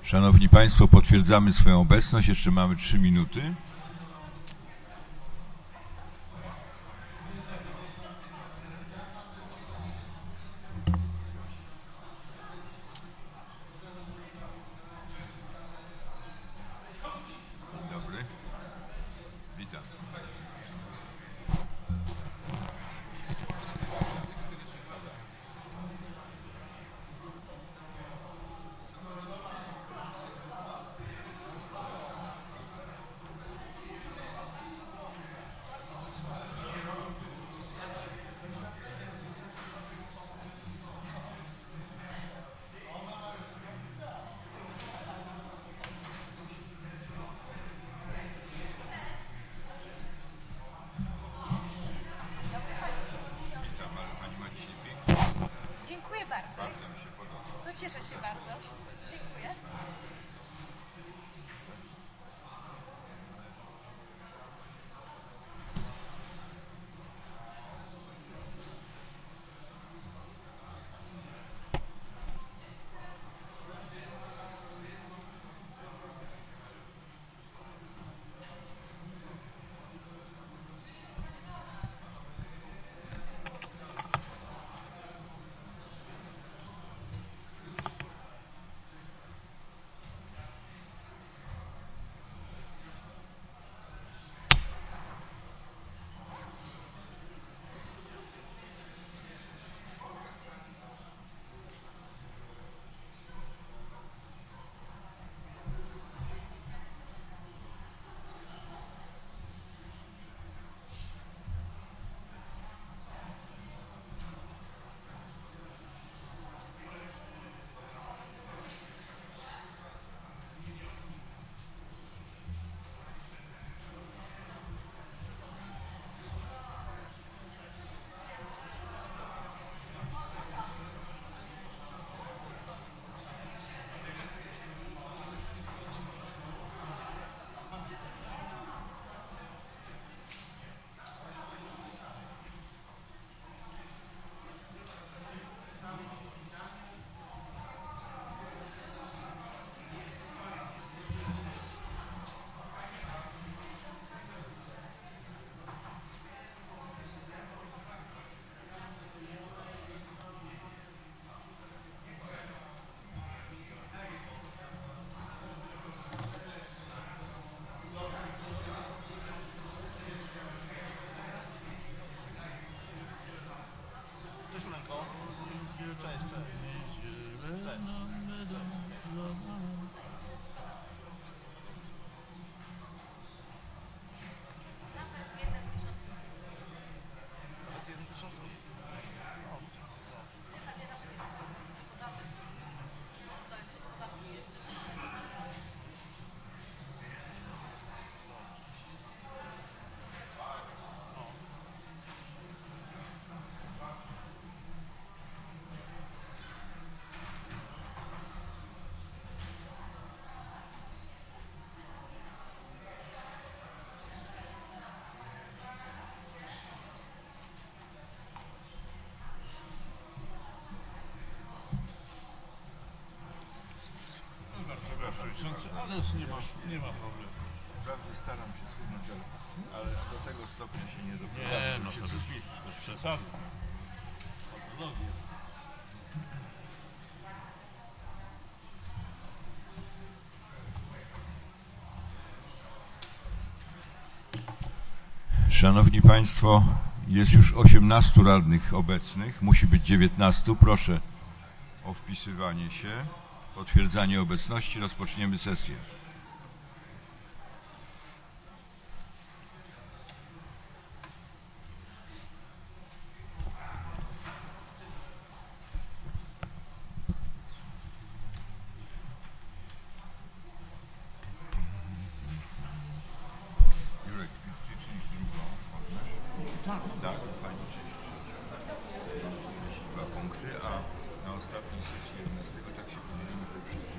Szanowni Państwo, potwierdzamy swoją obecność. Jeszcze mamy 3 minuty. Dzień dobry. Witam. Dziękuję bardzo. Bardzo mi się podoba. To cieszę się bardzo. Dziękuję. Ale nie ma problemu. Naprawdę staram się schudnąć, ale do tego stopnia się nie Nie, doprowadzę. no to bez przesady. Patologia. Szanowni Państwo, jest już 18 radnych obecnych, musi być 19. Proszę o wpisywanie się, potwierdzanie obecności. Rozpoczniemy sesję. Jurek, czyli drugą możesz? Tak. Tak, pani 32 punkty, a na ostatniej sesji 11 tak się podzielimy, że wszyscy.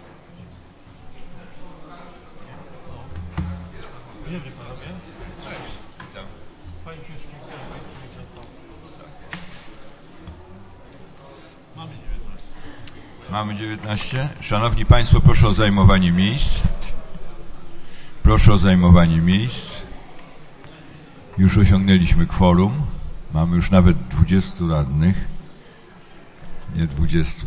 Dzień dobry panowie. Cześć. Witam. Pani przewodnicząca. Mamy 19. Mamy 19. Szanowni Państwo, proszę o zajmowanie miejsc. Proszę o zajmowanie miejsc. Już osiągnęliśmy kworum. Mamy już nawet 20 radnych. Nie 20.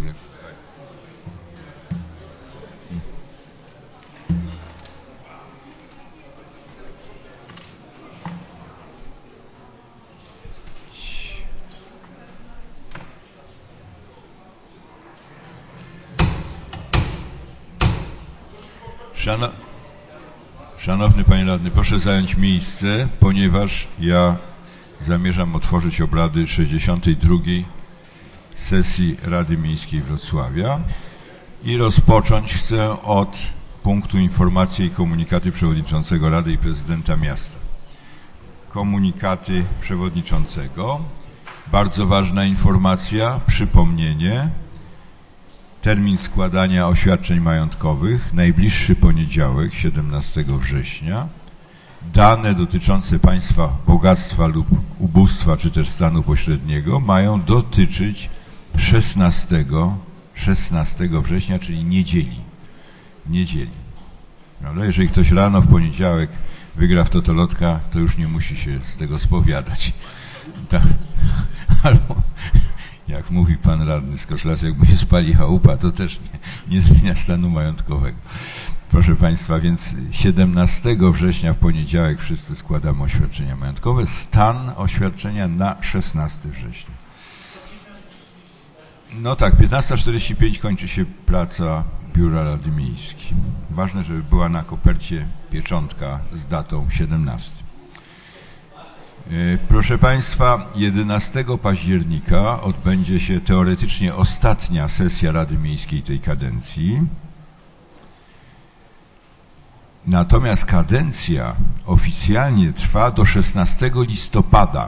Szanowny Panie Radny, proszę zająć miejsce, ponieważ ja zamierzam otworzyć obrady 62. sesji Rady Miejskiej Wrocławia i rozpocząć chcę od punktu informacji i komunikaty przewodniczącego Rady i prezydenta miasta. Komunikaty przewodniczącego. Bardzo ważna informacja, przypomnienie. Termin składania oświadczeń majątkowych, najbliższy poniedziałek, 17 września. Dane dotyczące państwa bogactwa lub ubóstwa, czy też stanu pośredniego mają dotyczyć 16 września, czyli niedzieli. Ale jeżeli ktoś rano w poniedziałek wygra w totolotka, to już nie musi się z tego spowiadać. Tak. Albo jak mówi pan radny z Koszlasy, jak mu się spali chałupa, to też nie zmienia stanu majątkowego. Proszę Państwa, więc 17 września w poniedziałek wszyscy składamy oświadczenia majątkowe. Stan oświadczenia na 16 września. No tak, 15:45 kończy się praca Biura Rady Miejskiej. Ważne, żeby była na kopercie pieczątka z datą 17. Proszę Państwa, 11 października odbędzie się teoretycznie ostatnia sesja Rady Miejskiej tej kadencji. Natomiast kadencja oficjalnie trwa do 16 listopada.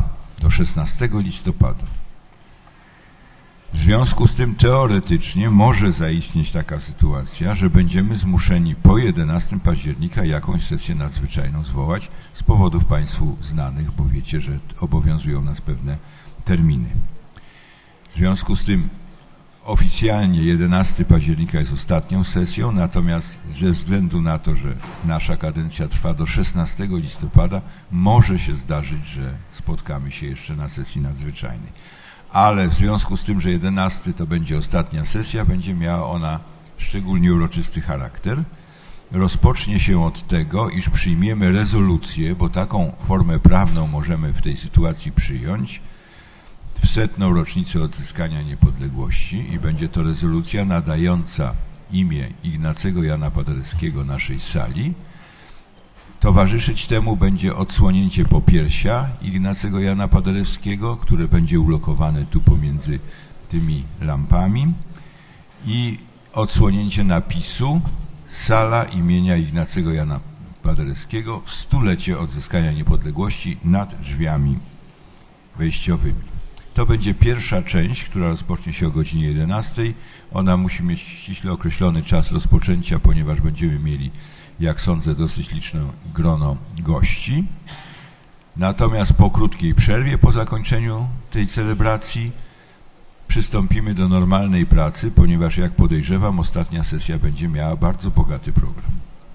W związku z tym teoretycznie może zaistnieć taka sytuacja, że będziemy zmuszeni po 11 października jakąś sesję nadzwyczajną zwołać z powodów Państwu znanych, bo wiecie, że obowiązują nas pewne terminy. W związku z tym oficjalnie 11 października jest ostatnią sesją, natomiast ze względu na to, że nasza kadencja trwa do 16 listopada, może się zdarzyć, że spotkamy się jeszcze na sesji nadzwyczajnej. Ale w związku z tym, że 11 to będzie ostatnia sesja, będzie miała ona szczególnie uroczysty charakter. Rozpocznie się od tego, iż przyjmiemy rezolucję, bo taką formę prawną możemy w tej sytuacji przyjąć, w 100. rocznicę odzyskania niepodległości i będzie to rezolucja nadająca imię Ignacego Jana Paderewskiego naszej sali. Towarzyszyć temu będzie odsłonięcie popiersia Ignacego Jana Paderewskiego, które będzie ulokowane tu pomiędzy tymi lampami, i odsłonięcie napisu Sala imienia Ignacego Jana Paderewskiego w 100-lecie odzyskania niepodległości nad drzwiami wejściowymi. To będzie pierwsza część, która rozpocznie się o godzinie 11. Ona musi mieć ściśle określony czas rozpoczęcia, ponieważ będziemy mieli, jak sądzę, dosyć liczne grono gości. Natomiast po krótkiej przerwie, po zakończeniu tej celebracji, przystąpimy do normalnej pracy, ponieważ, jak podejrzewam, ostatnia sesja będzie miała bardzo bogaty program.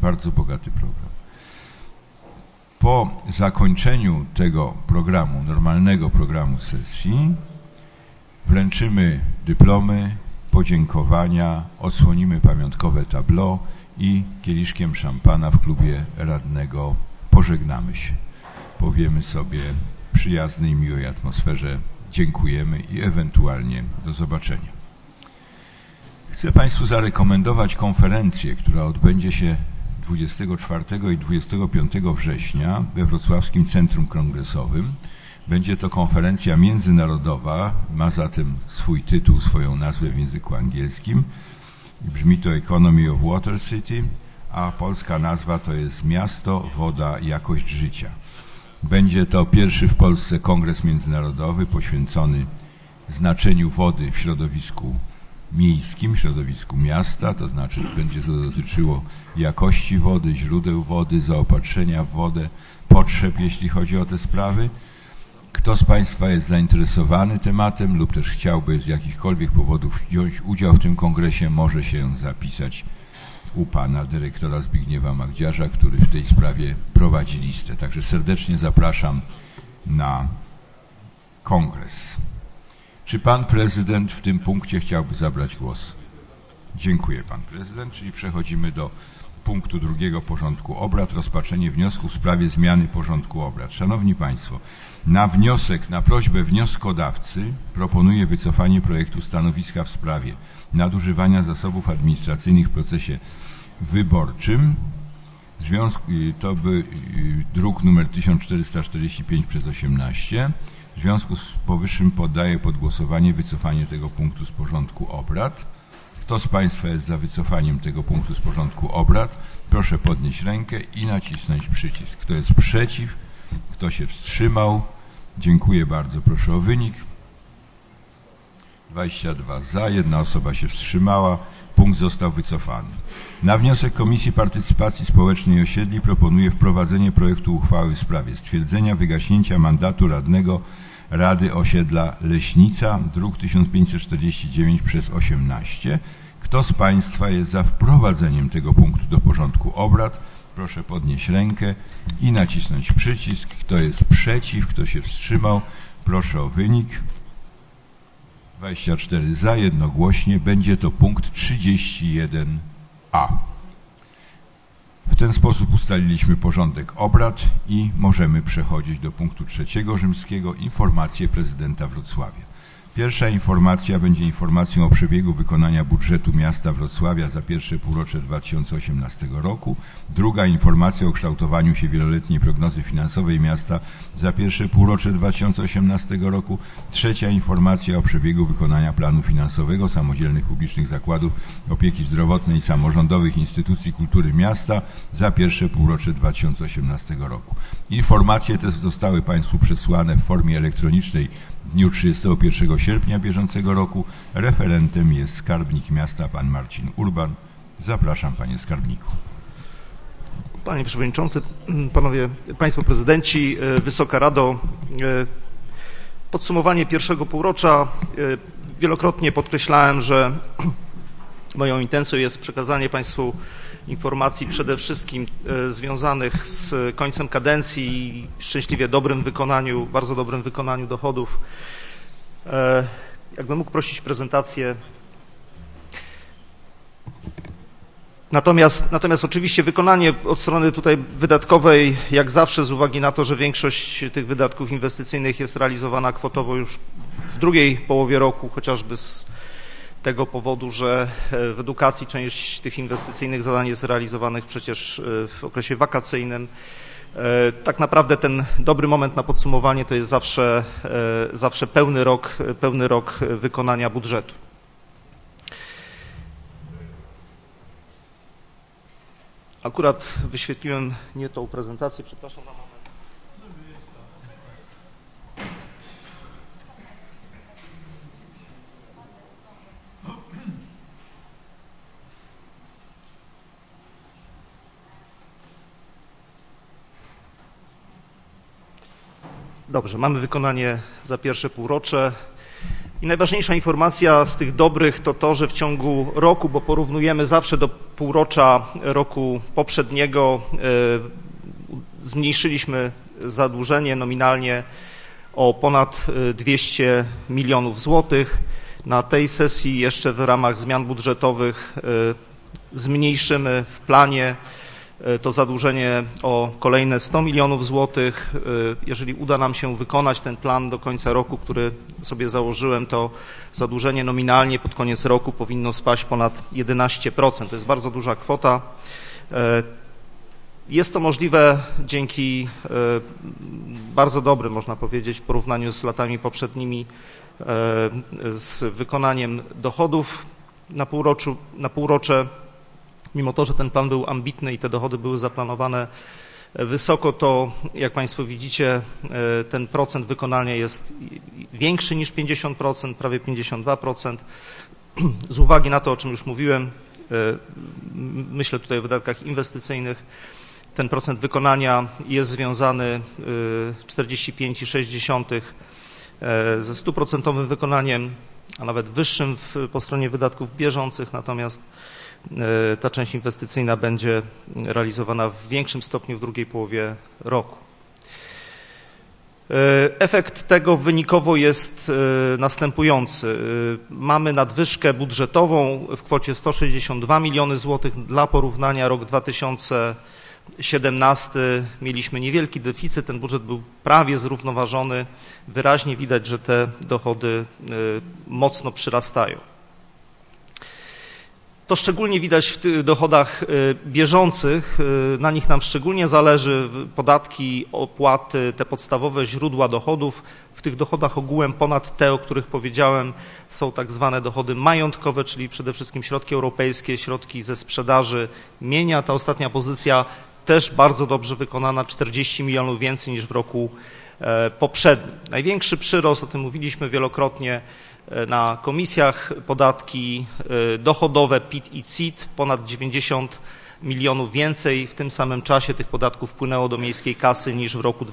Po zakończeniu tego programu, normalnego programu sesji, wręczymy dyplomy, podziękowania, odsłonimy pamiątkowe tableau i kieliszkiem szampana w klubie radnego pożegnamy się. Powiemy sobie w przyjaznej, miłej atmosferze dziękujemy i ewentualnie do zobaczenia. Chcę Państwu zarekomendować konferencję, która odbędzie się 24 i 25 września we Wrocławskim Centrum Kongresowym. Będzie to konferencja międzynarodowa, ma zatem swój tytuł, swoją nazwę w języku angielskim. Brzmi to Economy of Water City, a polska nazwa to jest Miasto, Woda, Jakość Życia. Będzie to pierwszy w Polsce kongres międzynarodowy poświęcony znaczeniu wody w środowisku miejskim, środowisku miasta, to znaczy będzie to dotyczyło jakości wody, źródeł wody, zaopatrzenia w wodę, potrzeb, jeśli chodzi o te sprawy. Kto z Państwa jest zainteresowany tematem lub też chciałby z jakichkolwiek powodów wziąć udział w tym kongresie, może się zapisać u pana dyrektora Zbigniewa Magdziarza, który w tej sprawie prowadzi listę. Także serdecznie zapraszam na kongres. Czy pan prezydent w tym punkcie chciałby zabrać głos? Dziękuję, pan prezydent, czyli przechodzimy do punktu 2 porządku obrad, rozpatrzenie wniosku w sprawie zmiany porządku obrad. Szanowni Państwo, na prośbę wnioskodawcy proponuję wycofanie projektu stanowiska w sprawie nadużywania zasobów administracyjnych w procesie wyborczym. To był druk nr 1445/18. W związku z powyższym poddaję pod głosowanie wycofanie tego punktu z porządku obrad. Kto z Państwa jest za wycofaniem tego punktu z porządku obrad? Proszę podnieść rękę i nacisnąć przycisk. Kto jest przeciw? Kto się wstrzymał? Dziękuję bardzo. Proszę o wynik. 22 za, 1 osoba się wstrzymała. Punkt został wycofany. Na wniosek Komisji Partycypacji Społecznej i Osiedli proponuję wprowadzenie projektu uchwały w sprawie stwierdzenia wygaśnięcia mandatu radnego Rady Osiedla Leśnica, druk 1549/18. Kto z Państwa jest za wprowadzeniem tego punktu do porządku obrad? Proszę podnieść rękę i nacisnąć przycisk. Kto jest przeciw? Kto się wstrzymał? Proszę o wynik. 24 za, jednogłośnie. Będzie to punkt 31a. W ten sposób ustaliliśmy porządek obrad i możemy przechodzić do punktu 3 rzymskiego, informacje prezydenta Wrocławia. Pierwsza informacja będzie informacją o przebiegu wykonania budżetu miasta Wrocławia za pierwsze półrocze 2018 roku. Druga informacja o kształtowaniu się wieloletniej prognozy finansowej miasta za pierwsze półrocze 2018 roku. Trzecia informacja o przebiegu wykonania planu finansowego samodzielnych publicznych zakładów opieki zdrowotnej i samorządowych instytucji kultury miasta za pierwsze półrocze 2018 roku. Informacje te zostały Państwu przesłane w formie elektronicznej w dniu 31 sierpnia bieżącego roku. Referentem jest skarbnik miasta, pan Marcin Urban. Zapraszam, panie skarbniku. Panie Przewodniczący, Państwo Prezydenci, Wysoka Rado, podsumowanie pierwszego półrocza. Wielokrotnie podkreślałem, że moją intencją jest przekazanie Państwu informacji przede wszystkim związanych z końcem kadencji i szczęśliwie bardzo dobrym wykonaniu dochodów. Jakbym mógł prosić prezentację. Natomiast oczywiście wykonanie od strony tutaj wydatkowej, jak zawsze, z uwagi na to, że większość tych wydatków inwestycyjnych jest realizowana kwotowo już w drugiej połowie roku, chociażby z tego powodu, że w edukacji część tych inwestycyjnych zadań jest realizowanych przecież w okresie wakacyjnym. Tak naprawdę ten dobry moment na podsumowanie to jest zawsze pełny rok wykonania budżetu. Akurat wyświetliłem nie tą prezentację, przepraszam na moment. Dobrze, mamy wykonanie za pierwsze półrocze i najważniejsza informacja z tych dobrych to to, że w ciągu roku, bo porównujemy zawsze do półrocza roku poprzedniego, zmniejszyliśmy zadłużenie nominalnie o ponad 200 milionów złotych. Na tej sesji jeszcze w ramach zmian budżetowych zmniejszymy w planie to zadłużenie o kolejne 100 milionów złotych. Jeżeli uda nam się wykonać ten plan do końca roku, który sobie założyłem, to zadłużenie nominalnie pod koniec roku powinno spaść ponad 11%. To jest bardzo duża kwota. Jest to możliwe dzięki bardzo dobrym, można powiedzieć, w porównaniu z latami poprzednimi, z wykonaniem dochodów na półrocze. Mimo to, że ten plan był ambitny i te dochody były zaplanowane wysoko, to jak Państwo widzicie, ten procent wykonania jest większy niż 50%, prawie 52%. Z uwagi na to, o czym już mówiłem, myślę tutaj o wydatkach inwestycyjnych, ten procent wykonania jest związany 45,6 ze 100% wykonaniem, a nawet wyższym po stronie wydatków bieżących, natomiast ta część inwestycyjna będzie realizowana w większym stopniu w drugiej połowie roku. Efekt tego wynikowo jest następujący. Mamy nadwyżkę budżetową w kwocie 162 miliony złotych. Dla porównania rok 2017 mieliśmy niewielki deficyt, ten budżet był prawie zrównoważony. Wyraźnie widać, że te dochody mocno przyrastają. To szczególnie widać w tych dochodach bieżących, na nich nam szczególnie zależy, podatki, opłaty, te podstawowe źródła dochodów. W tych dochodach ogółem ponad te, o których powiedziałem, są tak zwane dochody majątkowe, czyli przede wszystkim środki europejskie, środki ze sprzedaży mienia. Ta ostatnia pozycja też bardzo dobrze wykonana, 40 milionów więcej niż w roku poprzednim. Największy przyrost, o tym mówiliśmy wielokrotnie na komisjach, podatki dochodowe PIT i CIT, ponad 90 milionów więcej. W tym samym czasie tych podatków wpłynęło do miejskiej kasy niż w roku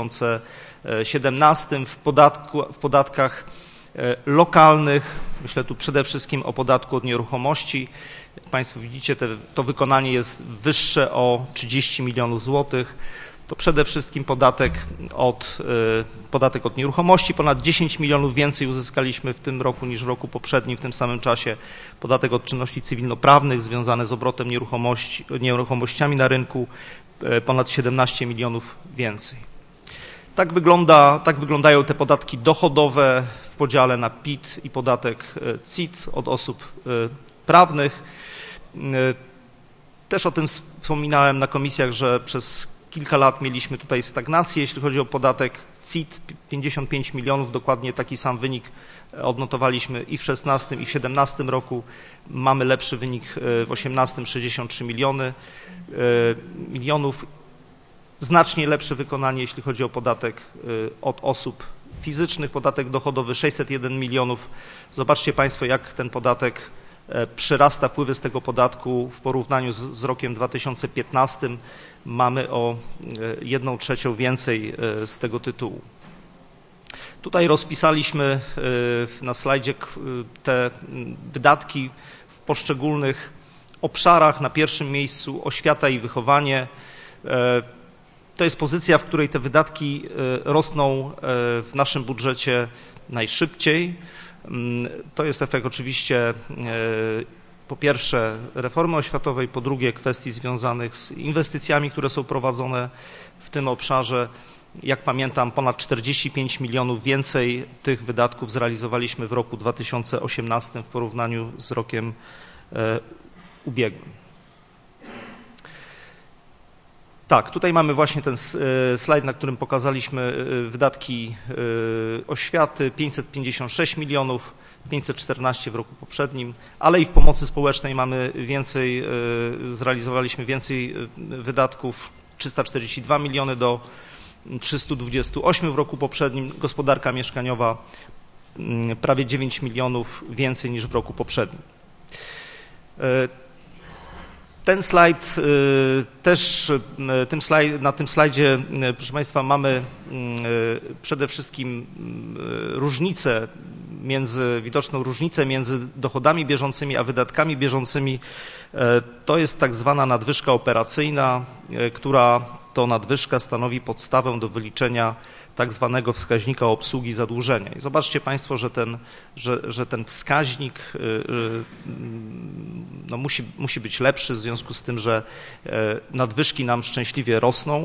2017. W podatkach lokalnych, myślę tu przede wszystkim o podatku od nieruchomości. Jak Państwo widzicie, to wykonanie jest wyższe o 30 milionów złotych. To przede wszystkim podatek od nieruchomości, ponad 10 milionów więcej uzyskaliśmy w tym roku niż w roku poprzednim, w tym samym czasie podatek od czynności cywilnoprawnych związany z obrotem nieruchomościami na rynku, ponad 17 milionów więcej. Tak wyglądają te podatki dochodowe w podziale na PIT i podatek CIT od osób prawnych. Też o tym wspominałem na komisjach, że przez kilka lat mieliśmy tutaj stagnację, jeśli chodzi o podatek CIT, 55 milionów, dokładnie taki sam wynik odnotowaliśmy i w 2016 i w 2017 roku. Mamy lepszy wynik w 2018, 63 milionów. Znacznie lepsze wykonanie, jeśli chodzi o podatek od osób fizycznych, podatek dochodowy 601 milionów. Zobaczcie Państwo, jak ten podatek przyrasta, wpływy z tego podatku w porównaniu z rokiem 2015. Mamy o 1/3 więcej z tego tytułu. Tutaj rozpisaliśmy na slajdzie te wydatki w poszczególnych obszarach. Na pierwszym miejscu oświata i wychowanie. To jest pozycja, w której te wydatki rosną w naszym budżecie najszybciej. To jest efekt oczywiście po pierwsze reformy oświatowej, po drugie kwestii związanych z inwestycjami, które są prowadzone w tym obszarze. Jak pamiętam, ponad 45 milionów więcej tych wydatków zrealizowaliśmy w roku 2018 w porównaniu z rokiem ubiegłym. Tak, tutaj mamy właśnie ten slajd, na którym pokazaliśmy wydatki oświaty, 556 milionów, 514 w roku poprzednim, ale i w pomocy społecznej mamy więcej, zrealizowaliśmy więcej wydatków, 342 miliony do 328 w roku poprzednim, gospodarka mieszkaniowa prawie 9 milionów więcej niż w roku poprzednim. Ten slajd też, na tym slajdzie, proszę Państwa, mamy przede wszystkim widoczną różnicę między dochodami bieżącymi a wydatkami bieżącymi. To jest tak zwana nadwyżka operacyjna, która to nadwyżka stanowi podstawę do wyliczenia tak zwanego wskaźnika obsługi zadłużenia. I zobaczcie Państwo, że ten wskaźnik no, musi być lepszy w związku z tym, że nadwyżki nam szczęśliwie rosną.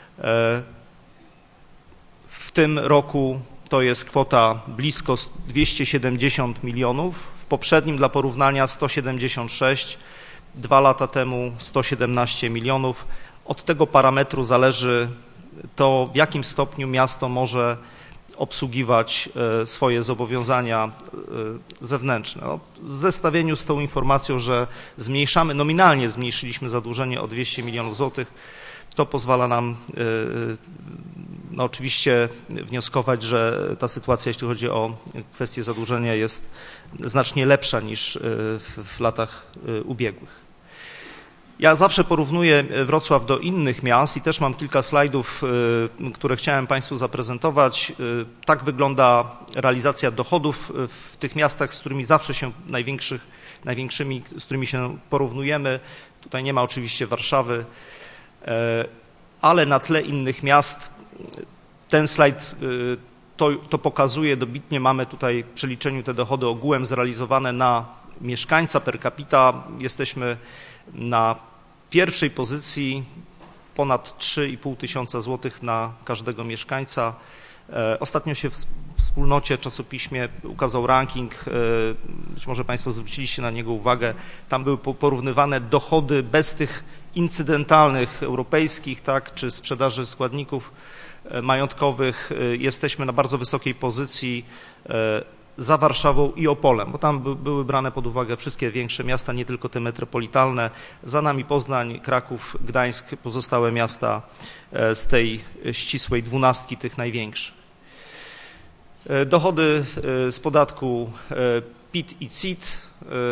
W tym roku to jest kwota blisko 270 milionów, w poprzednim dla porównania 176, 2 lata temu 117 milionów. Od tego parametru zależy to, w jakim stopniu miasto może obsługiwać swoje zobowiązania zewnętrzne. W zestawieniu z tą informacją, że nominalnie zmniejszyliśmy zadłużenie o 200 milionów złotych, to pozwala nam no oczywiście wnioskować, że ta sytuacja, jeśli chodzi o kwestię zadłużenia, jest znacznie lepsza niż w latach ubiegłych. Ja zawsze porównuję Wrocław do innych miast i też mam kilka slajdów, które chciałem Państwu zaprezentować. Tak wygląda realizacja dochodów w tych miastach, z którymi zawsze się największymi, z którymi się porównujemy. Tutaj nie ma oczywiście Warszawy, ale na tle innych miast ten slajd to pokazuje dobitnie. Mamy tutaj w przeliczeniu te dochody ogółem zrealizowane na mieszkańca per capita. Jesteśmy na pierwszej pozycji, ponad 3,5 tysiąca złotych na każdego mieszkańca. Ostatnio się w wspólnocie, czasopiśmie ukazał ranking, być może Państwo zwróciliście na niego uwagę, tam były porównywane dochody bez tych incydentalnych europejskich, tak, czy sprzedaży składników majątkowych. Jesteśmy na bardzo wysokiej pozycji za Warszawą i Opolem, bo tam były brane pod uwagę wszystkie większe miasta, nie tylko te metropolitalne. Za nami Poznań, Kraków, Gdańsk, pozostałe miasta z tej ścisłej 12 tych największych. Dochody z podatku PIT i CIT.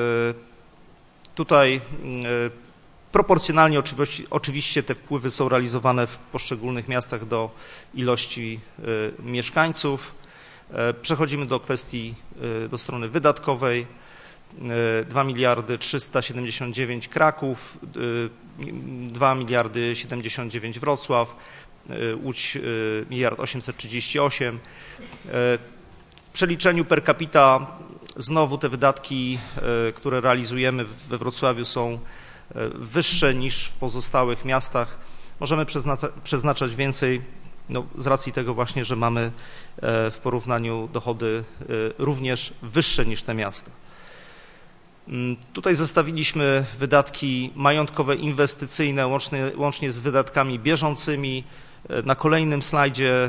Tutaj proporcjonalnie oczywiście te wpływy są realizowane w poszczególnych miastach do ilości mieszkańców. Przechodzimy do kwestii, do strony wydatkowej. 2 miliardy 379 Kraków, 2 miliardy 79 Wrocław, Łódź 1 838 000. W przeliczeniu per capita znowu te wydatki, które realizujemy we Wrocławiu, są wyższe niż w pozostałych miastach. Możemy przeznaczać więcej, no, z racji tego właśnie, że mamy w porównaniu dochody również wyższe niż te miasta. Tutaj zestawiliśmy wydatki majątkowe, inwestycyjne łącznie z wydatkami bieżącymi. Na kolejnym slajdzie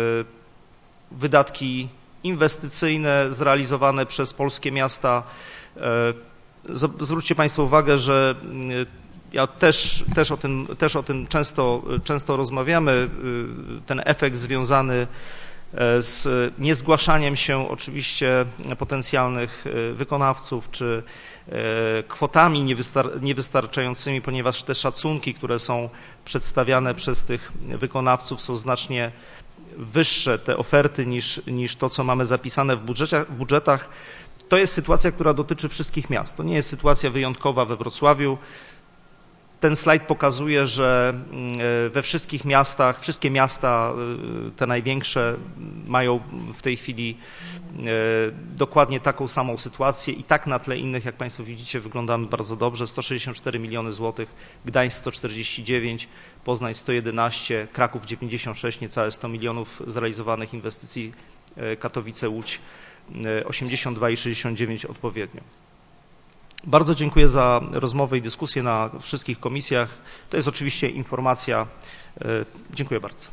wydatki inwestycyjne zrealizowane przez polskie miasta. Zwróćcie Państwo uwagę, że ja też o tym często rozmawiamy. Ten efekt związany z niezgłaszaniem się oczywiście potencjalnych wykonawców czy kwotami niewystarczającymi, ponieważ te szacunki, które są przedstawiane przez tych wykonawców, są znacznie wyższe, te oferty, niż to, co mamy zapisane w budżetach. To jest sytuacja, która dotyczy wszystkich miast. To nie jest sytuacja wyjątkowa we Wrocławiu. Ten slajd pokazuje, że we wszystkich miastach, wszystkie miasta, te największe, mają w tej chwili dokładnie taką samą sytuację i tak na tle innych, jak Państwo widzicie, wyglądamy bardzo dobrze. 164 miliony złotych, Gdańsk 149, Poznań 111, Kraków 96, niecałe 100 milionów zrealizowanych inwestycji, Katowice, Łódź 82 i 69 odpowiednio. Bardzo dziękuję za rozmowę i dyskusję na wszystkich komisjach. To jest oczywiście informacja. Dziękuję bardzo.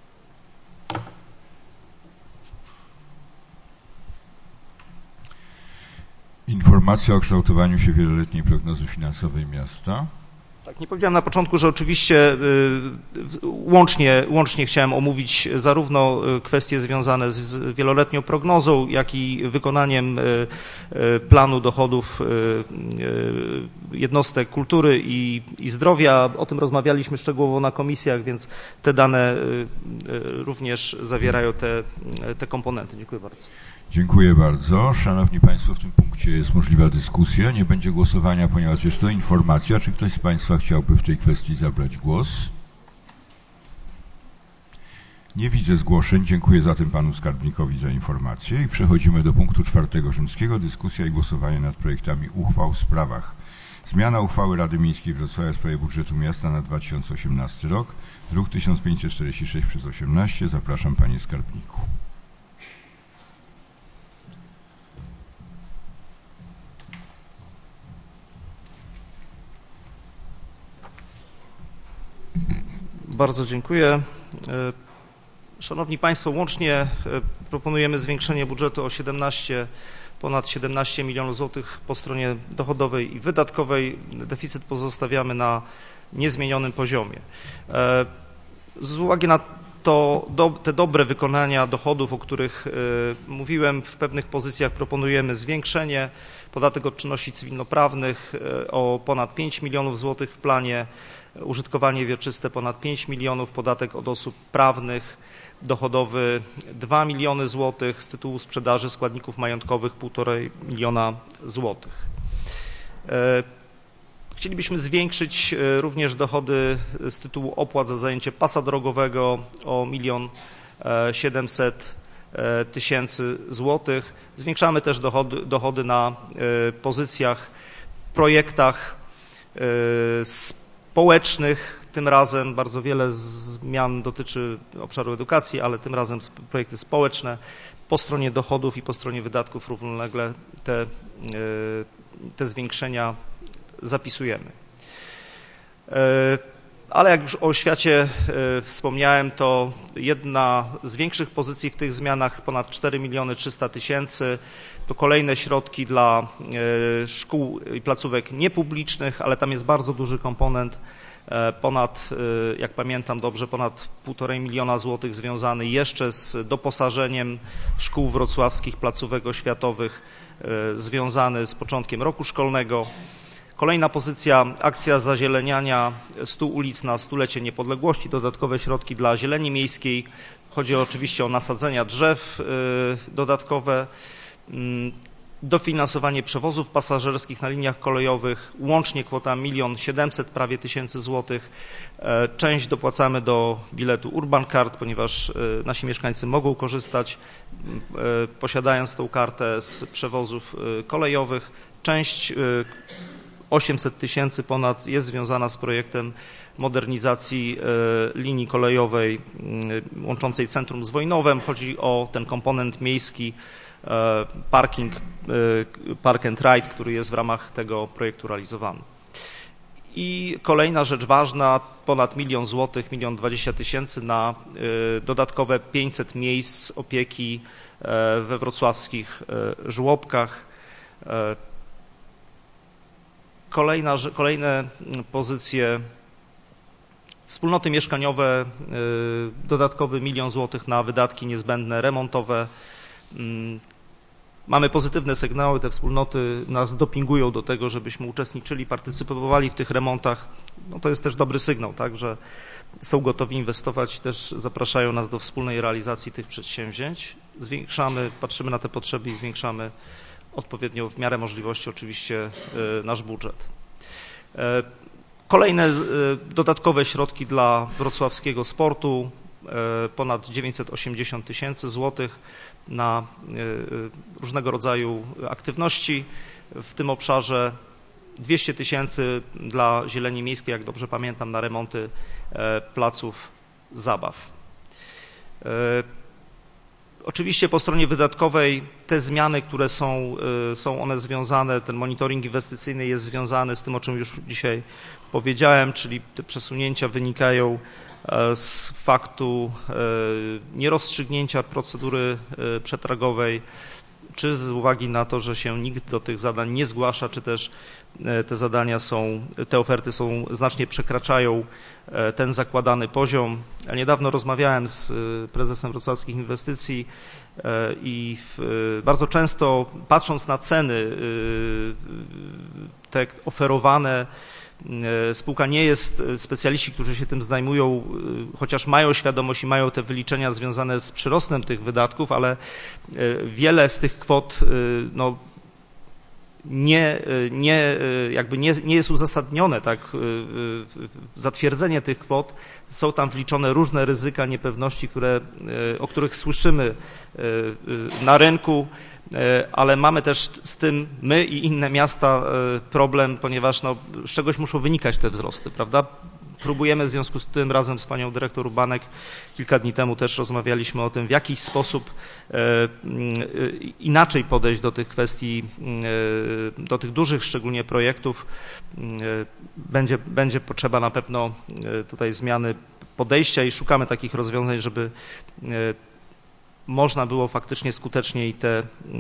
Informacja o kształtowaniu się wieloletniej prognozy finansowej miasta. Tak, nie powiedziałem na początku, że oczywiście łącznie chciałem omówić zarówno kwestie związane z wieloletnią prognozą, jak i wykonaniem planu dochodów jednostek kultury i zdrowia. O tym rozmawialiśmy szczegółowo na komisjach, więc te dane również zawierają te komponenty. Dziękuję bardzo. Dziękuję bardzo. Szanowni Państwo, w tym punkcie jest możliwa dyskusja. Nie będzie głosowania, ponieważ jest to informacja. Czy ktoś z Państwa chciałby w tej kwestii zabrać głos? Nie widzę zgłoszeń. Dziękuję zatem Panu Skarbnikowi za informację i przechodzimy do punktu 4 rzymskiego. Dyskusja i głosowanie nad projektami uchwał w sprawach. Zmiana uchwały Rady Miejskiej Wrocławia w sprawie budżetu miasta na 2018 rok. Druk 1546/18. Zapraszam Panie Skarbniku. Bardzo dziękuję. Szanowni Państwo, łącznie proponujemy zwiększenie budżetu o ponad 17 milionów złotych po stronie dochodowej i wydatkowej. Deficyt pozostawiamy na niezmienionym poziomie. Z uwagi na te dobre wykonania dochodów, o których mówiłem, w pewnych pozycjach proponujemy zwiększenie. Podatek od czynności cywilnoprawnych o ponad 5 milionów złotych w planie, użytkowanie wieczyste ponad 5 milionów, podatek od osób prawnych dochodowy 2 miliony złotych, z tytułu sprzedaży składników majątkowych 1,5 miliona złotych. Chcielibyśmy zwiększyć również dochody z tytułu opłat za zajęcie pasa drogowego o 1 700 000 złotych. Zwiększamy też dochody na pozycjach, projektach społecznych. Tym razem bardzo wiele zmian dotyczy obszaru edukacji, ale tym razem projekty społeczne. Po stronie dochodów i po stronie wydatków równolegle te zwiększenia zapisujemy. Ale jak już o oświacie wspomniałem, to jedna z większych pozycji w tych zmianach, ponad 4 300 000, to kolejne środki dla szkół i placówek niepublicznych, ale tam jest bardzo duży komponent, jak pamiętam dobrze, ponad 1,5 miliona złotych związany jeszcze z doposażeniem szkół wrocławskich, placówek oświatowych, związany z początkiem roku szkolnego. Kolejna pozycja, akcja zazieleniania 100 ulic na 100-lecie niepodległości, dodatkowe środki dla zieleni miejskiej. Chodzi oczywiście o nasadzenia drzew dodatkowe, dofinansowanie przewozów pasażerskich na liniach kolejowych, łącznie kwota 1 700 000 prawie tysięcy złotych. Część dopłacamy do biletu Urban Card, ponieważ nasi mieszkańcy mogą korzystać, posiadając tą kartę, z przewozów kolejowych. Część 800 000 ponad jest związana z projektem modernizacji linii kolejowej łączącej centrum z Wojnowem. Chodzi o ten komponent miejski, parking, park and ride, który jest w ramach tego projektu realizowany. I kolejna rzecz ważna, ponad 1 000 000 złotych, 1 020 000 na dodatkowe 500 miejsc opieki we wrocławskich żłobkach. Kolejne pozycje, wspólnoty mieszkaniowe, dodatkowy 1 000 000 złotych na wydatki niezbędne, remontowe. Mamy pozytywne sygnały, te wspólnoty nas dopingują do tego, żebyśmy uczestniczyli, partycypowali w tych remontach. No to jest też dobry sygnał, tak, że są gotowi inwestować, też zapraszają nas do wspólnej realizacji tych przedsięwzięć. Patrzymy na te potrzeby i zwiększamy odpowiednio w miarę możliwości oczywiście nasz budżet. Kolejne dodatkowe środki dla wrocławskiego sportu, ponad 980 000 złotych na różnego rodzaju aktywności w tym obszarze, 200 000 dla zieleni miejskiej, jak dobrze pamiętam, na remonty placów zabaw. Oczywiście po stronie wydatkowej te zmiany, które są one związane, ten monitoring inwestycyjny jest związany z tym, o czym już dzisiaj powiedziałem, czyli te przesunięcia wynikają z faktu nierozstrzygnięcia procedury przetargowej, czy z uwagi na to, że się nikt do tych zadań nie zgłasza, czy też te oferty znacznie przekraczają ten zakładany poziom. Ja niedawno rozmawiałem z prezesem Wrocławskich Inwestycji i bardzo często, patrząc na ceny te oferowane, spółka nie jest, specjaliści, którzy się tym zajmują, chociaż mają świadomość i mają te wyliczenia związane z przyrostem tych wydatków, ale wiele z tych kwot nie jest uzasadnione, tak, zatwierdzenie tych kwot. Są tam wliczone różne ryzyka, niepewności, o których słyszymy na rynku, ale mamy też z tym, my i inne miasta, problem, ponieważ z czegoś muszą wynikać te wzrosty, prawda? Próbujemy w związku z tym razem z panią dyrektor Ubanek, kilka dni temu też rozmawialiśmy o tym, w jakiś sposób inaczej podejść do tych kwestii, do tych dużych szczególnie projektów. Będzie potrzeba na pewno tutaj zmiany podejścia i szukamy takich rozwiązań, żeby można było faktycznie skuteczniej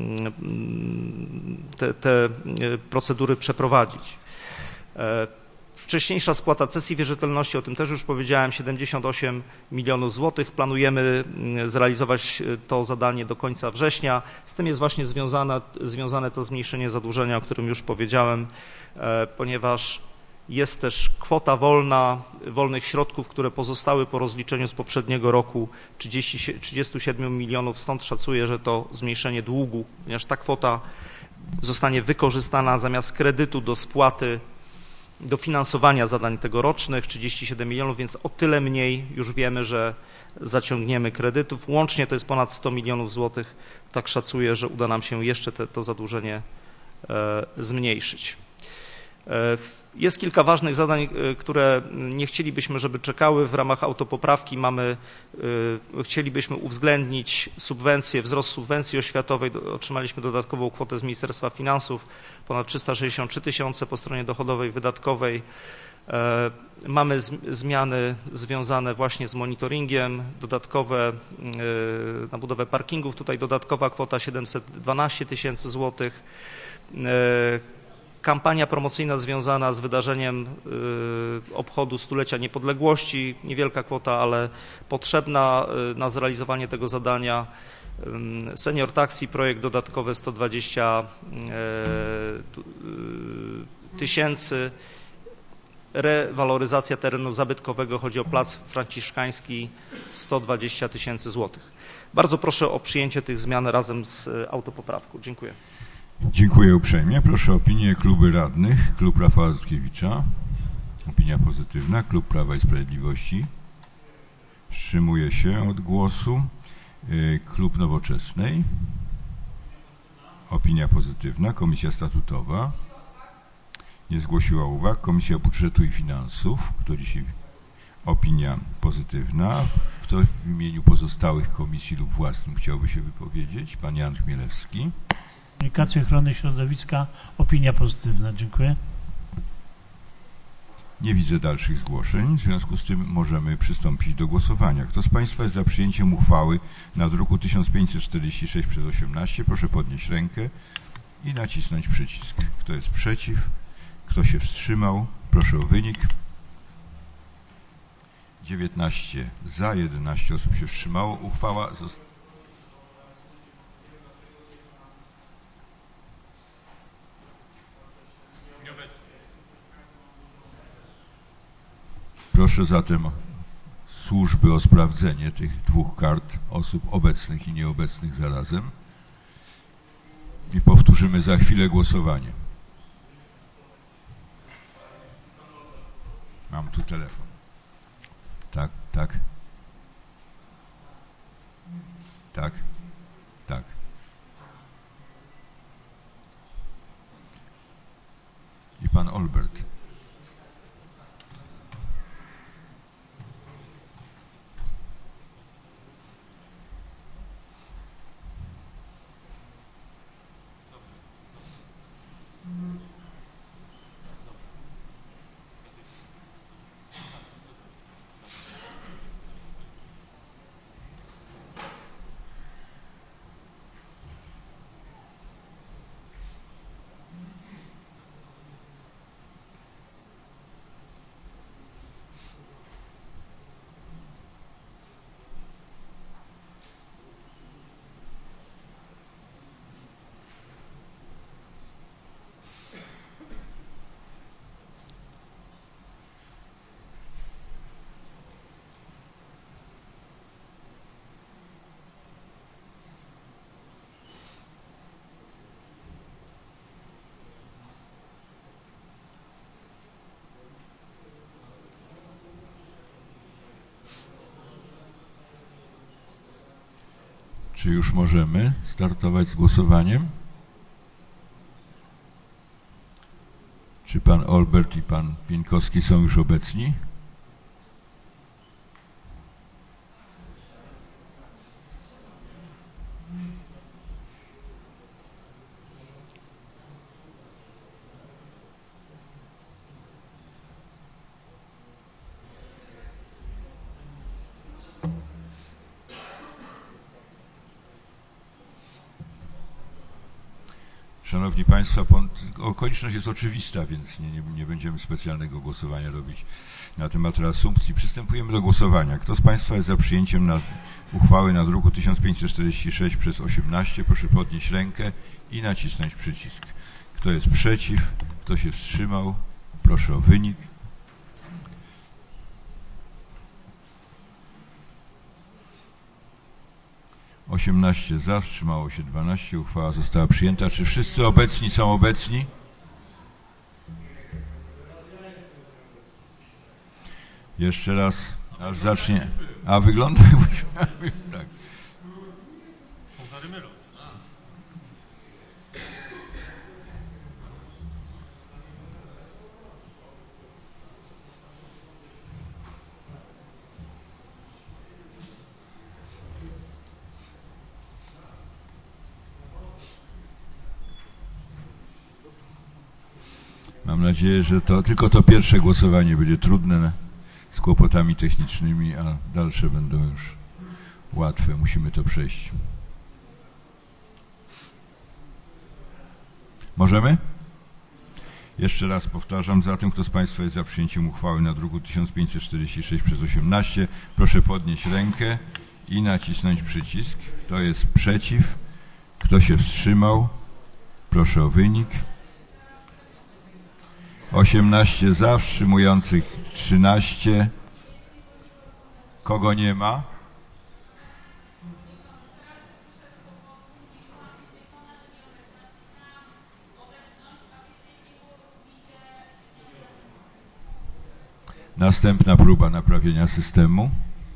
te procedury przeprowadzić. Wcześniejsza spłata cesji wierzytelności, o tym też już powiedziałem, 78 milionów złotych. Planujemy zrealizować to zadanie do końca września. Z tym jest właśnie związane to zmniejszenie zadłużenia, o którym już powiedziałem, ponieważ jest też kwota wolnych środków, które pozostały po rozliczeniu z poprzedniego roku 37 milionów. Stąd szacuję, że to zmniejszenie długu, ponieważ ta kwota zostanie wykorzystana zamiast kredytu do spłaty, do finansowania zadań tegorocznych, 37 milionów, więc o tyle mniej już wiemy, że zaciągniemy kredytów. Łącznie to jest ponad 100 milionów złotych. Tak szacuję, że uda nam się jeszcze to zadłużenie zmniejszyć. Jest kilka ważnych zadań, które nie chcielibyśmy, żeby czekały. W ramach autopoprawki chcielibyśmy uwzględnić subwencję, wzrost subwencji oświatowej. Otrzymaliśmy dodatkową kwotę z Ministerstwa Finansów, ponad 363 tysiące po stronie dochodowej, wydatkowej. Mamy zmiany związane właśnie z monitoringiem, dodatkowe na budowę parkingów. Tutaj dodatkowa kwota 712 tysięcy złotych. Kampania promocyjna związana z wydarzeniem obchodu stulecia niepodległości, niewielka kwota, ale potrzebna na zrealizowanie tego zadania. Senior Taxi, projekt dodatkowy 120 tysięcy. Rewaloryzacja terenu zabytkowego, chodzi o Plac Franciszkański, 120 tysięcy złotych. Bardzo proszę o przyjęcie tych zmian razem z autopoprawką. Dziękuję. Dziękuję uprzejmie. Proszę o opinię kluby radnych. Klub Rafała Rutkiewicza. Opinia pozytywna. Klub Prawa i Sprawiedliwości. Wstrzymuje się od głosu. Klub Nowoczesnej. Opinia pozytywna. Komisja Statutowa. Nie zgłosiła uwag. Komisja Budżetu i Finansów. Kto dzisiaj? Opinia pozytywna. Kto w imieniu pozostałych komisji lub własnym chciałby się wypowiedzieć? Pan Jan Chmielewski. Komunikacji Ochrony Środowiska, opinia pozytywna. Dziękuję. Nie widzę dalszych zgłoszeń, w związku z tym możemy przystąpić do głosowania. Kto z Państwa jest za przyjęciem uchwały na druku 1546/18, proszę podnieść rękę i nacisnąć przycisk. Kto jest przeciw? Kto się wstrzymał? Proszę o wynik. 19 za, 11 osób się wstrzymało. Uchwała została. Proszę zatem służby o sprawdzenie tych dwóch kart osób obecnych i nieobecnych zarazem i powtórzymy za chwilę głosowanie. Mam tu telefon. Tak, tak. Tak, tak. I pan Olbert. Czy już możemy startować z głosowaniem? Czy pan Olbert i pan Pieńkowski są już obecni? Szanowni Państwo, okoliczność jest oczywista, więc nie będziemy specjalnego głosowania robić na temat reasumpcji. Przystępujemy do głosowania. Kto z Państwa jest za przyjęciem uchwały na druku 1546 przez 18? Proszę podnieść rękę i nacisnąć przycisk. Kto jest przeciw? Kto się wstrzymał? Proszę o wynik. (18 za, wstrzymało się 12). Uchwała została przyjęta. Czy wszyscy obecni są obecni? Jeszcze raz, aż zacznie. A wygląda jakbyś... tak. Mam nadzieję, że tylko to pierwsze głosowanie będzie trudne z kłopotami technicznymi, a dalsze będą już łatwe. Musimy to przejść. Możemy? Jeszcze raz powtarzam, zatem kto z Państwa jest za przyjęciem uchwały na druku 1546 przez 18, proszę podnieść rękę i nacisnąć przycisk. Kto jest przeciw? Kto się wstrzymał? Proszę o wynik. 18 za, wstrzymujących 13. Kogo nie ma? Następna próba naprawienia systemu.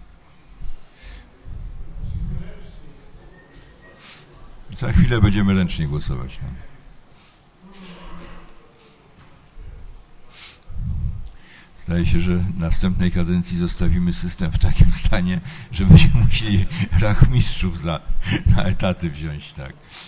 Za chwilę będziemy ręcznie głosować. Zdaje się, że w następnej kadencji zostawimy system w takim stanie, że będziemy musieli rachmistrzów na etaty wziąć, tak.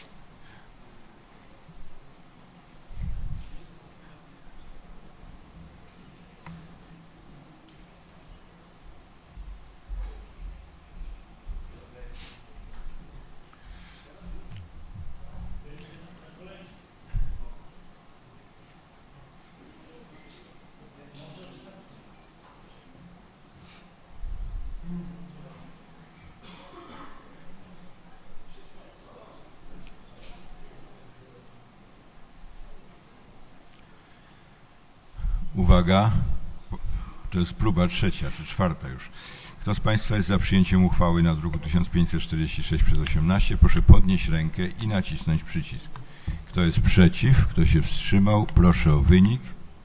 Uwaga, to jest próba trzecia, czy czwarta już. Kto z Państwa jest za przyjęciem uchwały na druku 1546 przez 18? Proszę podnieść rękę i nacisnąć przycisk. Kto jest przeciw? Kto się wstrzymał? Proszę o wynik.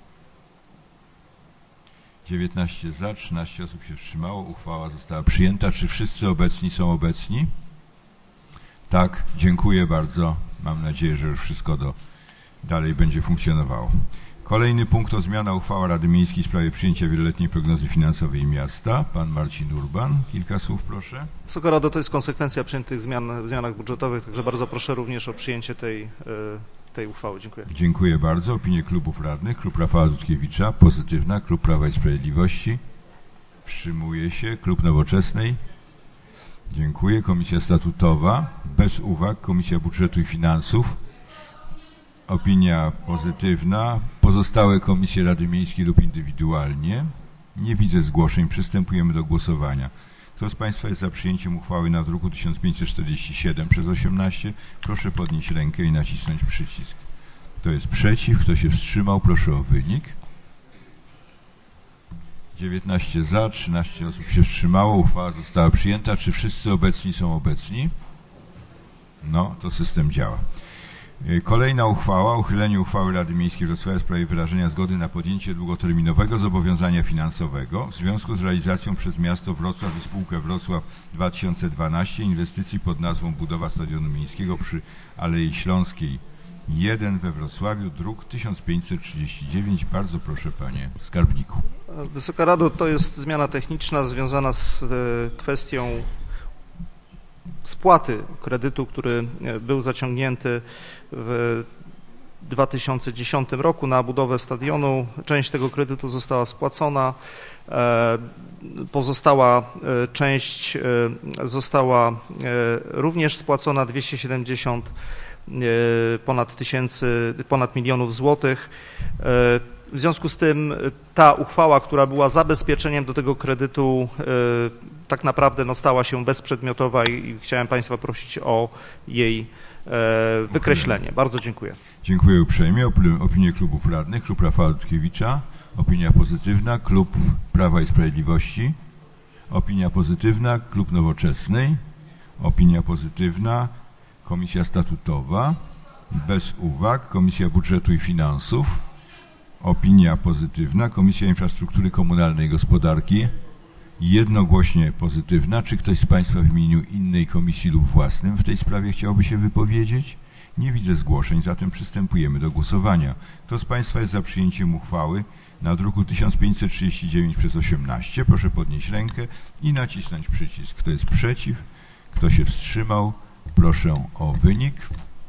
19 za, 13 osób się wstrzymało. Uchwała została przyjęta. Czy wszyscy obecni są obecni? Tak, dziękuję bardzo. Mam nadzieję, że już wszystko dalej będzie funkcjonowało. Kolejny punkt to zmiana uchwała Rady Miejskiej w sprawie przyjęcia wieloletniej prognozy finansowej miasta. Pan Marcin Urban. Kilka słów, proszę. Wysoka Rado, to jest konsekwencja przyjętych zmianach budżetowych, także bardzo proszę również o przyjęcie tej uchwały. Dziękuję. Dziękuję bardzo. Opinie klubów radnych. Klub Rafała Dudkiewicza. Pozytywna. Klub Prawa i Sprawiedliwości. Wstrzymuje się. Klub Nowoczesnej. Dziękuję. Komisja Statutowa. Bez uwag. Komisja Budżetu i Finansów. Opinia pozytywna. Pozostałe komisje Rady Miejskiej lub indywidualnie. Nie widzę zgłoszeń. Przystępujemy do głosowania. Kto z Państwa jest za przyjęciem uchwały na druku 1547 przez 18? Proszę podnieść rękę i nacisnąć przycisk. Kto jest przeciw? Kto się wstrzymał? Proszę o wynik. 19 za, 13 osób się wstrzymało. Uchwała została przyjęta. Czy wszyscy obecni są obecni? No, to system działa. Kolejna uchwała, uchylenie uchwały Rady Miejskiej Wrocławia w sprawie wyrażenia zgody na podjęcie długoterminowego zobowiązania finansowego w związku z realizacją przez miasto Wrocław i spółkę Wrocław 2012 inwestycji pod nazwą budowa Stadionu Miejskiego przy Alei Śląskiej 1 we Wrocławiu, druk 1539. Bardzo proszę, panie skarbniku. Wysoka Rado, to jest zmiana techniczna związana z kwestią spłaty kredytu, który był zaciągnięty w 2010 roku na budowę stadionu. Część tego kredytu została spłacona, pozostała część została również spłacona, 270 ponad milionów złotych. W związku z tym ta uchwała, która była zabezpieczeniem do tego kredytu, tak naprawdę stała się bezprzedmiotowa i chciałem Państwa prosić o jej wykreślenie. Bardzo dziękuję. Dziękuję uprzejmie. Opinie klubów radnych. Klub Rafała Dudkiewicza. Opinia pozytywna. Klub Prawa i Sprawiedliwości. Opinia pozytywna. Klub Nowoczesnej. Opinia pozytywna. Komisja Statutowa. Bez uwag. Komisja Budżetu i Finansów. Opinia pozytywna. Komisja Infrastruktury Komunalnej i Gospodarki. Jednogłośnie pozytywna. Czy ktoś z Państwa w imieniu innej komisji lub własnym w tej sprawie chciałby się wypowiedzieć? Nie widzę zgłoszeń, zatem przystępujemy do głosowania. Kto z Państwa jest za przyjęciem uchwały na druku 1539/18? Proszę podnieść rękę i nacisnąć przycisk. Kto jest przeciw? Kto się wstrzymał? Proszę o wynik.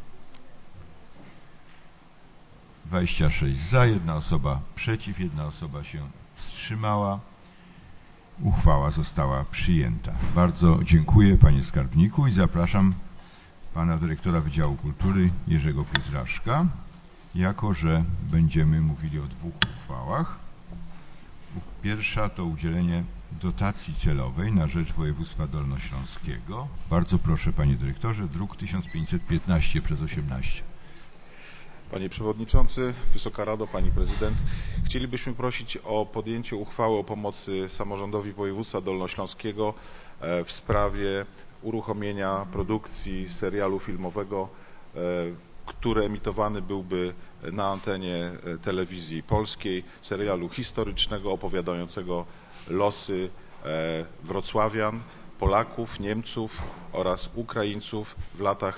26 za, 1 osoba przeciw, 1 osoba się wstrzymała. Uchwała została przyjęta. Bardzo dziękuję, panie skarbniku, i zapraszam pana dyrektora Wydziału Kultury Jerzego Pietraszka, jako że będziemy mówili o 2 uchwałach. Pierwsza to udzielenie dotacji celowej na rzecz województwa dolnośląskiego. Bardzo proszę, panie dyrektorze, druk 1515/18. Panie Przewodniczący, Wysoka Rado, Pani Prezydent, chcielibyśmy prosić o podjęcie uchwały o pomocy samorządowi województwa dolnośląskiego w sprawie uruchomienia produkcji serialu filmowego, który emitowany byłby na antenie telewizji polskiej, serialu historycznego opowiadającego losy wrocławian, Polaków, Niemców oraz Ukraińców w latach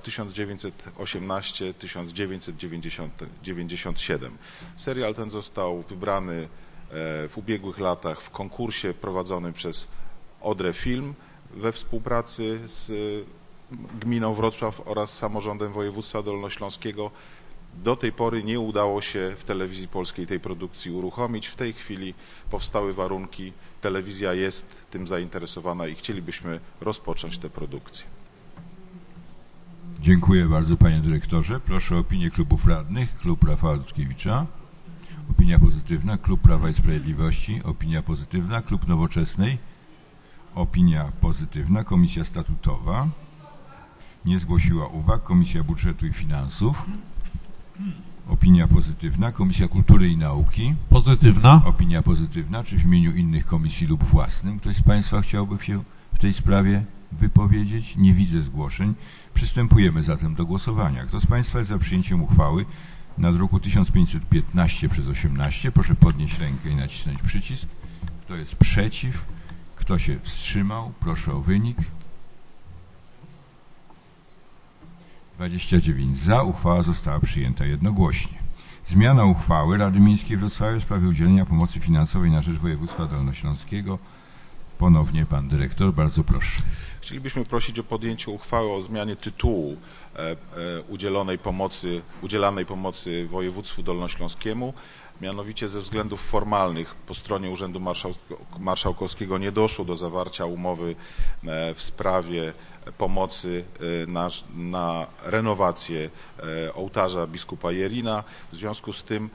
1918-1997. Serial ten został wybrany w ubiegłych latach w konkursie prowadzonym przez Odrę Film we współpracy z gminą Wrocław oraz samorządem województwa dolnośląskiego. Do tej pory nie udało się w telewizji polskiej tej produkcji uruchomić. W tej chwili powstały warunki, telewizja jest tym zainteresowana i chcielibyśmy rozpocząć tę produkcję. Dziękuję bardzo, panie dyrektorze. Proszę o opinię klubów radnych. Klub Rafała Dudkiewicza. Opinia pozytywna. Klub Prawa i Sprawiedliwości. Opinia pozytywna. Klub Nowoczesnej. Opinia pozytywna. Komisja Statutowa. Nie zgłosiła uwag. Komisja Budżetu i Finansów. Opinia pozytywna. Komisja Kultury i Nauki. Pozytywna. Opinia pozytywna. Czy w imieniu innych komisji lub własnym ktoś z Państwa chciałby się w tej sprawie wypowiedzieć? Nie widzę zgłoszeń. Przystępujemy zatem do głosowania. Kto z Państwa jest za przyjęciem uchwały na druku 1515/18? Proszę podnieść rękę i nacisnąć przycisk. Kto jest przeciw? Kto się wstrzymał? Proszę o wynik. 29 za. Uchwała została przyjęta jednogłośnie. Zmiana uchwały Rady Miejskiej Wrocławia w sprawie udzielenia pomocy finansowej na rzecz województwa dolnośląskiego. Ponownie pan dyrektor, bardzo proszę. Chcielibyśmy prosić o podjęcie uchwały o zmianie tytułu udzielanej pomocy województwu dolnośląskiemu. Mianowicie ze względów formalnych po stronie Urzędu Marszałkowskiego nie doszło do zawarcia umowy w sprawie pomocy na renowację ołtarza biskupa Jerina. W związku z tym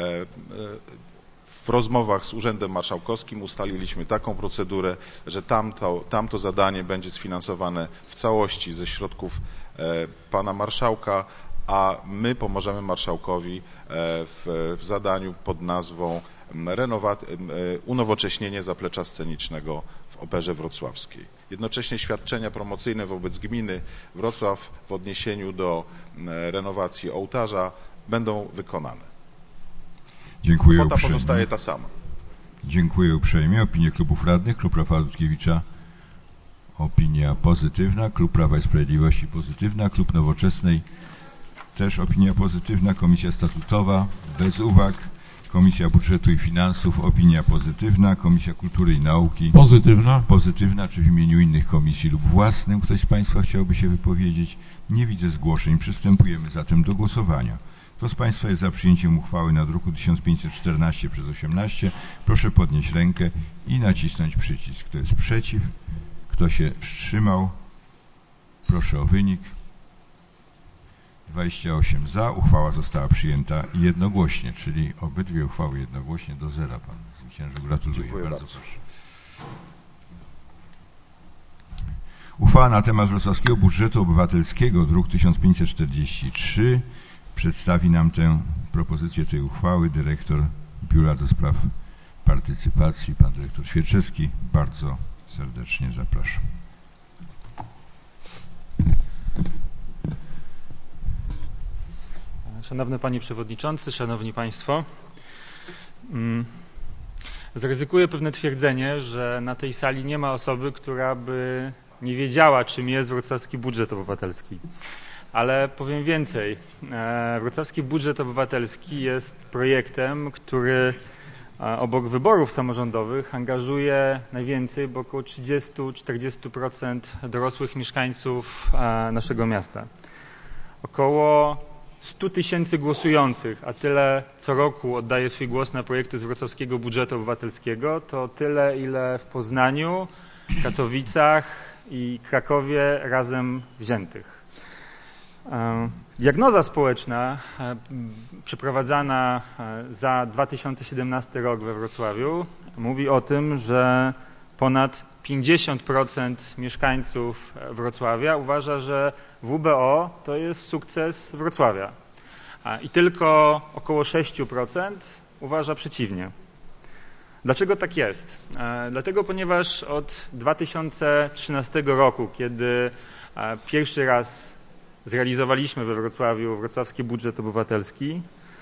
w rozmowach z Urzędem Marszałkowskim ustaliliśmy taką procedurę, że tamto zadanie będzie sfinansowane w całości ze środków pana marszałka, a my pomożemy marszałkowi w zadaniu pod nazwą unowocześnienie zaplecza scenicznego w Operze Wrocławskiej. Jednocześnie świadczenia promocyjne wobec gminy Wrocław w odniesieniu do renowacji ołtarza będą wykonane. Dziękuję Kwota uprzejmie. pozostaje ta sama. Dziękuję uprzejmie. Opinie klubów radnych. Klub Rafała Dudkiewicza. Opinia pozytywna. Klub Prawa i Sprawiedliwości pozytywna. Klub Nowoczesnej też opinia pozytywna. Komisja Statutowa bez uwag. Komisja Budżetu i Finansów opinia pozytywna. Komisja Kultury i Nauki Pozytywna. pozytywna. Czy w imieniu innych komisji lub własnym ktoś z Państwa chciałby się wypowiedzieć? Nie widzę zgłoszeń. Przystępujemy zatem do głosowania. Kto z Państwa jest za przyjęciem uchwały na druku 1514/18? Proszę podnieść rękę i nacisnąć przycisk. Kto jest przeciw? Kto się wstrzymał? Proszę o wynik. 28 za. Uchwała została przyjęta jednogłośnie, czyli obydwie uchwały jednogłośnie do zera. Pan zwyciężył. Gratuluję. Dziękuję bardzo. Proszę. Uchwała na temat Wrocławskiego Budżetu Obywatelskiego, druk 1543. Przedstawi nam tę propozycję tej uchwały dyrektor Biura do Spraw Partycypacji, pan dyrektor Świerczewski. Bardzo serdecznie zapraszam. Szanowny Panie Przewodniczący, Szanowni Państwo, zaryzykuję pewne twierdzenie, że na tej sali nie ma osoby, która by nie wiedziała, czym jest Wrocławski Budżet Obywatelski. Ale powiem więcej. Wrocławski Budżet Obywatelski jest projektem, który obok wyborów samorządowych angażuje najwięcej, bo około 30–40% dorosłych mieszkańców naszego miasta. Około 100 000 głosujących, a tyle co roku oddaje swój głos na projekty z Wrocławskiego Budżetu Obywatelskiego, to tyle, ile w Poznaniu, Katowicach i Krakowie razem wziętych. Diagnoza społeczna przeprowadzana za 2017 rok we Wrocławiu mówi o tym, że ponad 50% mieszkańców Wrocławia uważa, że WBO to jest sukces Wrocławia i tylko około 6% uważa przeciwnie. Dlaczego tak jest? Dlatego, ponieważ od 2013 roku, kiedy pierwszy raz zrealizowaliśmy we Wrocławiu Wrocławski Budżet Obywatelski,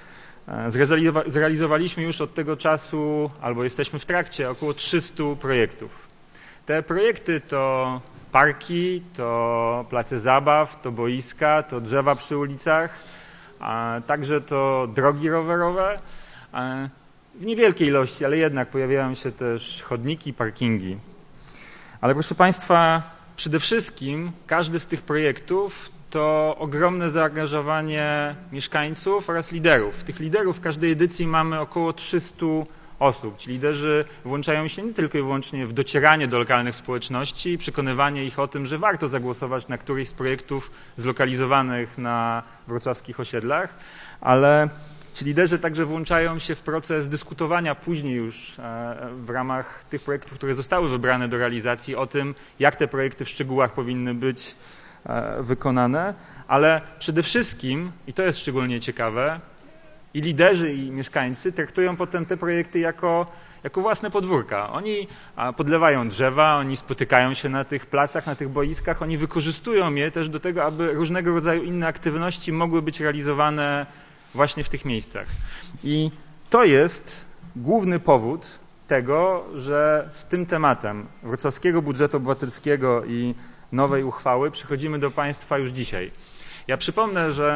zrealizowaliśmy już od tego czasu, albo jesteśmy w trakcie, około 300 projektów. Te projekty to parki, to place zabaw, to boiska, to drzewa przy ulicach, a także to drogi rowerowe. W niewielkiej ilości, ale jednak pojawiają się też chodniki, parkingi. Ale proszę Państwa, przede wszystkim każdy z tych projektów to ogromne zaangażowanie mieszkańców oraz liderów. Tych liderów w każdej edycji mamy około 300 osób. Ci liderzy włączają się nie tylko i wyłącznie w docieranie do lokalnych społeczności i przekonywanie ich o tym, że warto zagłosować na któryś z projektów zlokalizowanych na wrocławskich osiedlach, ale ci liderzy także włączają się w proces dyskutowania później już w ramach tych projektów, które zostały wybrane do realizacji, o tym, jak te projekty w szczegółach powinny być wykonane, ale przede wszystkim, i to jest szczególnie ciekawe, i liderzy, i mieszkańcy traktują potem te projekty jako własne podwórka. Oni podlewają drzewa, oni spotykają się na tych placach, na tych boiskach, oni wykorzystują je też do tego, aby różnego rodzaju inne aktywności mogły być realizowane właśnie w tych miejscach. I to jest główny powód tego, że z tym tematem Wrocławskiego Budżetu Obywatelskiego i nowej uchwały przychodzimy do Państwa już dzisiaj. Ja przypomnę, że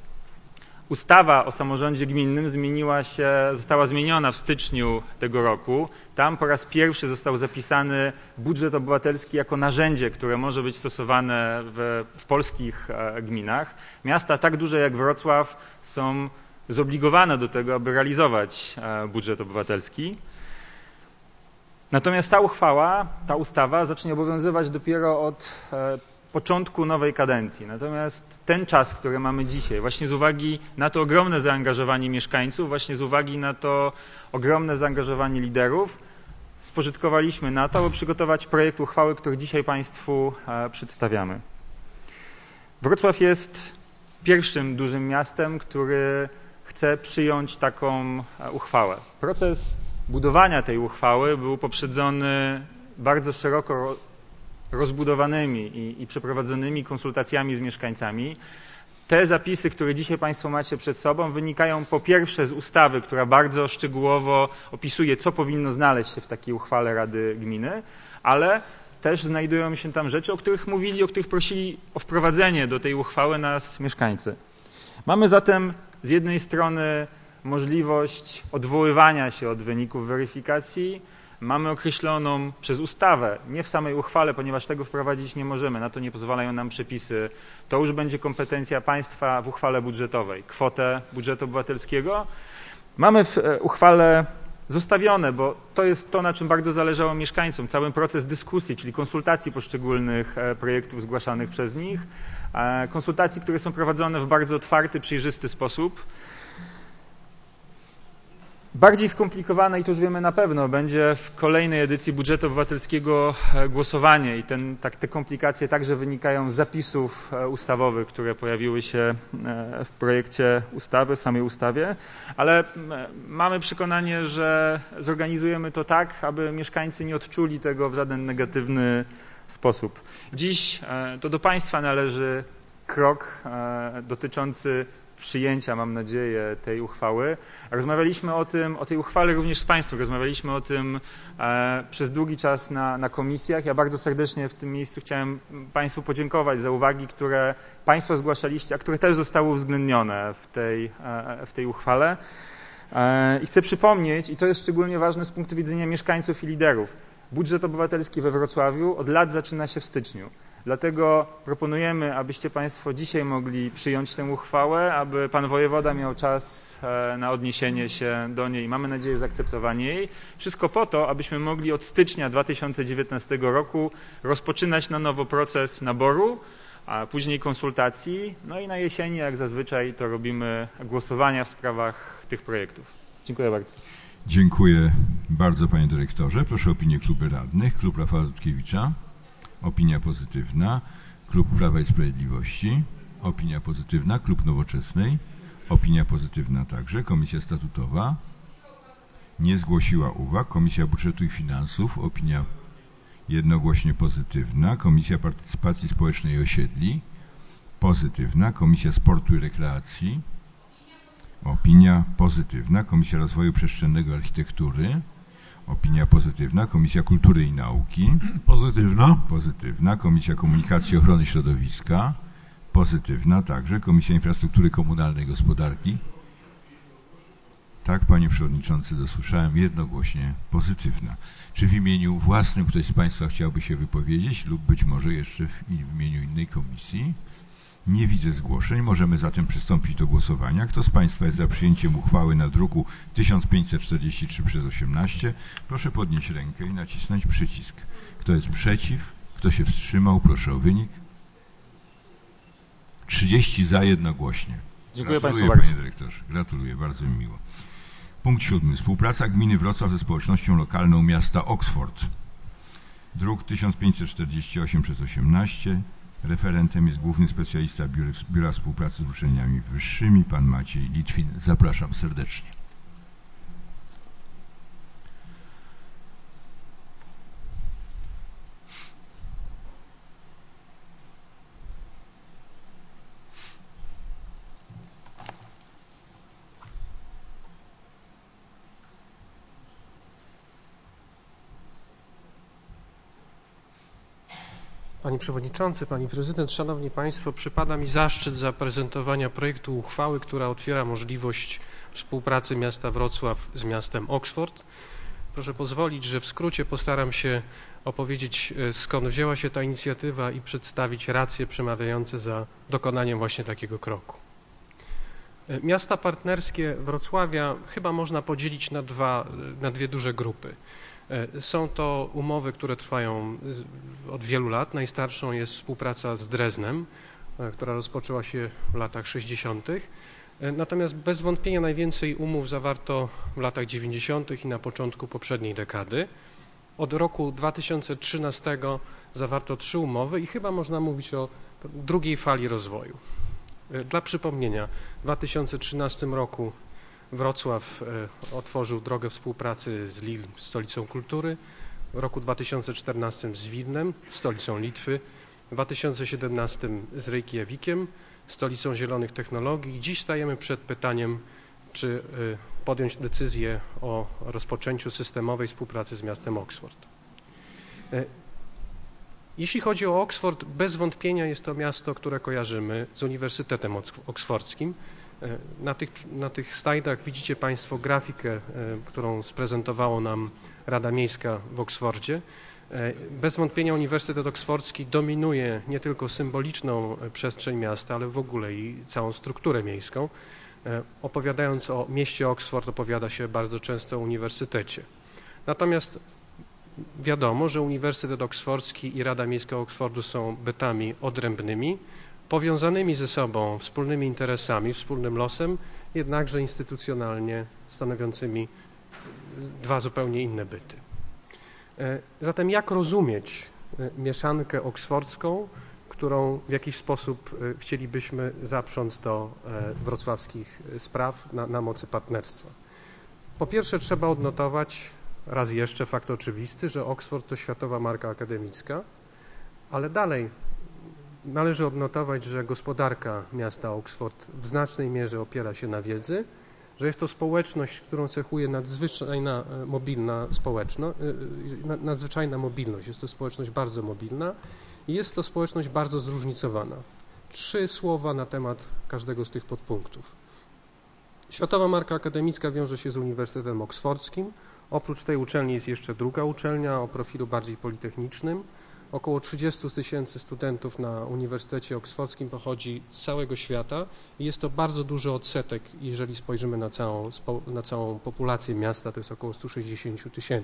ustawa o samorządzie gminnym została zmieniona w styczniu tego roku. Tam po raz pierwszy został zapisany budżet obywatelski jako narzędzie, które może być stosowane w polskich gminach. Miasta tak duże jak Wrocław są zobligowane do tego, aby realizować budżet obywatelski. Natomiast ta ustawa zacznie obowiązywać dopiero od początku nowej kadencji. Natomiast ten czas, który mamy dzisiaj, właśnie z uwagi na to ogromne zaangażowanie mieszkańców, właśnie z uwagi na to ogromne zaangażowanie liderów, spożytkowaliśmy na to, aby przygotować projekt uchwały, który dzisiaj Państwu przedstawiamy. Wrocław jest pierwszym dużym miastem, który chce przyjąć taką uchwałę. Proces budowania tej uchwały był poprzedzony bardzo szeroko rozbudowanymi i przeprowadzonymi konsultacjami z mieszkańcami. Te zapisy, które dzisiaj Państwo macie przed sobą, wynikają po pierwsze z ustawy, która bardzo szczegółowo opisuje, co powinno znaleźć się w takiej uchwale Rady Gminy, ale też znajdują się tam rzeczy, o których mówili, o których prosili o wprowadzenie do tej uchwały nas mieszkańcy. Mamy zatem z jednej strony możliwość odwoływania się od wyników weryfikacji, mamy określoną przez ustawę, nie w samej uchwale, ponieważ tego wprowadzić nie możemy, na to nie pozwalają nam przepisy. To już będzie kompetencja państwa w uchwale budżetowej, kwotę budżetu obywatelskiego. Mamy w uchwale zostawione, bo to jest to, na czym bardzo zależało mieszkańcom. Cały proces dyskusji, czyli konsultacji poszczególnych projektów zgłaszanych przez nich, konsultacji, które są prowadzone w bardzo otwarty, przejrzysty sposób. Bardziej skomplikowane, i to już wiemy na pewno, będzie w kolejnej edycji budżetu obywatelskiego głosowanie i te komplikacje także wynikają z zapisów ustawowych, które pojawiły się w projekcie ustawy, w samej ustawie, ale mamy przekonanie, że zorganizujemy to tak, aby mieszkańcy nie odczuli tego w żaden negatywny sposób. Dziś to do Państwa należy krok dotyczący przyjęcia, mam nadzieję, tej uchwały. Rozmawialiśmy o tej uchwale również z Państwem, rozmawialiśmy o tym przez długi czas na komisjach. Ja bardzo serdecznie w tym miejscu chciałem Państwu podziękować za uwagi, które Państwo zgłaszaliście, a które też zostały uwzględnione w tej uchwale. I chcę przypomnieć, i to jest szczególnie ważne z punktu widzenia mieszkańców i liderów, budżet obywatelski we Wrocławiu od lat zaczyna się w styczniu. Dlatego proponujemy, abyście Państwo dzisiaj mogli przyjąć tę uchwałę, aby Pan Wojewoda miał czas na odniesienie się do niej. Mamy nadzieję zaakceptowanie jej. Wszystko po to, abyśmy mogli od stycznia 2019 roku rozpoczynać na nowo proces naboru, a później konsultacji, no i na jesieni, jak zazwyczaj, to robimy głosowania w sprawach tych projektów. Dziękuję bardzo. Dziękuję bardzo, panie dyrektorze. Proszę o opinię klubu radnych. Klub Rafała Dudkiewicza. Opinia pozytywna. Klub Prawa i Sprawiedliwości. Opinia pozytywna. Klub Nowoczesnej. Opinia pozytywna także. Komisja Statutowa nie zgłosiła uwag. Komisja Budżetu i Finansów. Opinia jednogłośnie pozytywna. Komisja Partycypacji Społecznej i Osiedli. Pozytywna. Komisja Sportu i Rekreacji. Opinia pozytywna. Komisja Rozwoju Przestrzennego i Architektury. Opinia pozytywna. Komisja Kultury i Nauki. Pozytywna. Pozytywna. Komisja Komunikacji i Ochrony Środowiska. Pozytywna także. Komisja Infrastruktury Komunalnej i Gospodarki. Tak, panie przewodniczący, dosłyszałem, jednogłośnie pozytywna. Czy w imieniu własnym ktoś z Państwa chciałby się wypowiedzieć lub być może jeszcze w imieniu innej komisji? Nie widzę zgłoszeń. Możemy zatem przystąpić do głosowania. Kto z Państwa jest za przyjęciem uchwały na druku 1543/18? Proszę podnieść rękę i nacisnąć przycisk. Kto jest przeciw? Kto się wstrzymał? Proszę o wynik. 30 za, jednogłośnie. Dziękuję Państwu bardzo. Panie dyrektorze. Gratuluję, bardzo mi miło. Punkt 7. Współpraca gminy Wrocław ze społecznością lokalną miasta Oxford. Druk 1548/18. Referentem jest główny specjalista Biura Współpracy z Uczelniami Wyższymi, pan Maciej Litwin. Zapraszam serdecznie. Panie Przewodniczący, Pani Prezydent, Szanowni Państwo, przypada mi zaszczyt zaprezentowania projektu uchwały, która otwiera możliwość współpracy miasta Wrocław z miastem Oxford. Proszę pozwolić, że w skrócie postaram się opowiedzieć, skąd wzięła się ta inicjatywa i przedstawić racje przemawiające za dokonaniem właśnie takiego kroku. Miasta partnerskie Wrocławia chyba można podzielić na dwie duże grupy. Są to umowy, które trwają od wielu lat. Najstarszą jest współpraca z Dreznem, która rozpoczęła się w latach 60. Natomiast bez wątpienia najwięcej umów zawarto w latach 90. i na początku poprzedniej dekady. Od roku 2013 zawarto 3 umowy i chyba można mówić o drugiej fali rozwoju. Dla przypomnienia, w 2013 roku Wrocław otworzył drogę współpracy z Lille, stolicą kultury, w roku 2014 z Wilnem, stolicą Litwy, w 2017 z Reykjavikiem, stolicą zielonych technologii. Dziś stajemy przed pytaniem, czy podjąć decyzję o rozpoczęciu systemowej współpracy z miastem Oxford. Jeśli chodzi o Oxford, bez wątpienia jest to miasto, które kojarzymy z Uniwersytetem Oksfordzkim. Na tych slajdach widzicie Państwo grafikę, którą sprezentowała nam Rada Miejska w Oksfordzie. Bez wątpienia Uniwersytet Oksfordzki dominuje nie tylko symboliczną przestrzeń miasta, ale w ogóle i całą strukturę miejską. Opowiadając o mieście Oxford, opowiada się bardzo często o uniwersytecie. Natomiast wiadomo, że Uniwersytet Oksfordzki i Rada Miejska Oksfordu są bytami odrębnymi, powiązanymi ze sobą wspólnymi interesami, wspólnym losem, jednakże instytucjonalnie stanowiącymi dwa zupełnie inne byty. Zatem jak rozumieć mieszankę oksfordzką, którą w jakiś sposób chcielibyśmy zaprząc do wrocławskich spraw na mocy partnerstwa? Po pierwsze trzeba odnotować raz jeszcze fakt oczywisty, że Oxford to światowa marka akademicka, ale dalej należy odnotować, że gospodarka miasta Oxford w znacznej mierze opiera się na wiedzy, że jest to społeczność, którą cechuje nadzwyczajna mobilność. Jest to społeczność bardzo mobilna i jest to społeczność bardzo zróżnicowana. 3 słowa na temat każdego z tych podpunktów. Światowa marka akademicka wiąże się z Uniwersytetem Oksfordzkim. Oprócz tej uczelni jest jeszcze druga uczelnia o profilu bardziej politechnicznym. Około 30 000 studentów na Uniwersytecie Oksfordzkim pochodzi z całego świata i jest to bardzo duży odsetek, jeżeli spojrzymy na całą populację miasta, to jest około 160 000.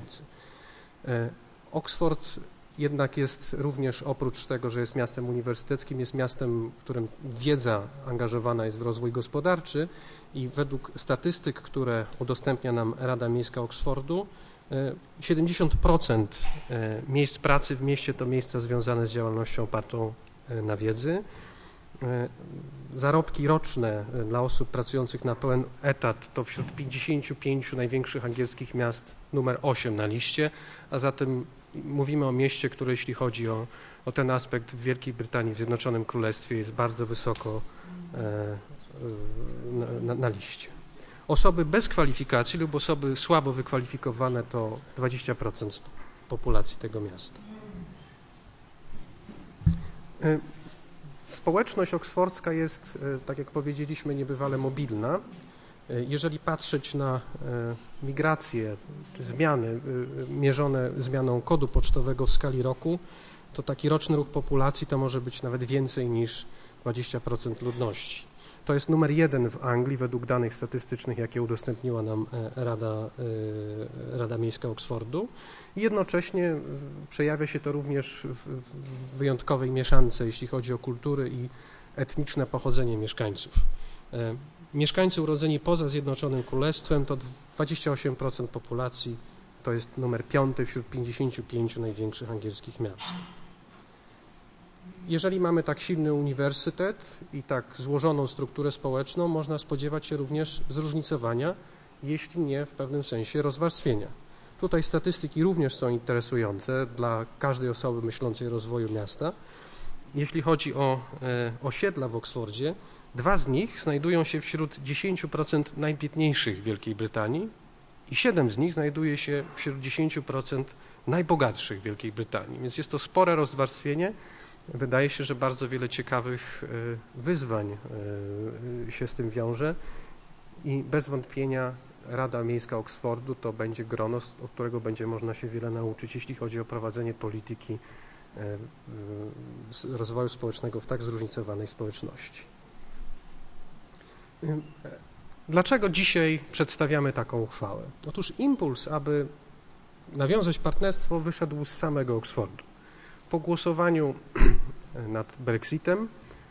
Oxford jednak jest również, oprócz tego, że jest miastem uniwersyteckim, jest miastem, w którym wiedza angażowana jest w rozwój gospodarczy i według statystyk, które udostępnia nam Rada Miejska Oksfordu, 70% miejsc pracy w mieście to miejsca związane z działalnością opartą na wiedzy. Zarobki roczne dla osób pracujących na pełen etat to wśród 55 największych angielskich miast numer 8 na liście, a zatem mówimy o mieście, które jeśli chodzi o ten aspekt w Wielkiej Brytanii, w Zjednoczonym Królestwie jest bardzo wysoko na liście. Osoby bez kwalifikacji lub osoby słabo wykwalifikowane to 20% populacji tego miasta. Społeczność oksfordzka jest, tak jak powiedzieliśmy, niebywale mobilna. Jeżeli patrzeć na migracje czy zmiany mierzone zmianą kodu pocztowego w skali roku, to taki roczny ruch populacji to może być nawet więcej niż 20% ludności. To jest numer 1 w Anglii według danych statystycznych, jakie udostępniła nam Rada Miejska Oksfordu. I jednocześnie przejawia się to również w wyjątkowej mieszance, jeśli chodzi o kultury i etniczne pochodzenie mieszkańców. Mieszkańcy urodzeni poza Zjednoczonym Królestwem to 28% populacji, to jest numer 5 wśród 55 największych angielskich miast. Jeżeli mamy tak silny uniwersytet i tak złożoną strukturę społeczną, można spodziewać się również zróżnicowania, jeśli nie w pewnym sensie rozwarstwienia. Tutaj statystyki również są interesujące dla każdej osoby myślącej o rozwoju miasta. Jeśli chodzi o osiedla w Oksfordzie, 2 z nich znajdują się wśród 10% najbiedniejszych w Wielkiej Brytanii i 7 z nich znajduje się wśród 10% najbogatszych w Wielkiej Brytanii. Więc jest to spore rozwarstwienie. Wydaje się, że bardzo wiele ciekawych wyzwań się z tym wiąże i bez wątpienia Rada Miejska Oksfordu to będzie grono, od którego będzie można się wiele nauczyć, jeśli chodzi o prowadzenie polityki rozwoju społecznego w tak zróżnicowanej społeczności. Dlaczego dzisiaj przedstawiamy taką uchwałę? Otóż impuls, aby nawiązać partnerstwo, wyszedł z samego Oksfordu. Po głosowaniu nad Brexitem,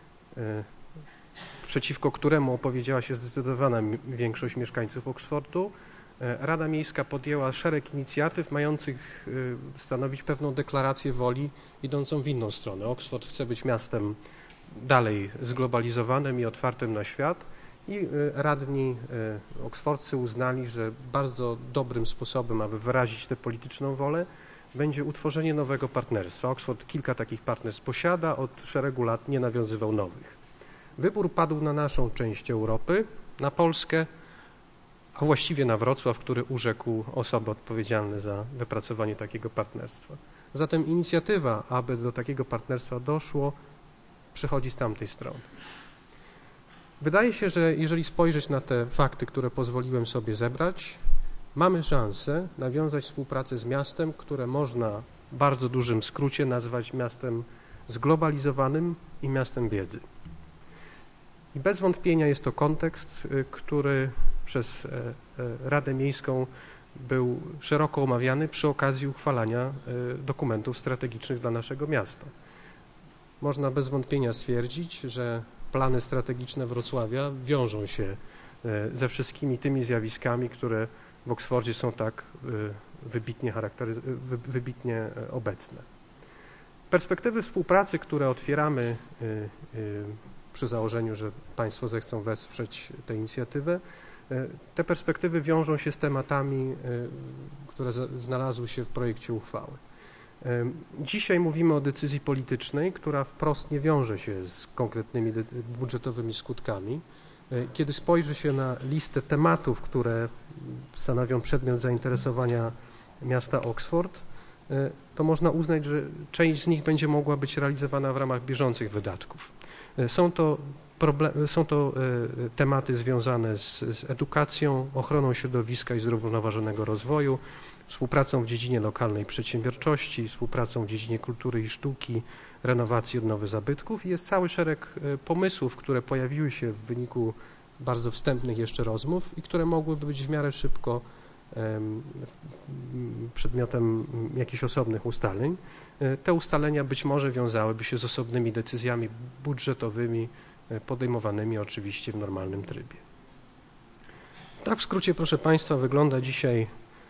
przeciwko któremu opowiedziała się zdecydowana większość mieszkańców Oksfordu, Rada Miejska podjęła szereg inicjatyw mających stanowić pewną deklarację woli idącą w inną stronę. Oksford chce być miastem dalej zglobalizowanym i otwartym na świat i radni oksfordzcy uznali, że bardzo dobrym sposobem, aby wyrazić tę polityczną wolę, będzie utworzenie nowego partnerstwa. Oksford kilka takich partnerstw posiada, od szeregu lat nie nawiązywał nowych. Wybór padł na naszą część Europy, na Polskę, a właściwie na Wrocław, który urzekł osoby odpowiedzialne za wypracowanie takiego partnerstwa. Zatem inicjatywa, aby do takiego partnerstwa doszło, przychodzi z tamtej strony. Wydaje się, że jeżeli spojrzeć na te fakty, które pozwoliłem sobie zebrać, mamy szansę nawiązać współpracę z miastem, które można w bardzo dużym skrócie nazwać miastem zglobalizowanym i miastem wiedzy. I bez wątpienia jest to kontekst, który przez Radę Miejską był szeroko omawiany przy okazji uchwalania dokumentów strategicznych dla naszego miasta. Można bez wątpienia stwierdzić, że plany strategiczne Wrocławia wiążą się ze wszystkimi tymi zjawiskami, które w Oksfordzie są tak wybitnie obecne. Perspektywy współpracy, które otwieramy przy założeniu, że Państwo zechcą wesprzeć tę inicjatywę, te perspektywy wiążą się z tematami, które znalazły się w projekcie uchwały. Dzisiaj mówimy o decyzji politycznej, która wprost nie wiąże się z konkretnymi budżetowymi skutkami. Kiedy spojrzy się na listę tematów, które stanowią przedmiot zainteresowania miasta Oxford, to można uznać, że część z nich będzie mogła być realizowana w ramach bieżących wydatków. Są to tematy związane z edukacją, ochroną środowiska i zrównoważonego rozwoju, współpracą w dziedzinie lokalnej przedsiębiorczości, współpracą w dziedzinie kultury i sztuki, renowacji i odnowy zabytków. I jest cały szereg pomysłów, które pojawiły się w wyniku bardzo wstępnych jeszcze rozmów i które mogłyby być w miarę szybko przedmiotem jakichś osobnych ustaleń. Te ustalenia być może wiązałyby się z osobnymi decyzjami budżetowymi podejmowanymi oczywiście w normalnym trybie. Tak w skrócie, proszę Państwa, wygląda dzisiaj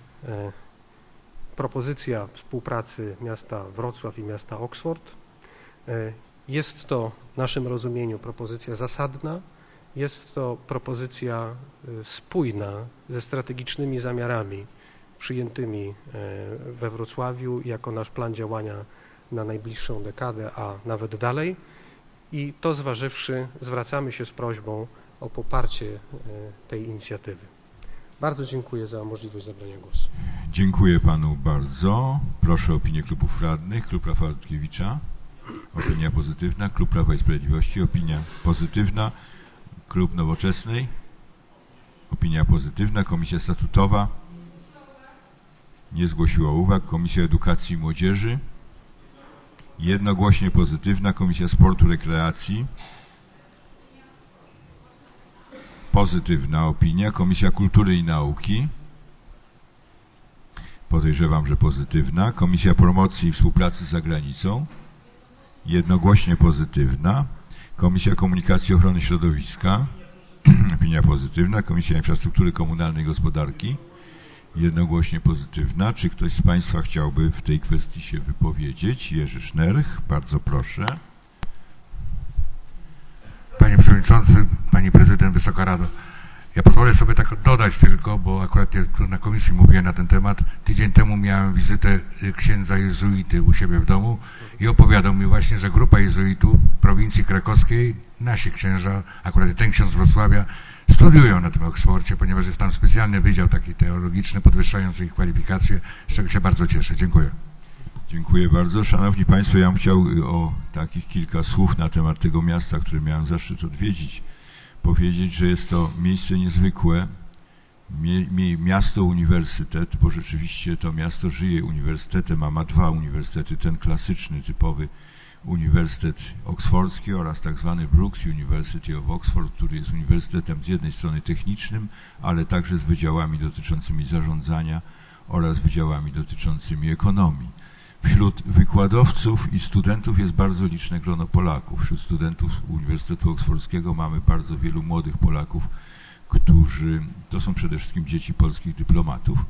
propozycja współpracy miasta Wrocław i miasta Oxford. Jest to w naszym rozumieniu propozycja zasadna, jest to propozycja spójna ze strategicznymi zamiarami przyjętymi we Wrocławiu jako nasz plan działania na najbliższą dekadę, a nawet dalej. I to zważywszy, zwracamy się z prośbą o poparcie tej inicjatywy. Bardzo dziękuję za możliwość zabrania głosu. Dziękuję Panu bardzo. Proszę o opinię klubów radnych. Klub Rafała Rutkiewicza. Opinia pozytywna. Klub Prawa i Sprawiedliwości. Opinia pozytywna. Klub Nowoczesnej. Opinia pozytywna. Komisja statutowa. Nie zgłosiła uwag. Komisja Edukacji i Młodzieży. Jednogłośnie pozytywna. Komisja Sportu i Rekreacji. Pozytywna opinia. Komisja Kultury i Nauki. Podejrzewam, że pozytywna. Komisja Promocji i Współpracy z Zagranicą. Jednogłośnie pozytywna. Komisja Komunikacji i Ochrony Środowiska. Opinia pozytywna. Komisja Infrastruktury Komunalnej i Gospodarki. Jednogłośnie pozytywna. Czy ktoś z Państwa chciałby w tej kwestii się wypowiedzieć? Jerzy Sznerch, bardzo proszę. Panie Przewodniczący, Pani Prezydent, Wysoka Rado. Ja pozwolę sobie tak dodać tylko, bo akurat ja na komisji mówiłem na ten temat. Tydzień temu miałem wizytę księdza jezuity u siebie w domu i opowiadał mi właśnie, że grupa jezuitów w prowincji krakowskiej, nasi księża, akurat ten ksiądz z Wrocławia, studiują na tym Oksfordzie, ponieważ jest tam specjalny wydział taki teologiczny, podwyższający ich kwalifikacje, z czego się bardzo cieszę. Dziękuję. Dziękuję bardzo. Szanowni Państwo, ja bym chciał o takich kilka słów na temat tego miasta, które miałem zaszczyt odwiedzić, powiedzieć, że jest to miejsce niezwykłe, miasto uniwersytet, bo rzeczywiście to miasto żyje uniwersytetem, a ma dwa uniwersytety, ten klasyczny, typowy Uniwersytet Oksfordzki oraz tak zwany Brooks University of Oxford, który jest uniwersytetem z jednej strony technicznym, ale także z wydziałami dotyczącymi zarządzania oraz wydziałami dotyczącymi ekonomii. Wśród wykładowców i studentów jest bardzo liczne grono Polaków. Wśród studentów Uniwersytetu Oksfordzkiego mamy bardzo wielu młodych Polaków, którzy to są przede wszystkim dzieci polskich dyplomatów,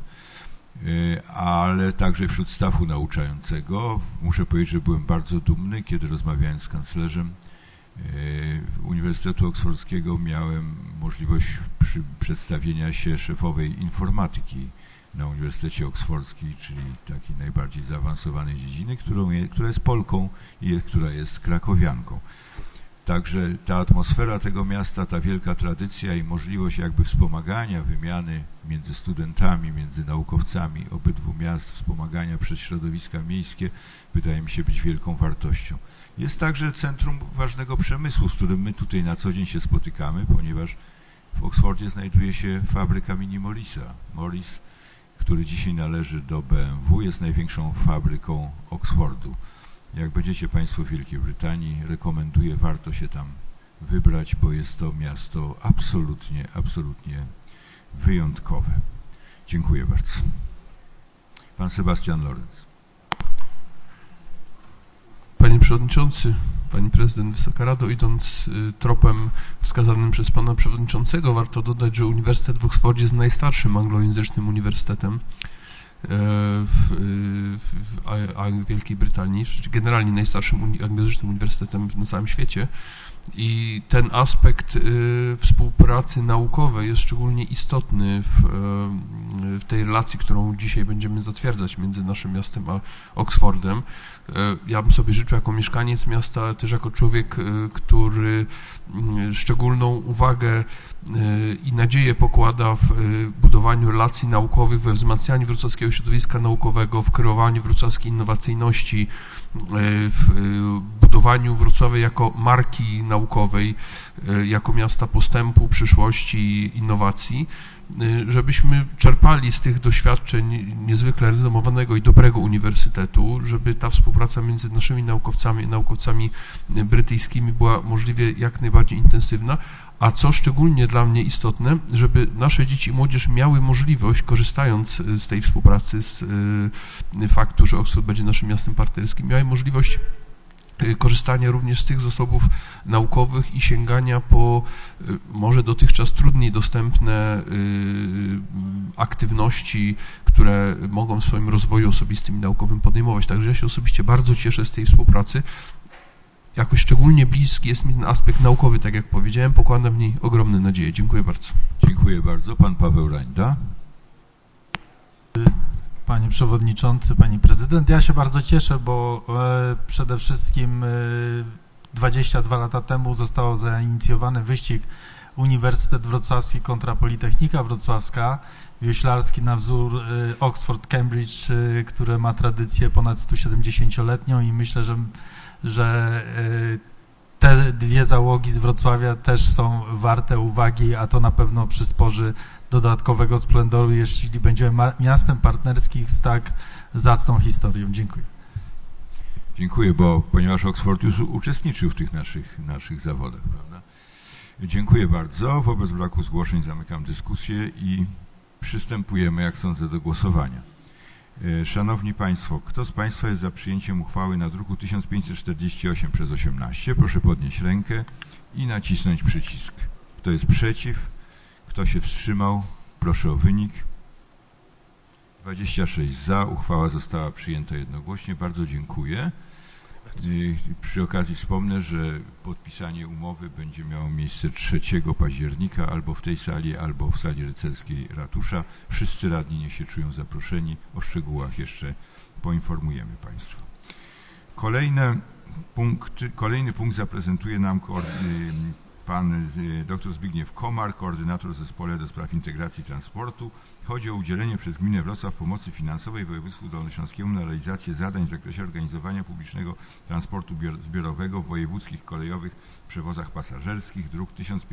ale także wśród stafu nauczającego. Muszę powiedzieć, że byłem bardzo dumny, kiedy rozmawiałem z kanclerzem Uniwersytetu Oksfordzkiego, miałem możliwość przedstawienia się szefowej informatyki na Uniwersytecie Oksfordzkim, czyli takiej najbardziej zaawansowanej dziedziny, która jest Polką i która jest krakowianką. Także ta atmosfera tego miasta, ta wielka tradycja i możliwość jakby wspomagania, wymiany między studentami, między naukowcami obydwu miast, wspomagania przez środowiska miejskie, wydaje mi się być wielką wartością. Jest także centrum ważnego przemysłu, z którym my tutaj na co dzień się spotykamy, ponieważ w Oksfordzie znajduje się fabryka Mini Morrisa. Morris, który dzisiaj należy do BMW, jest największą fabryką Oksfordu. Jak będziecie Państwo w Wielkiej Brytanii, rekomenduję, warto się tam wybrać, bo jest to miasto absolutnie wyjątkowe. Dziękuję bardzo. Pan Sebastian Lorenz. Panie Przewodniczący, Pani Prezydent, Wysoka Rado, idąc tropem wskazanym przez Pana Przewodniczącego, warto dodać, że Uniwersytet w Oksfordzie jest najstarszym anglojęzycznym uniwersytetem w Wielkiej Brytanii, czy generalnie najstarszym anglojęzycznym uniwersytetem na całym świecie. I ten aspekt współpracy naukowej jest szczególnie istotny w tej relacji, którą dzisiaj będziemy zatwierdzać między naszym miastem a Oksfordem. Ja bym sobie życzył jako mieszkaniec miasta, też jako człowiek, który szczególną uwagę i nadzieję pokłada w budowaniu relacji naukowych, we wzmacnianiu wrocławskiego środowiska naukowego, w kreowaniu wrocławskiej innowacyjności, w budowaniu Wrocławia jako marki naukowej, jako miasta postępu, przyszłości i innowacji, żebyśmy czerpali z tych doświadczeń niezwykle renomowanego i dobrego uniwersytetu, żeby ta współpraca między naszymi naukowcami i naukowcami brytyjskimi była możliwie jak najbardziej intensywna, a co szczególnie dla mnie istotne, żeby nasze dzieci i młodzież miały możliwość, korzystając z tej współpracy, z faktu, że Oxford będzie naszym miastem partnerskim, miały możliwość korzystania również z tych zasobów naukowych i sięgania po może dotychczas trudniej dostępne aktywności, które mogą w swoim rozwoju osobistym i naukowym podejmować. Także ja się osobiście bardzo cieszę z tej współpracy. Jakoś szczególnie bliski jest mi ten aspekt naukowy, tak jak powiedziałem, pokładam w niej ogromne nadzieje. Dziękuję bardzo. Dziękuję bardzo. Pan Paweł Rańda. Panie Przewodniczący, Pani Prezydent, ja się bardzo cieszę, bo przede wszystkim 22 lata temu został zainicjowany wyścig Uniwersytet Wrocławski kontra Politechnika Wrocławska, wioślarski na wzór Oxford-Cambridge, które ma tradycję ponad 170-letnią i myślę, że te dwie załogi z Wrocławia też są warte uwagi, a to na pewno przysporzy dodatkowego splendoru, jeśli będziemy miastem partnerskim z tak zacną historią. Dziękuję. Dziękuję, ponieważ Oxford już uczestniczył w tych naszych zawodach, prawda? Dziękuję bardzo. Wobec braku zgłoszeń zamykam dyskusję i przystępujemy, jak sądzę, do głosowania. Szanowni Państwo, kto z Państwa jest za przyjęciem uchwały na druku 1548/18? Proszę podnieść rękę i nacisnąć przycisk. Kto jest przeciw? Kto się wstrzymał? Proszę o wynik. 26 za. Uchwała została przyjęta jednogłośnie. Bardzo dziękuję. Przy okazji wspomnę, że podpisanie umowy będzie miało miejsce 3 października albo w tej sali, albo w sali rycerskiej ratusza. Wszyscy radni niech się czują zaproszeni. O szczegółach jeszcze poinformujemy Państwa. Kolejny punkt zaprezentuje nam pan dr Zbigniew Komar, koordynator w zespole do spraw integracji transportu. Chodzi o udzielenie przez gminę Wrocław pomocy finansowej województwu dolnośląskiemu na realizację zadań w zakresie organizowania publicznego transportu zbiorowego w wojewódzkich kolejowych przewozach pasażerskich, druk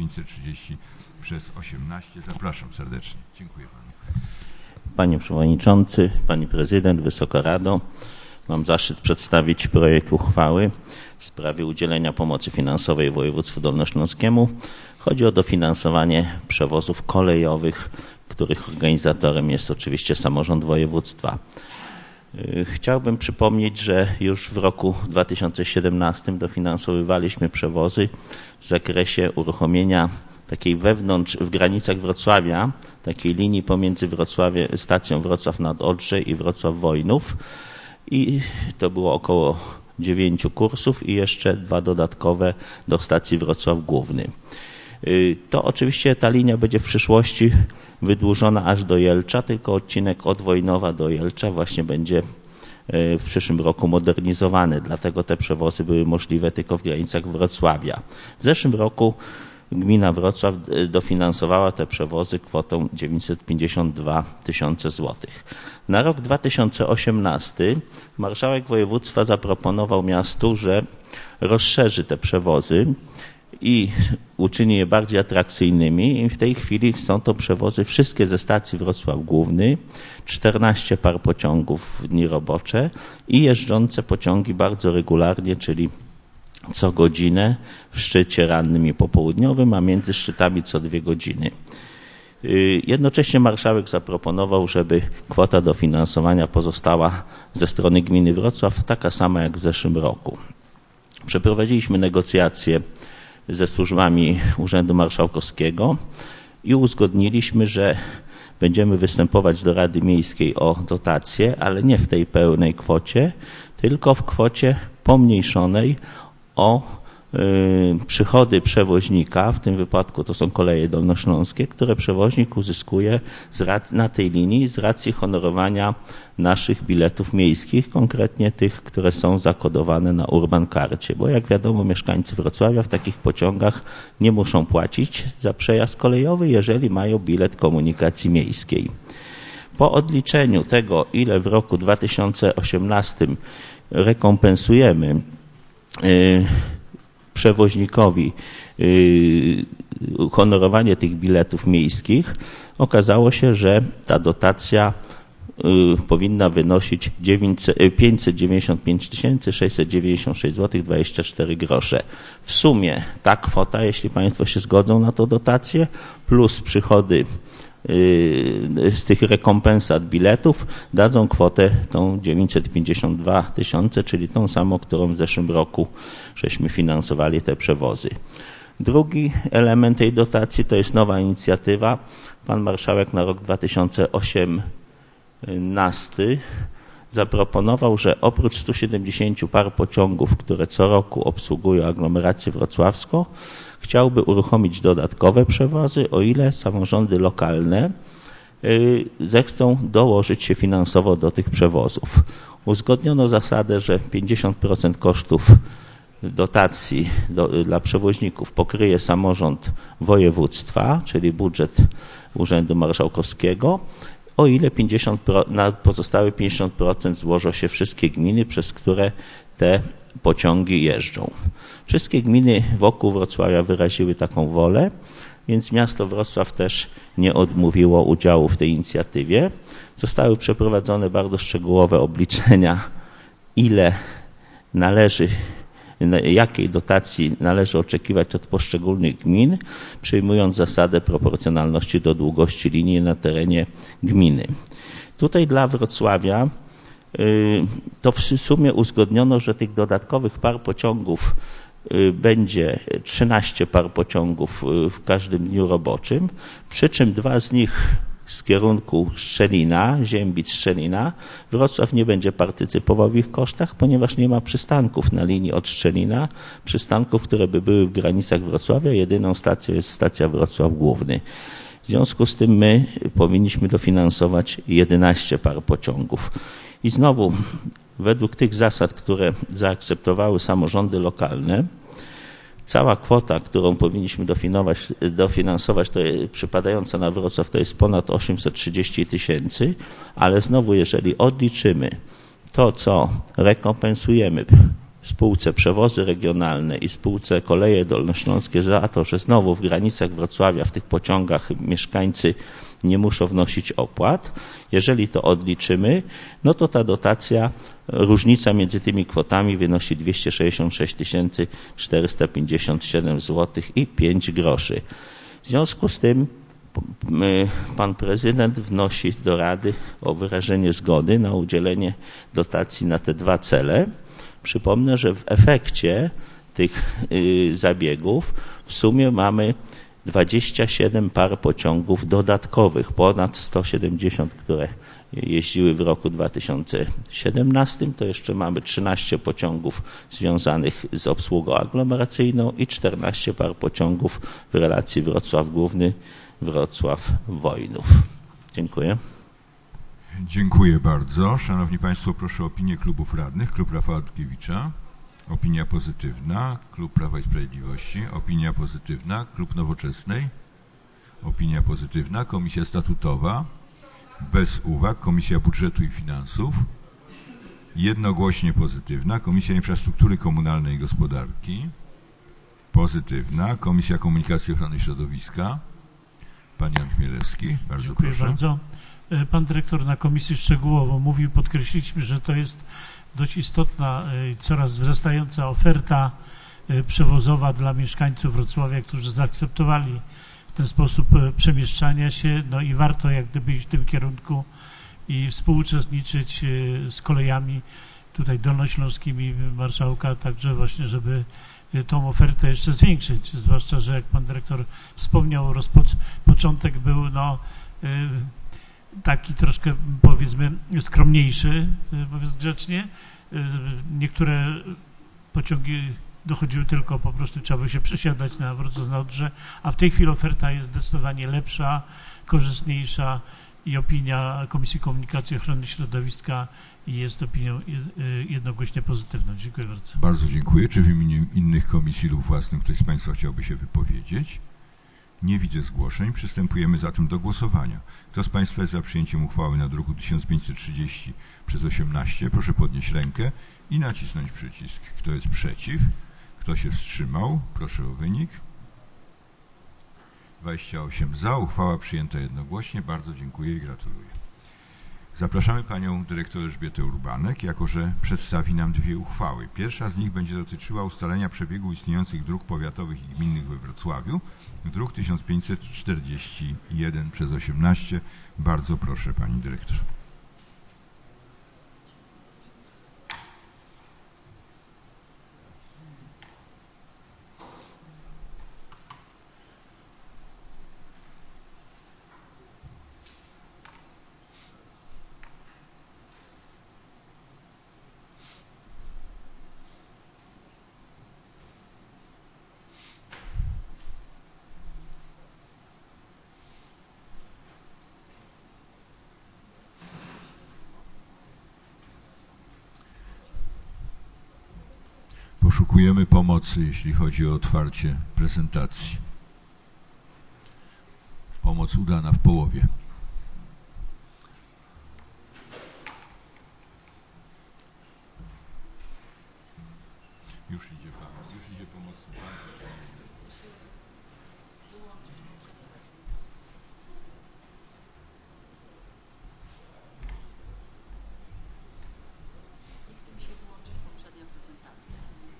1530/18. Zapraszam serdecznie. Dziękuję panu. Panie Przewodniczący, Pani Prezydent, Wysoka Rado, mam zaszczyt przedstawić projekt uchwały w sprawie udzielenia pomocy finansowej województwu dolnośląskiemu. Chodzi o dofinansowanie przewozów kolejowych, których organizatorem jest oczywiście samorząd województwa. Chciałbym przypomnieć, że już w roku 2017 dofinansowywaliśmy przewozy w zakresie uruchomienia takiej w granicach Wrocławia, takiej linii pomiędzy stacją Wrocław nad Odrze i Wrocław-Wojnów. I to było około 9 kursów i jeszcze 2 dodatkowe do stacji Wrocław Główny. To oczywiście ta linia będzie w przyszłości wydłużona aż do Jelcza, tylko odcinek od Wojnowa do Jelcza właśnie będzie w przyszłym roku modernizowany, dlatego te przewozy były możliwe tylko w granicach Wrocławia. W zeszłym roku gmina Wrocław dofinansowała te przewozy kwotą 952 000 złotych. Na rok 2018 marszałek województwa zaproponował miastu, że rozszerzy te przewozy i uczyni je bardziej atrakcyjnymi i w tej chwili są to przewozy wszystkie ze stacji Wrocław Główny, 14 par pociągów w dni robocze i jeżdżące pociągi bardzo regularnie, czyli co godzinę w szczycie rannym i popołudniowym, a między szczytami co 2 godziny. Jednocześnie marszałek zaproponował, żeby kwota dofinansowania pozostała ze strony gminy Wrocław taka sama jak w zeszłym roku. Przeprowadziliśmy negocjacje ze służbami Urzędu Marszałkowskiego i uzgodniliśmy, że będziemy występować do Rady Miejskiej o dotację, ale nie w tej pełnej kwocie, tylko w kwocie pomniejszonej o przychody przewoźnika, w tym wypadku to są Koleje Dolnośląskie, które przewoźnik uzyskuje na tej linii z racji honorowania naszych biletów miejskich, konkretnie tych, które są zakodowane na Urban Karcie, bo jak wiadomo mieszkańcy Wrocławia w takich pociągach nie muszą płacić za przejazd kolejowy, jeżeli mają bilet komunikacji miejskiej. Po odliczeniu tego, ile w roku 2018 rekompensujemy przewoźnikowi honorowanie tych biletów miejskich, okazało się, że ta dotacja powinna wynosić 595 696 zł 24 grosze. W sumie ta kwota, jeśli Państwo się zgodzą na tą dotację, plus przychody z tych rekompensat biletów dadzą kwotę tą 952 000, czyli tą samą, którą w zeszłym roku żeśmy finansowali te przewozy. Drugi element tej dotacji to jest nowa inicjatywa. Pan marszałek na rok 2018 zaproponował, że oprócz 170 par pociągów, które co roku obsługują aglomerację wrocławską, chciałby uruchomić dodatkowe przewozy, o ile samorządy lokalne zechcą dołożyć się finansowo do tych przewozów. Uzgodniono zasadę, że 50% kosztów dotacji dla przewoźników pokryje samorząd województwa, czyli budżet Urzędu Marszałkowskiego, o ile na pozostałe 50% złożą się wszystkie gminy, przez które te pociągi jeżdżą. Wszystkie gminy wokół Wrocławia wyraziły taką wolę, więc miasto Wrocław też nie odmówiło udziału w tej inicjatywie. Zostały przeprowadzone bardzo szczegółowe obliczenia, jakiej dotacji należy oczekiwać od poszczególnych gmin, przyjmując zasadę proporcjonalności do długości linii na terenie gminy. Tutaj dla Wrocławia to w sumie uzgodniono, że tych dodatkowych par pociągów będzie 13 par pociągów w każdym dniu roboczym, przy czym 2 z nich z kierunku Strzelina, Ziębic-Strzelina. Wrocław nie będzie partycypował w ich kosztach, ponieważ nie ma przystanków na linii od Strzelina, przystanków, które by były w granicach Wrocławia. Jedyną stacją jest stacja Wrocław Główny. W związku z tym my powinniśmy dofinansować 11 par pociągów. I znowu, według tych zasad, które zaakceptowały samorządy lokalne, cała kwota, którą powinniśmy dofinansować, to przypadająca na Wrocław, to jest ponad 830 000, ale znowu, jeżeli odliczymy to, co rekompensujemy spółce Przewozy Regionalne i spółce Koleje Dolnośląskie za to, że znowu w granicach Wrocławia w tych pociągach mieszkańcy nie muszą wnosić opłat. Jeżeli to odliczymy, no to ta dotacja, różnica między tymi kwotami wynosi 266 457 zł i 5 groszy. W związku z tym pan prezydent wnosi do Rady o wyrażenie zgody na udzielenie dotacji na te 2 cele. Przypomnę, że w efekcie tych zabiegów w sumie mamy 27 par pociągów dodatkowych, ponad 170, które jeździły w roku 2017, to jeszcze mamy 13 pociągów związanych z obsługą aglomeracyjną i 14 par pociągów w relacji Wrocław Główny, Wrocław Wojnów. Dziękuję. Dziękuję bardzo. Szanowni Państwo, proszę o opinię klubów radnych. Klub Rafała Dutkiewicza. Opinia pozytywna. Klub Prawa i Sprawiedliwości. Opinia pozytywna. Klub Nowoczesnej. Opinia pozytywna. Komisja Statutowa. Bez uwag. Komisja Budżetu i Finansów. Jednogłośnie pozytywna. Komisja Infrastruktury Komunalnej i Gospodarki. Pozytywna. Komisja Komunikacji i Ochrony Środowiska. Pan Jan Chmielewski. Bardzo Dziękuję proszę. bardzo. Pan dyrektor na komisji szczegółowo mówił, podkreśliliśmy, że to jest dość istotna, coraz wzrastająca oferta przewozowa dla mieszkańców Wrocławia, którzy zaakceptowali w ten sposób przemieszczania się, no i warto jak gdyby iść w tym kierunku i współuczestniczyć z kolejami tutaj dolnośląskimi marszałka, także właśnie, żeby tą ofertę jeszcze zwiększyć, zwłaszcza, że jak pan dyrektor wspomniał, początek był no, taki troszkę powiedzmy skromniejszy, mówiąc grzecznie. Niektóre pociągi dochodziły tylko po prostu, trzeba by się przesiadać na Wrocław-Odrze, a w tej chwili oferta jest zdecydowanie lepsza, korzystniejsza i opinia Komisji Komunikacji i Ochrony Środowiska jest opinią jednogłośnie pozytywną. Dziękuję bardzo. Bardzo dziękuję. Czy w imieniu innych komisji lub własnym ktoś z Państwa chciałby się wypowiedzieć? Nie widzę zgłoszeń. Przystępujemy zatem do głosowania. Kto z Państwa jest za przyjęciem uchwały na druku 1530/18? Proszę podnieść rękę i nacisnąć przycisk. Kto jest przeciw? Kto się wstrzymał? Proszę o wynik. 28 za. Uchwała przyjęta jednogłośnie. Bardzo dziękuję i gratuluję. Zapraszamy Panią Dyrektor Elżbietę Urbanek, jako że przedstawi nam dwie uchwały. Pierwsza z nich będzie dotyczyła ustalenia przebiegu istniejących dróg powiatowych i gminnych we Wrocławiu, druk 1541/18. Bardzo proszę Pani Dyrektor. Poszukujemy pomocy, jeśli chodzi o otwarcie prezentacji. Pomoc udana w połowie. Już idzie pomoc. Nie chce mi się wyłączyć poprzednia prezentacja.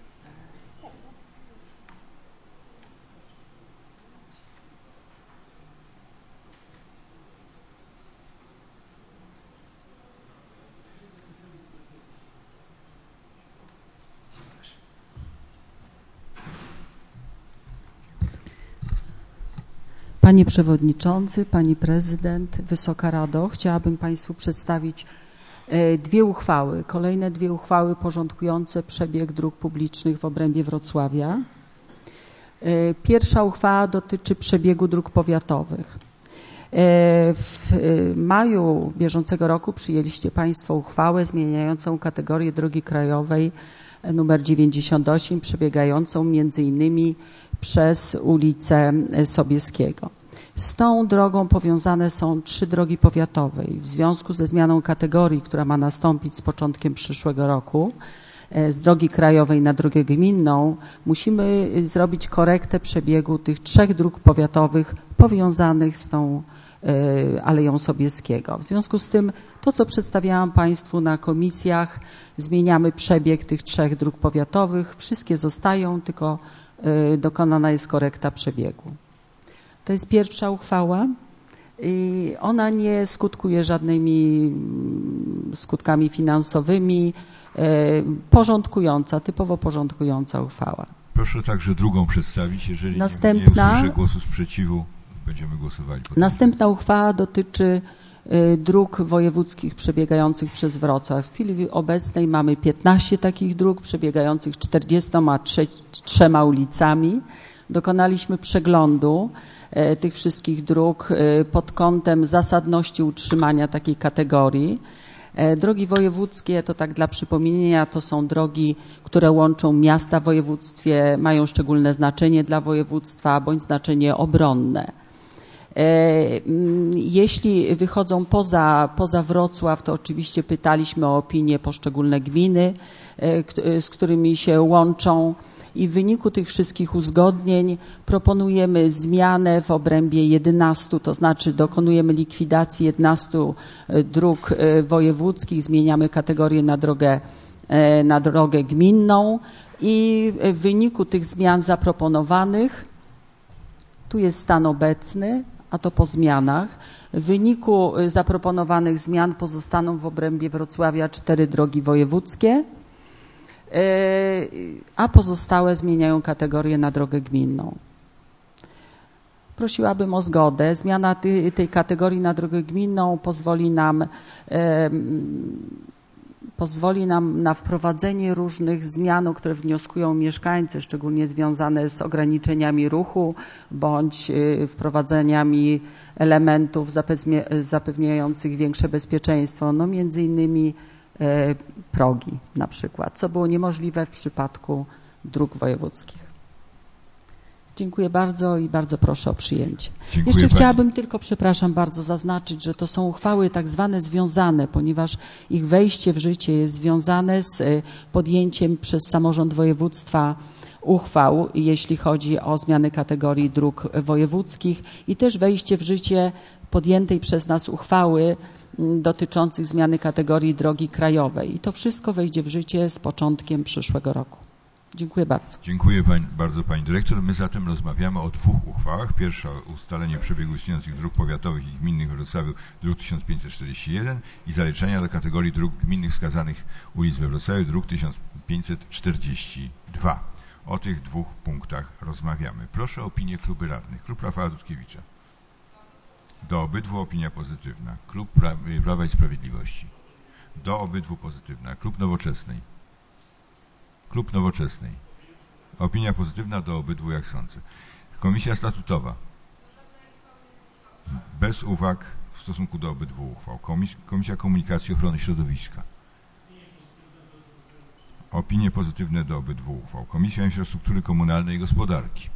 Panie Przewodniczący, Pani Prezydent, Wysoka Rado, chciałabym Państwu przedstawić dwie uchwały, kolejne dwie uchwały porządkujące przebieg dróg publicznych w obrębie Wrocławia. Pierwsza uchwała dotyczy przebiegu dróg powiatowych. W maju bieżącego roku przyjęliście Państwo uchwałę zmieniającą kategorię drogi krajowej nr 98, przebiegającą między innymi przez ulicę Sobieskiego. Z tą drogą powiązane są 3 drogi powiatowe. W związku ze zmianą kategorii, która ma nastąpić z początkiem przyszłego roku, z drogi krajowej na drogę gminną, musimy zrobić korektę przebiegu tych 3 dróg powiatowych powiązanych z tą Aleją Sobieskiego. W związku z tym to, co przedstawiałam Państwu na komisjach, zmieniamy przebieg tych 3 dróg powiatowych. Wszystkie zostają, tylko dokonana jest korekta przebiegu. To jest pierwsza uchwała i ona nie skutkuje żadnymi skutkami finansowymi. Porządkująca, typowo porządkująca uchwała. Proszę także drugą przedstawić. Jeżeli nie usłyszę głosu sprzeciwu, będziemy głosowali. Następna uchwała dotyczy dróg wojewódzkich przebiegających przez Wrocław. W chwili obecnej mamy 15 takich dróg przebiegających 43 ulicami. Dokonaliśmy przeglądu tych wszystkich dróg pod kątem zasadności utrzymania takiej kategorii. Drogi wojewódzkie, to tak dla przypomnienia, to są drogi, które łączą miasta w województwie, mają szczególne znaczenie dla województwa bądź znaczenie obronne. Jeśli wychodzą poza Wrocław, to oczywiście pytaliśmy o opinie poszczególne gminy, z którymi się łączą i w wyniku tych wszystkich uzgodnień proponujemy zmianę w obrębie 11, to znaczy dokonujemy likwidacji 11 dróg wojewódzkich, zmieniamy kategorię na drogę na drogę gminną i w wyniku tych zmian zaproponowanych, tu jest stan obecny, a to po zmianach, w wyniku zaproponowanych zmian pozostaną w obrębie Wrocławia 4 drogi wojewódzkie, a pozostałe zmieniają kategorię na drogę gminną. Prosiłabym o zgodę. Zmiana tej kategorii na drogę gminną pozwoli nam na wprowadzenie różnych zmian, o które wnioskują mieszkańcy, szczególnie związane z ograniczeniami ruchu bądź wprowadzeniami elementów zapewniających większe bezpieczeństwo, no między innymi progi na przykład, co było niemożliwe w przypadku dróg wojewódzkich. Dziękuję bardzo i bardzo proszę o przyjęcie. Jeszcze chciałabym tylko, przepraszam bardzo, zaznaczyć, że to są uchwały tak zwane związane, ponieważ ich wejście w życie jest związane z podjęciem przez samorząd województwa uchwał, jeśli chodzi o zmiany kategorii dróg wojewódzkich i też wejście w życie podjętej przez nas uchwały dotyczących zmiany kategorii drogi krajowej. I to wszystko wejdzie w życie z początkiem przyszłego roku. Dziękuję bardzo. Dziękuję bardzo Pani Dyrektor. My zatem rozmawiamy o 2 uchwałach. Pierwsza ustalenie przebiegu istniejących dróg powiatowych i gminnych w Wrocławiu, druk 1541 i zaliczenia do kategorii dróg gminnych wskazanych ulic we Wrocławiu, druk 1542. O tych 2 punktach rozmawiamy. Proszę o opinię kluby radnych. Klub Rafała Dudkiewicza. Do obydwu opinia pozytywna. Klub Prawa i Sprawiedliwości. Do obydwu pozytywna. Klub Nowoczesnej. Klub Nowoczesnej. Opinia pozytywna do obydwu, jak sądzę. Komisja Statutowa. Bez uwag w stosunku do obydwu uchwał. Komisja Komunikacji i Ochrony Środowiska. Opinie pozytywne do obydwu uchwał. Komisja Infrastruktury Komunalnej i Gospodarki.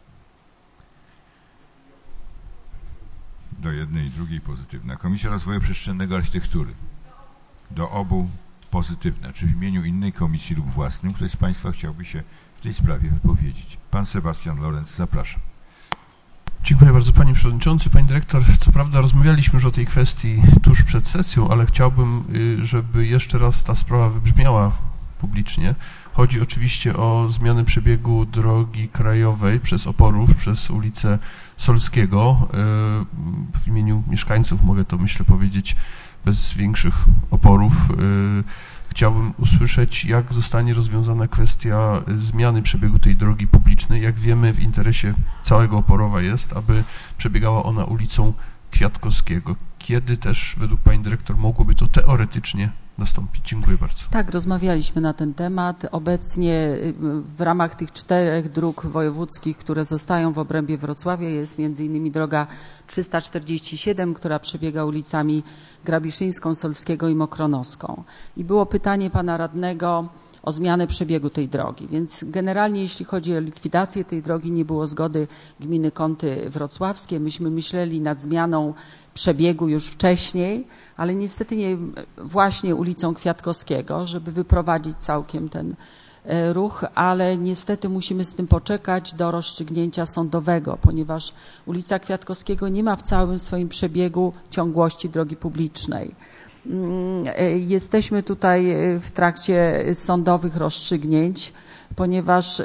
Do jednej i drugiej pozytywna. Komisja Rozwoju Przestrzennego i Architektury. Do obu pozytywna. Czy w imieniu innej komisji lub własnym ktoś z Państwa chciałby się w tej sprawie wypowiedzieć? Pan Sebastian Lorenz, zapraszam. Dziękuję bardzo Panie Przewodniczący. Pani Dyrektor, co prawda rozmawialiśmy już o tej kwestii tuż przed sesją, ale chciałbym, żeby jeszcze raz ta sprawa wybrzmiała publicznie. Chodzi oczywiście o zmianę przebiegu drogi krajowej przez Oporów, przez ulicę Solskiego. W imieniu mieszkańców mogę to, myślę, powiedzieć bez większych oporów. Chciałbym usłyszeć, jak zostanie rozwiązana kwestia zmiany przebiegu tej drogi publicznej. Jak wiemy, w interesie całego Oporowa jest, aby przebiegała ona ulicą Kwiatkowskiego. Kiedy też, według Pani Dyrektor, mogłoby to teoretycznie nastąpić? Dziękuję bardzo. Tak, rozmawialiśmy na ten temat. Obecnie w ramach tych 4 dróg wojewódzkich, które zostają w obrębie Wrocławia, jest m.in. droga 347, która przebiega ulicami Grabiszyńską, Solskiego i Mokronoską. I było pytanie pana radnego o zmianę przebiegu tej drogi, więc generalnie jeśli chodzi o likwidację tej drogi, nie było zgody gminy Kąty Wrocławskie. Myśmy myśleli nad zmianą przebiegu już wcześniej, ale niestety nie właśnie ulicą Kwiatkowskiego, żeby wyprowadzić całkiem ten ruch, ale niestety musimy z tym poczekać do rozstrzygnięcia sądowego, ponieważ ulica Kwiatkowskiego nie ma w całym swoim przebiegu ciągłości drogi publicznej. Jesteśmy tutaj w trakcie sądowych rozstrzygnięć, ponieważ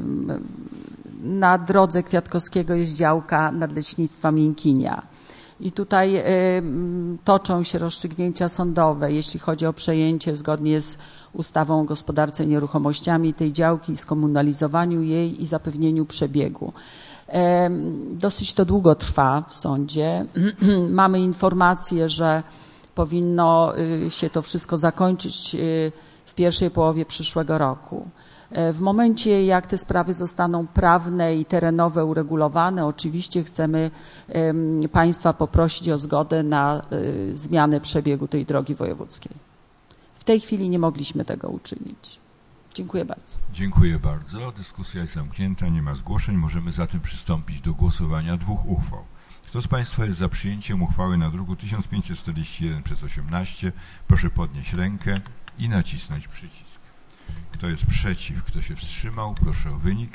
na drodze Kwiatkowskiego jest działka Nadleśnictwa Miękinia. I tutaj toczą się rozstrzygnięcia sądowe, jeśli chodzi o przejęcie zgodnie z ustawą o gospodarce nieruchomościami tej działki, skomunalizowaniu jej i zapewnieniu przebiegu. Dosyć to długo trwa w sądzie. Mamy informację, że powinno się to wszystko zakończyć w pierwszej połowie przyszłego roku. W momencie, jak te sprawy zostaną prawne i terenowe uregulowane, oczywiście chcemy Państwa poprosić o zgodę na zmianę przebiegu tej drogi wojewódzkiej. W tej chwili nie mogliśmy tego uczynić. Dziękuję bardzo. Dziękuję bardzo. Dyskusja jest zamknięta, nie ma zgłoszeń. Możemy zatem przystąpić do głosowania 2 uchwał. Kto z Państwa jest za przyjęciem uchwały na druku 1541/18? Proszę podnieść rękę i nacisnąć przycisk. Kto jest przeciw? Kto się wstrzymał? Proszę o wynik.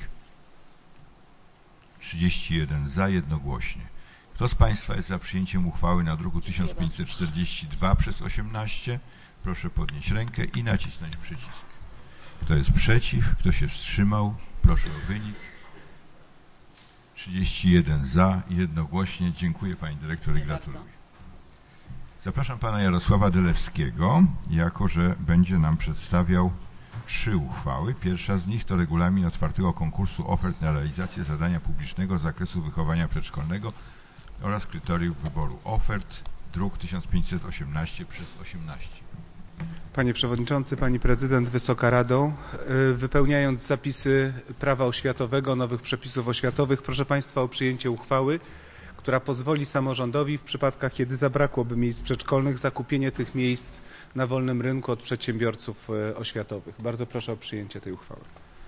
31 za, jednogłośnie. Kto z Państwa jest za przyjęciem uchwały na druku 1542/18? proszę podnieść rękę i nacisnąć przycisk. Kto jest przeciw? Kto się wstrzymał? Proszę o wynik. 31 za, jednogłośnie. Dziękuję pani dyrektor i gratuluję. Zapraszam pana Jarosława Delewskiego, jako że będzie nam przedstawiał 3 uchwały. Pierwsza z nich to regulamin otwartego konkursu ofert na realizację zadania publicznego z zakresu wychowania przedszkolnego oraz kryteriów wyboru ofert, druk 1518/18. Panie Przewodniczący, Pani Prezydent, Wysoka Rado, wypełniając zapisy prawa oświatowego, nowych przepisów oświatowych, proszę Państwa o przyjęcie uchwały, która pozwoli samorządowi w przypadkach, kiedy zabrakłoby miejsc przedszkolnych, zakupienie tych miejsc na wolnym rynku od przedsiębiorców oświatowych. Bardzo proszę o przyjęcie tej uchwały.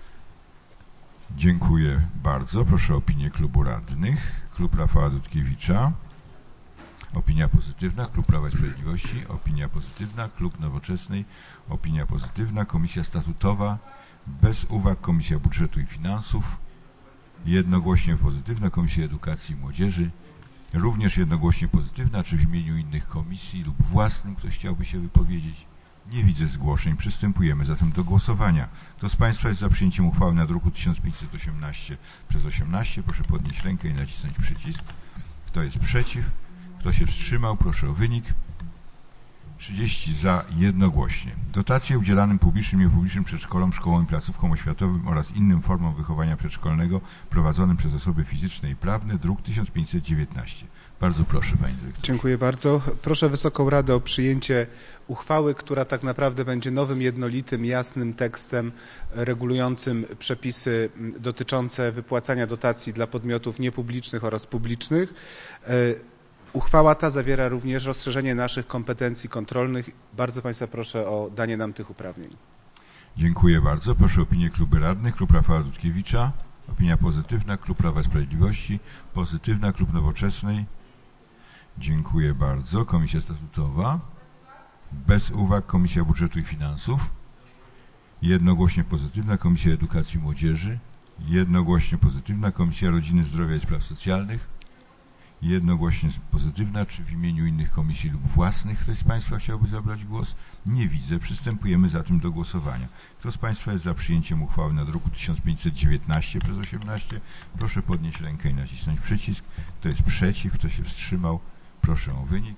Dziękuję bardzo. Proszę o opinię klubu radnych. Klub Rafała Dudkiewicza. Opinia pozytywna. Klub Prawa i Sprawiedliwości. Opinia pozytywna. Klub Nowoczesnej. Opinia pozytywna. Komisja statutowa. Bez uwag. Komisja Budżetu i Finansów. Jednogłośnie pozytywna. Komisja Edukacji i Młodzieży. Również jednogłośnie pozytywna. Czy w imieniu innych komisji lub własnym ktoś chciałby się wypowiedzieć? Nie widzę zgłoszeń. Przystępujemy zatem do głosowania. Kto z Państwa jest za przyjęciem uchwały na druku 1518/18? Proszę podnieść rękę i nacisnąć przycisk. Kto jest przeciw? Kto się wstrzymał? Proszę o wynik. 30 za, jednogłośnie. Dotacje udzielanym publicznym i niepublicznym przedszkolom, szkołom i placówkom oświatowym oraz innym formom wychowania przedszkolnego prowadzonym przez osoby fizyczne i prawne, druk 1519. Bardzo proszę, Pani Dyrektor. Dziękuję bardzo. Proszę Wysoką Radę o przyjęcie uchwały, która tak naprawdę będzie nowym, jednolitym, jasnym tekstem regulującym przepisy dotyczące wypłacania dotacji dla podmiotów niepublicznych oraz publicznych. Uchwała ta zawiera również rozszerzenie naszych kompetencji kontrolnych. Bardzo Państwa proszę o danie nam tych uprawnień. Dziękuję bardzo. Proszę o opinię klubu radnych. Klub Rafała Dudkiewicza. Opinia pozytywna. Klub Prawa i Sprawiedliwości. Pozytywna. Klub Nowoczesnej. Dziękuję bardzo. Komisja statutowa. Bez uwag. Komisja Budżetu i Finansów. Jednogłośnie pozytywna. Komisja Edukacji i Młodzieży. Jednogłośnie pozytywna. Komisja Rodziny, Zdrowia i Spraw Socjalnych. Jednogłośnie pozytywna. Czy w imieniu innych komisji lub własnych ktoś z Państwa chciałby zabrać głos? Nie widzę. Przystępujemy zatem do głosowania. Kto z Państwa jest za przyjęciem uchwały na druku 1519/18? Proszę podnieść rękę i nacisnąć przycisk. Kto jest przeciw? Kto się wstrzymał? Proszę o wynik.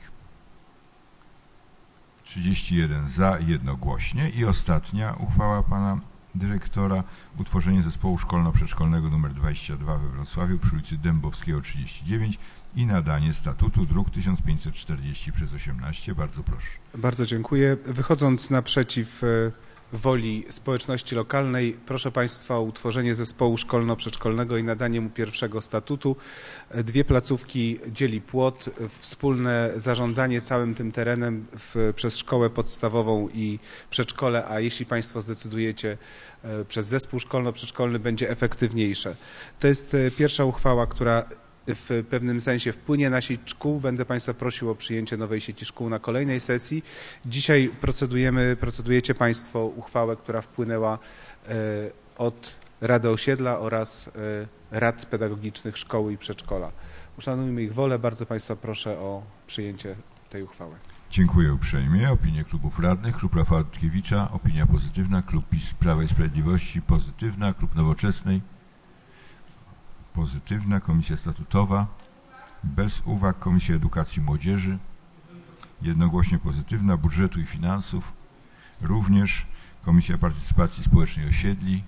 31 za, jednogłośnie. I ostatnia uchwała Pana Dyrektora. Utworzenie zespołu szkolno-przedszkolnego nr 22 we Wrocławiu przy ulicy Dębowskiego 39 i nadanie statutu, druk 1540/18. Bardzo proszę. Bardzo dziękuję. Wychodząc naprzeciw woli społeczności lokalnej, proszę Państwa o utworzenie zespołu szkolno-przedszkolnego i nadanie mu pierwszego statutu. 2 placówki dzieli płot, wspólne zarządzanie całym tym terenem przez szkołę podstawową i przedszkole, a jeśli Państwo zdecydujecie przez zespół szkolno-przedszkolny, będzie efektywniejsze. To jest pierwsza uchwała, która w pewnym sensie wpłynie na sieć szkół. Będę Państwa prosił o przyjęcie nowej sieci szkół na kolejnej sesji. Dzisiaj procedujecie Państwo uchwałę, która wpłynęła od Rady Osiedla oraz Rad Pedagogicznych Szkoły i Przedszkola. Uszanujmy ich wolę. Bardzo Państwa proszę o przyjęcie tej uchwały. Dziękuję uprzejmie. Opinię klubów radnych. Klub Rafała Dudkiewicza. Opinia pozytywna. Klub PiS Prawa i Sprawiedliwości. Pozytywna. Klub Nowoczesnej. Pozytywna. Komisja statutowa. Bez uwag. Komisja Edukacji i Młodzieży. Jednogłośnie pozytywna. Budżetu i Finansów. Również Komisja Partycypacji Społecznej Osiedli.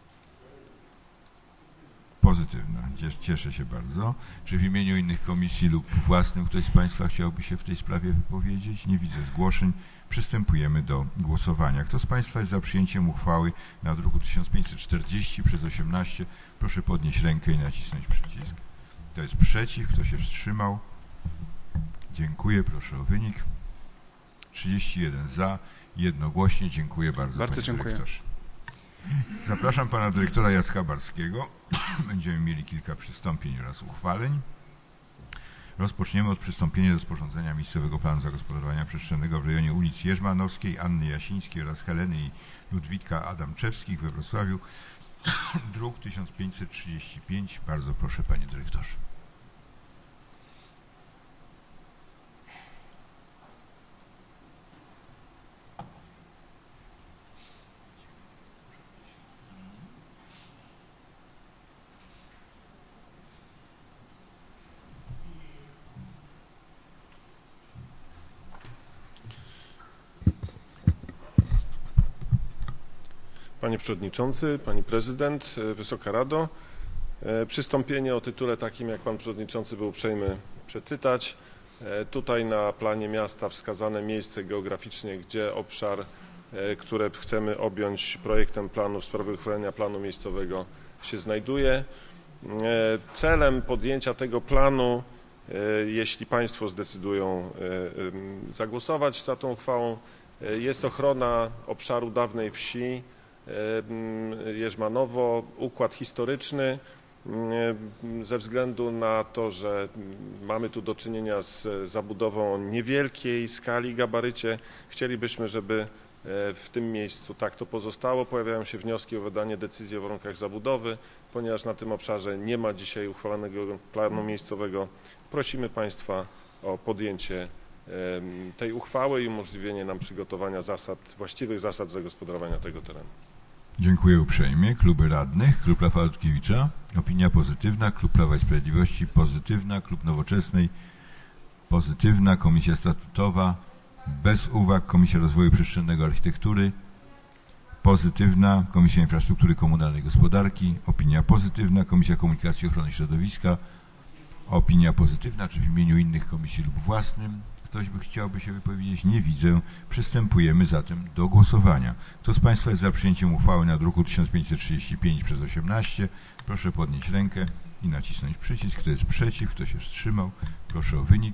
Pozytywna. Cieszę się bardzo. Czy w imieniu innych komisji lub własnym ktoś z Państwa chciałby się w tej sprawie wypowiedzieć? Nie widzę zgłoszeń. Przystępujemy do głosowania. Kto z Państwa jest za przyjęciem uchwały na druku 1540/18? Proszę podnieść rękę i nacisnąć przycisk. Kto jest przeciw? Kto się wstrzymał? Dziękuję. Proszę o wynik. 31 za. Jednogłośnie. Dziękuję bardzo. Bardzo dziękuję. Dyrektorze. Zapraszam Pana Dyrektora Jacka Barskiego. Będziemy mieli kilka przystąpień oraz uchwaleń. Rozpoczniemy od przystąpienia do sporządzenia miejscowego planu zagospodarowania przestrzennego w rejonie ulic Jerzmanowskiej, Anny Jasińskiej oraz Heleny i Ludwika Adamczewskich we Wrocławiu. Druk 1535. Bardzo proszę, Panie Dyrektorze. Panie Przewodniczący, Pani Prezydent, Wysoka Rado. Przystąpienie o tytule takim, jak Pan Przewodniczący był uprzejmy przeczytać. Tutaj na planie miasta wskazane miejsce geograficznie, gdzie obszar, które chcemy objąć projektem planu w sprawie uchwalenia planu miejscowego się znajduje. Celem podjęcia tego planu, jeśli Państwo zdecydują zagłosować za tą uchwałą, jest ochrona obszaru dawnej wsi Jerzmanowo, układ historyczny. Ze względu na to, że mamy tu do czynienia z zabudową o niewielkiej skali, gabarycie, chcielibyśmy, żeby w tym miejscu tak to pozostało. Pojawiają się wnioski o wydanie decyzji o warunkach zabudowy, ponieważ na tym obszarze nie ma dzisiaj uchwalonego planu miejscowego. Prosimy Państwa o podjęcie tej uchwały i umożliwienie nam przygotowania właściwych zasad zagospodarowania tego terenu. Dziękuję uprzejmie. Kluby radnych. Klub Rafała Dutkiewicza. Opinia pozytywna. Klub Prawa i Sprawiedliwości pozytywna. Klub Nowoczesnej pozytywna. Komisja statutowa bez uwag. Komisja Rozwoju Przestrzennego Architektury pozytywna. Komisja Infrastruktury Komunalnej i Gospodarki. Opinia pozytywna. Komisja Komunikacji i Ochrony Środowiska. Opinia pozytywna. Czy w imieniu innych komisji lub własnym ktoś chciałby się wypowiedzieć? Nie widzę. Przystępujemy zatem do głosowania. Kto z Państwa jest za przyjęciem uchwały na druku 1535/18? Proszę podnieść rękę i nacisnąć przycisk. Kto jest przeciw? Kto się wstrzymał? Proszę o wynik.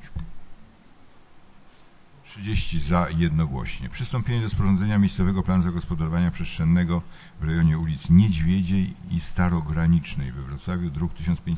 30 za i jednogłośnie. Przystąpienie do sporządzenia miejscowego planu zagospodarowania przestrzennego w rejonie ulic Niedźwiedziej i Starogranicznej we Wrocławiu, druk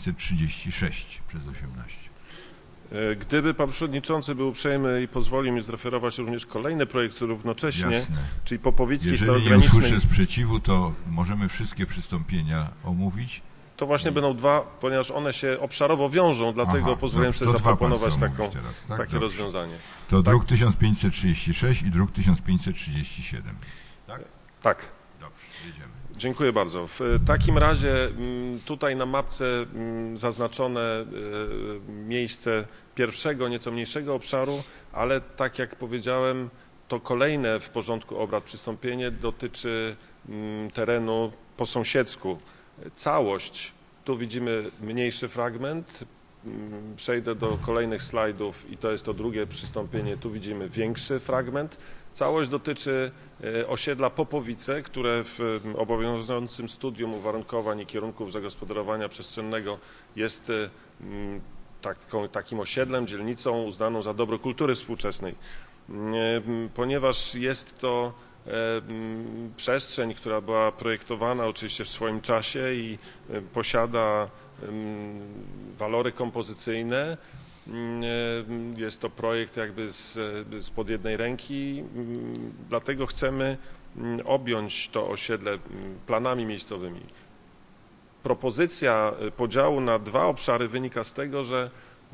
1536/18. Gdyby Pan Przewodniczący był uprzejmy i pozwolił mi zreferować również kolejny projekt równocześnie, Jasne. czyli Popowickiej Jeżeli Starogranicznej. nie usłyszę sprzeciwu, to możemy wszystkie przystąpienia omówić. To właśnie będą dwa, ponieważ one się obszarowo wiążą, dlatego pozwoliłem sobie zaproponować takie rozwiązanie. To druk 1536 i druk 1537. Tak? Tak. Dobrze, jedziemy. Dziękuję bardzo. W takim razie tutaj na mapce zaznaczone miejsce pierwszego, nieco mniejszego obszaru, ale tak jak powiedziałem, to kolejne w porządku obrad przystąpienie dotyczy terenu po sąsiedzku. Całość, tu widzimy mniejszy fragment, przejdę do kolejnych slajdów i to jest to drugie przystąpienie, tu widzimy większy fragment. Całość dotyczy osiedla Popowice, które w obowiązującym studium uwarunkowań i kierunków zagospodarowania przestrzennego jest takim osiedlem, dzielnicą uznaną za dobro kultury współczesnej. Ponieważ jest to przestrzeń, która była projektowana oczywiście w swoim czasie i posiada walory kompozycyjne. Jest to projekt jakby spod jednej ręki, dlatego chcemy objąć to osiedle planami miejscowymi. Propozycja podziału na dwa obszary wynika z tego, że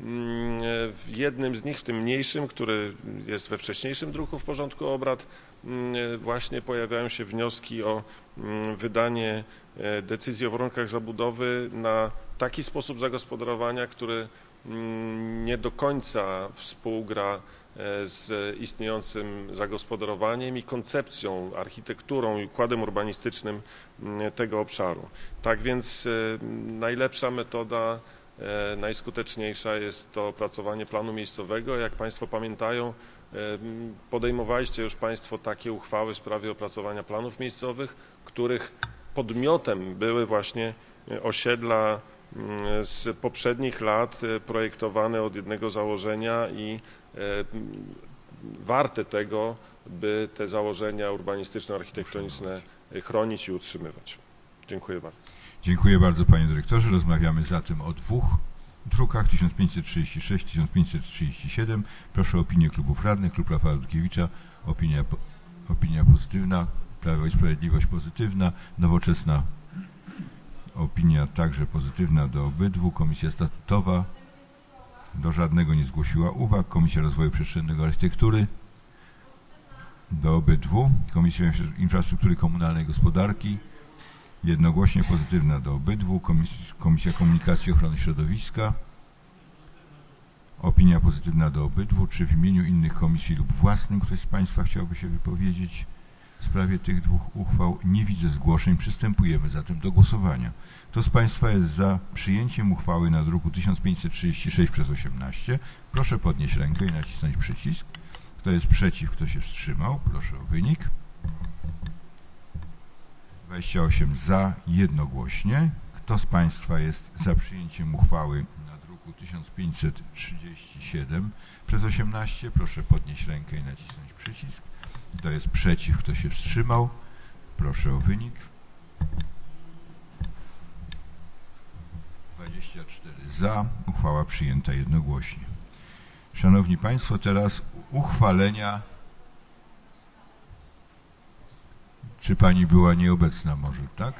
w jednym z nich, w tym mniejszym, który jest we wcześniejszym druku w porządku obrad, właśnie pojawiają się wnioski o wydanie decyzji o warunkach zabudowy na taki sposób zagospodarowania, który nie do końca współgra z istniejącym zagospodarowaniem i koncepcją, architekturą i układem urbanistycznym tego obszaru. Tak więc najlepsza metoda, najskuteczniejsza jest to opracowanie planu miejscowego. Jak Państwo pamiętają, podejmowaliście już Państwo takie uchwały w sprawie opracowania planów miejscowych, których podmiotem były właśnie osiedla z poprzednich lat projektowane od jednego założenia i warte tego, by te założenia urbanistyczno-architektoniczne chronić i utrzymywać. Dziękuję bardzo. Dziękuję bardzo Panie Dyrektorze. Rozmawiamy zatem o dwóch drukach 1536, 1537. Proszę o opinię klubów radnych. Klub Rafała Dutkiewicza, opinia pozytywna, Prawo i Sprawiedliwość pozytywna, Nowoczesna opinia także pozytywna do obydwu. Komisja statutowa do żadnego nie zgłosiła uwag. Komisja Rozwoju Przestrzennego Architektury do obydwu. Komisja Infrastruktury Komunalnej i Gospodarki jednogłośnie pozytywna do obydwu. Komisja Komunikacji i Ochrony Środowiska opinia pozytywna do obydwu. Czy w imieniu innych komisji lub własnym ktoś z Państwa chciałby się wypowiedzieć? W sprawie tych dwóch uchwał nie widzę zgłoszeń. Przystępujemy zatem do głosowania. Kto z Państwa jest za przyjęciem uchwały na druku 1536/18? Proszę podnieść rękę i nacisnąć przycisk. Kto jest przeciw, kto się wstrzymał? Proszę o wynik. 28 za, jednogłośnie. Kto z Państwa jest za przyjęciem uchwały na druku 1537/18? Proszę podnieść rękę i nacisnąć przycisk. Kto jest przeciw, kto się wstrzymał? Proszę o wynik. 24 za, uchwała przyjęta jednogłośnie. Szanowni Państwo, teraz uchwalenia. Czy Pani była nieobecna może, tak?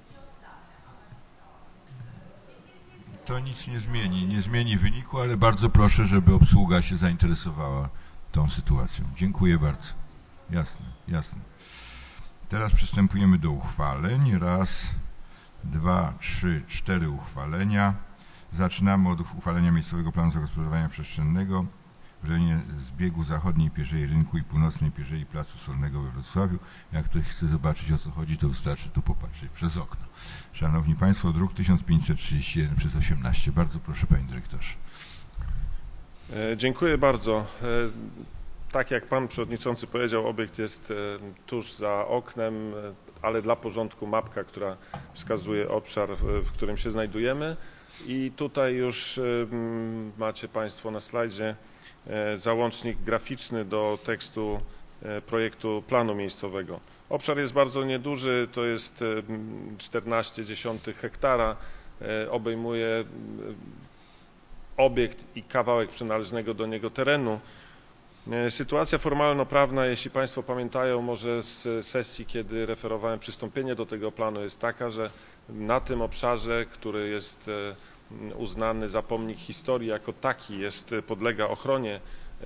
To nic nie zmieni wyniku, ale bardzo proszę, żeby obsługa się zainteresowała tą sytuacją. Dziękuję bardzo. Jasne. Teraz przystępujemy do uchwaleń. Raz, dwa, trzy, 4 uchwalenia. Zaczynamy od uchwalenia miejscowego planu zagospodarowania przestrzennego w rejonie zbiegu zachodniej pierzei rynku i północnej pierzei Placu Solnego we Wrocławiu. Jak ktoś chce zobaczyć, o co chodzi, to wystarczy tu popatrzeć przez okno. Szanowni Państwo, druk 1531/18. Bardzo proszę, Panie Dyrektorze. Dziękuję bardzo. Tak jak Pan Przewodniczący powiedział, obiekt jest tuż za oknem, ale dla porządku mapka, która wskazuje obszar, w którym się znajdujemy. I tutaj już macie Państwo na slajdzie załącznik graficzny do tekstu projektu planu miejscowego. Obszar jest bardzo nieduży, to jest 0,14 hektara, obejmuje obiekt i kawałek przynależnego do niego terenu. Sytuacja formalno-prawna, jeśli Państwo pamiętają może z sesji, kiedy referowałem przystąpienie do tego planu, jest taka, że na tym obszarze, który jest uznany za pomnik historii jako taki, podlega ochronie,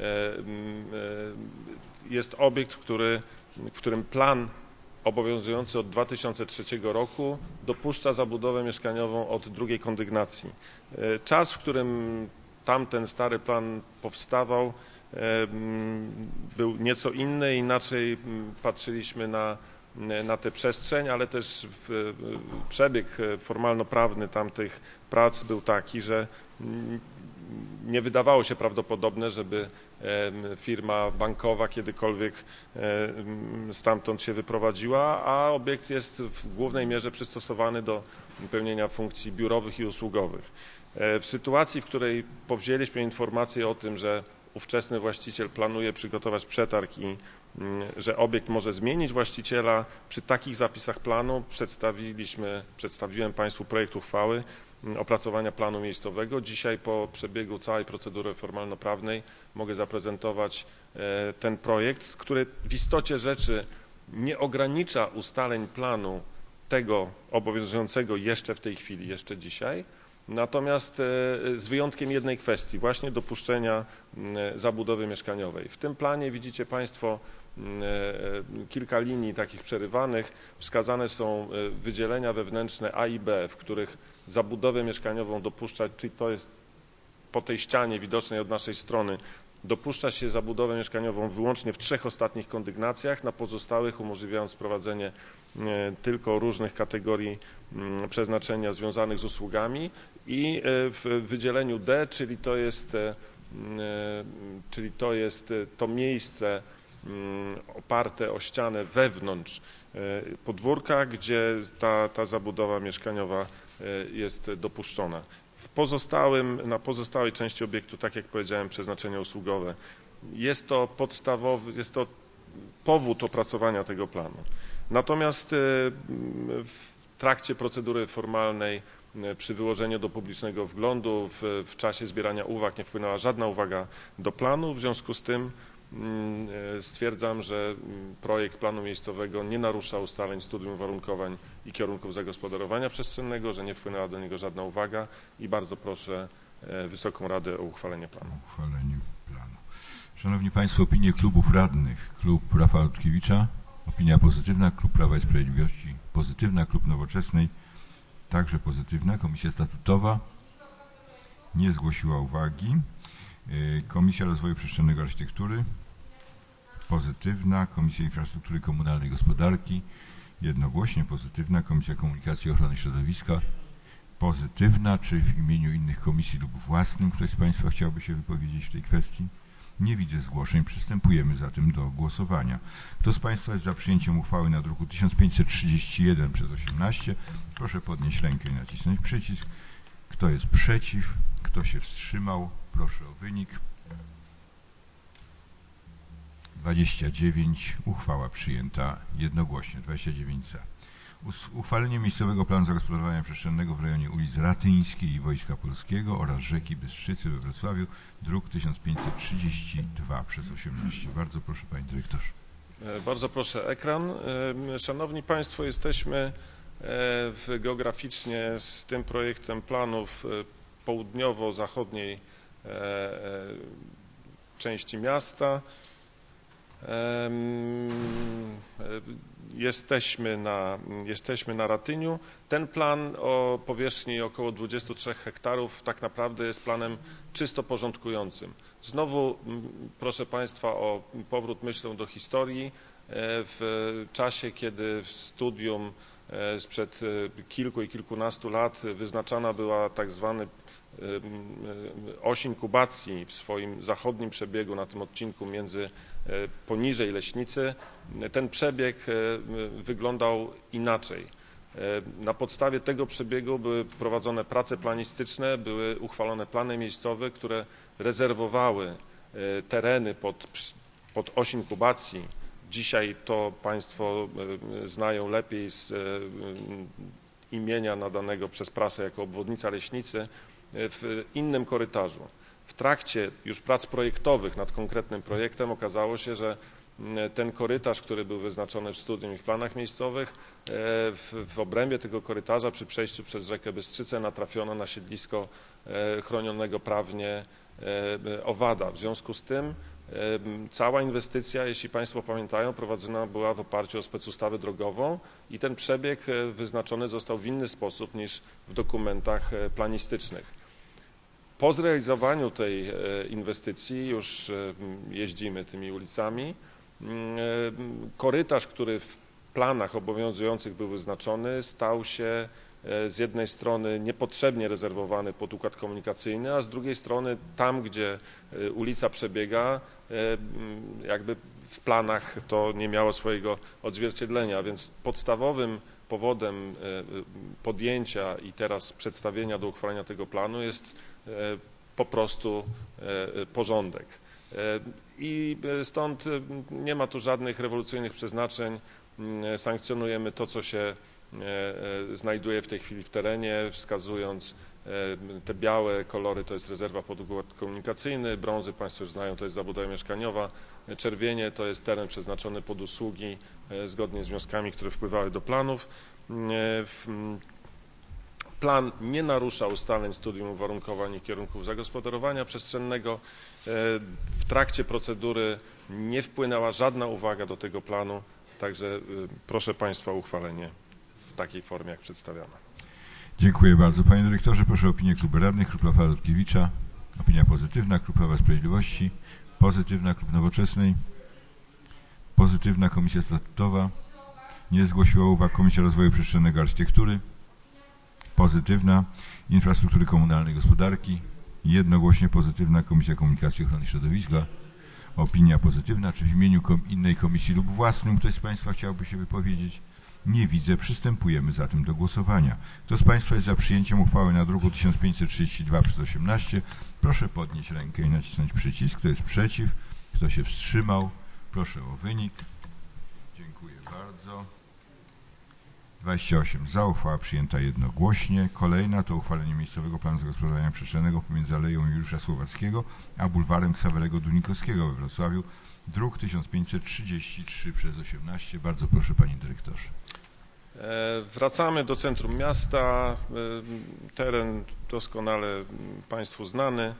jest obiekt, w którym plan obowiązujący od 2003 roku dopuszcza zabudowę mieszkaniową od drugiej kondygnacji. Czas, w którym tamten stary plan powstawał, był nieco inny, inaczej patrzyliśmy na tę przestrzeń, ale też przebieg formalno-prawny tamtych prac był taki, że nie wydawało się prawdopodobne, żeby firma bankowa kiedykolwiek stamtąd się wyprowadziła, a obiekt jest w głównej mierze przystosowany do pełnienia funkcji biurowych i usługowych. W sytuacji, w której powzięliśmy informację o tym, że ówczesny właściciel planuje przygotować przetarg i że obiekt może zmienić właściciela, przy takich zapisach planu przedstawiłem Państwu projekt uchwały opracowania planu miejscowego. Dzisiaj po przebiegu całej procedury formalno-prawnej mogę zaprezentować ten projekt, który w istocie rzeczy nie ogranicza ustaleń planu tego obowiązującego jeszcze w tej chwili, jeszcze dzisiaj, natomiast z wyjątkiem jednej kwestii, właśnie dopuszczenia zabudowy mieszkaniowej. W tym planie widzicie Państwo kilka linii takich przerywanych. Wskazane są wydzielenia wewnętrzne A i B, w których zabudowę mieszkaniową dopuszczać, czyli to jest po tej ścianie widocznej od naszej strony, dopuszcza się zabudowę mieszkaniową wyłącznie w 3 ostatnich kondygnacjach, na pozostałych umożliwiając prowadzenie tylko różnych kategorii przeznaczenia związanych z usługami i w wydzieleniu D, czyli to jest to miejsce oparte o ścianę wewnątrz podwórka, gdzie ta zabudowa mieszkaniowa jest dopuszczona. Na pozostałej części obiektu, tak jak powiedziałem, przeznaczenia usługowe. Jest to powód opracowania tego planu. Natomiast w trakcie procedury formalnej, przy wyłożeniu do publicznego wglądu, w czasie zbierania uwag nie wpłynęła żadna uwaga do planu, w związku z tym stwierdzam, że projekt planu miejscowego nie narusza ustaleń studium uwarunkowań i kierunków zagospodarowania przestrzennego, że nie wpłynęła do niego żadna uwaga i bardzo proszę Wysoką Radę o uchwalenie planu. Szanowni Państwo, opinie klubów radnych. Klub Rafała Rutkiewicza, opinia pozytywna. Klub Prawa i Sprawiedliwości pozytywna. Klub Nowoczesnej także pozytywna. Komisja statutowa nie zgłosiła uwagi. Komisja Rozwoju Przestrzennego i Architektury pozytywna. Komisja Infrastruktury Komunalnej i Gospodarki, jednogłośnie pozytywna. Komisja Komunikacji i Ochrony Środowiska, pozytywna. Czy w imieniu innych komisji lub własnym ktoś z Państwa chciałby się wypowiedzieć w tej kwestii? Nie widzę zgłoszeń. Przystępujemy zatem do głosowania. Kto z Państwa jest za przyjęciem uchwały na druku 1531/18? Proszę podnieść rękę i nacisnąć przycisk. Kto jest przeciw? Kto się wstrzymał? Proszę o wynik. 29. Uchwała przyjęta jednogłośnie. 29 za. Uchwalenie miejscowego planu zagospodarowania przestrzennego w rejonie ulic Ratyńskiej i Wojska Polskiego oraz rzeki Bystrzycy we Wrocławiu, druk 1532/18. Bardzo proszę, panie dyrektorze. Bardzo proszę ekran. Szanowni Państwo, jesteśmy geograficznie z tym projektem planów południowo-zachodniej części miasta. Jesteśmy na Ratyniu. Ten plan o powierzchni około 23 hektarów tak naprawdę jest planem czysto porządkującym. Znowu proszę Państwa o powrót myślą do historii. W czasie, kiedy w studium sprzed kilku i kilkunastu lat wyznaczana była tak zwany oś inkubacji w swoim zachodnim przebiegu na tym odcinku poniżej Leśnicy, ten przebieg wyglądał inaczej. Na podstawie tego przebiegu były prowadzone prace planistyczne, były uchwalone plany miejscowe, które rezerwowały tereny pod oś inkubacji. Dzisiaj to Państwo znają lepiej z imienia nadanego przez prasę jako obwodnica Leśnicy, w innym korytarzu. W trakcie już prac projektowych nad konkretnym projektem okazało się, że ten korytarz, który był wyznaczony w studium i w planach miejscowych, w obrębie tego korytarza przy przejściu przez rzekę Bystrzycę natrafiono na siedlisko chronionego prawnie owada. W związku z tym cała inwestycja, jeśli Państwo pamiętają, prowadzona była w oparciu o specustawę drogową i ten przebieg wyznaczony został w inny sposób niż w dokumentach planistycznych. Po zrealizowaniu tej inwestycji już jeździmy tymi ulicami. Korytarz, który w planach obowiązujących był wyznaczony, stał się z jednej strony niepotrzebnie rezerwowany pod układ komunikacyjny, a z drugiej strony tam, gdzie ulica przebiega, jakby w planach to nie miało swojego odzwierciedlenia, więc podstawowym powodem podjęcia i teraz przedstawienia do uchwalenia tego planu jest po prostu porządek. I stąd nie ma tu żadnych rewolucyjnych przeznaczeń. Sankcjonujemy to, co się znajduje w tej chwili w terenie, wskazując te białe kolory, to jest rezerwa pod układ komunikacyjny, brązy Państwo już znają, to jest zabudowa mieszkaniowa, czerwienie to jest teren przeznaczony pod usługi zgodnie z wnioskami, które wpływały do planów. Plan nie narusza ustaleń studium uwarunkowań i kierunków zagospodarowania przestrzennego. W trakcie procedury nie wpłynęła żadna uwaga do tego planu, także proszę Państwa o uchwalenie w takiej formie, jak przedstawiano. Dziękuję bardzo. Panie dyrektorze, proszę o opinię klubu radnych. Klub Rafała Rutkiewicza. Opinia pozytywna. Klub Prawa i Sprawiedliwości. Pozytywna. Klub Nowoczesnej. Pozytywna. Komisja Statutowa. Nie zgłosiła uwag Komisja Rozwoju Przestrzennego i Architektury. Pozytywna. Infrastruktury Komunalnej i Gospodarki. Jednogłośnie pozytywna. Komisja Komunikacji i Ochrony Środowiska. Opinia pozytywna. Czy w imieniu innej komisji lub własnym ktoś z Państwa chciałby się wypowiedzieć? Nie widzę. Przystępujemy zatem do głosowania. Kto z Państwa jest za przyjęciem uchwały na druku 1532/18? Proszę podnieść rękę i nacisnąć przycisk. Kto jest przeciw? Kto się wstrzymał? Proszę o wynik. Dziękuję bardzo. 28 za. Uchwała przyjęta jednogłośnie. Kolejna to uchwalenie miejscowego planu zagospodarowania przestrzennego pomiędzy Aleją Juliusza Słowackiego a bulwarem Ksawerego Dunikowskiego we Wrocławiu. Druk 1533/18. Bardzo proszę, panie dyrektorze. Wracamy do centrum miasta. Teren doskonale Państwu znany.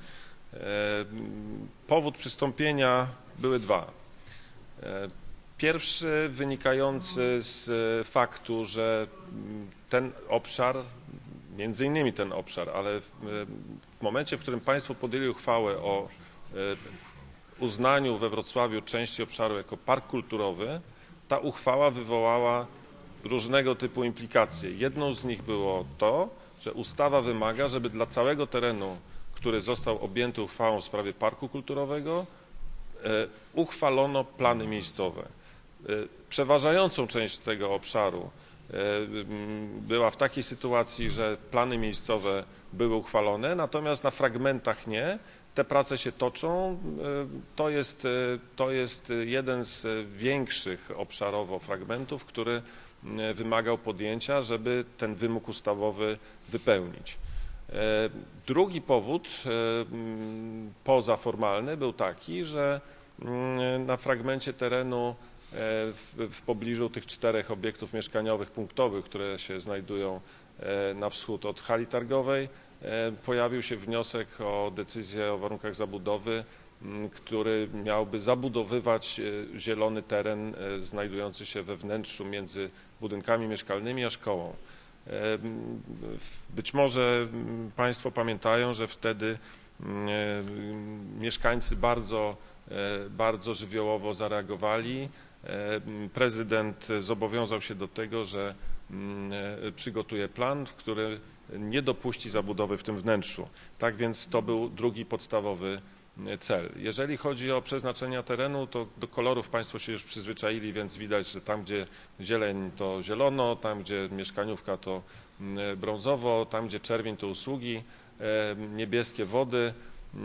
Powód przystąpienia były dwa. Pierwszy wynikający z faktu, że ten obszar, między innymi ten obszar, ale w momencie, w którym Państwo podjęli uchwałę o uznaniu we Wrocławiu części obszaru jako park kulturowy, ta uchwała wywołała różnego typu implikacje. Jedną z nich było to, że ustawa wymaga, żeby dla całego terenu, który został objęty uchwałą w sprawie parku kulturowego, uchwalono plany miejscowe. Przeważającą część tego obszaru była w takiej sytuacji, że plany miejscowe były uchwalone, natomiast na fragmentach nie. Te prace się toczą. To jest jeden z większych obszarowo fragmentów, który wymagał podjęcia, żeby ten wymóg ustawowy wypełnić. Drugi powód pozaformalny był taki, że na fragmencie terenu w pobliżu tych 4 obiektów mieszkaniowych punktowych, które się znajdują na wschód od hali targowej, pojawił się wniosek o decyzję o warunkach zabudowy, który miałby zabudowywać zielony teren znajdujący się we wnętrzu między budynkami mieszkalnymi a szkołą. Być może Państwo pamiętają, że wtedy mieszkańcy bardzo żywiołowo zareagowali. Prezydent zobowiązał się do tego, że przygotuje plan, w który nie dopuści zabudowy w tym wnętrzu. Tak więc to był drugi podstawowy cel. Jeżeli chodzi o przeznaczenia terenu, to do kolorów Państwo się już przyzwyczaili, więc widać, że tam, gdzie zieleń, to zielono, tam, gdzie mieszkaniówka, to brązowo, tam, gdzie czerwień, to usługi, niebieskie wody.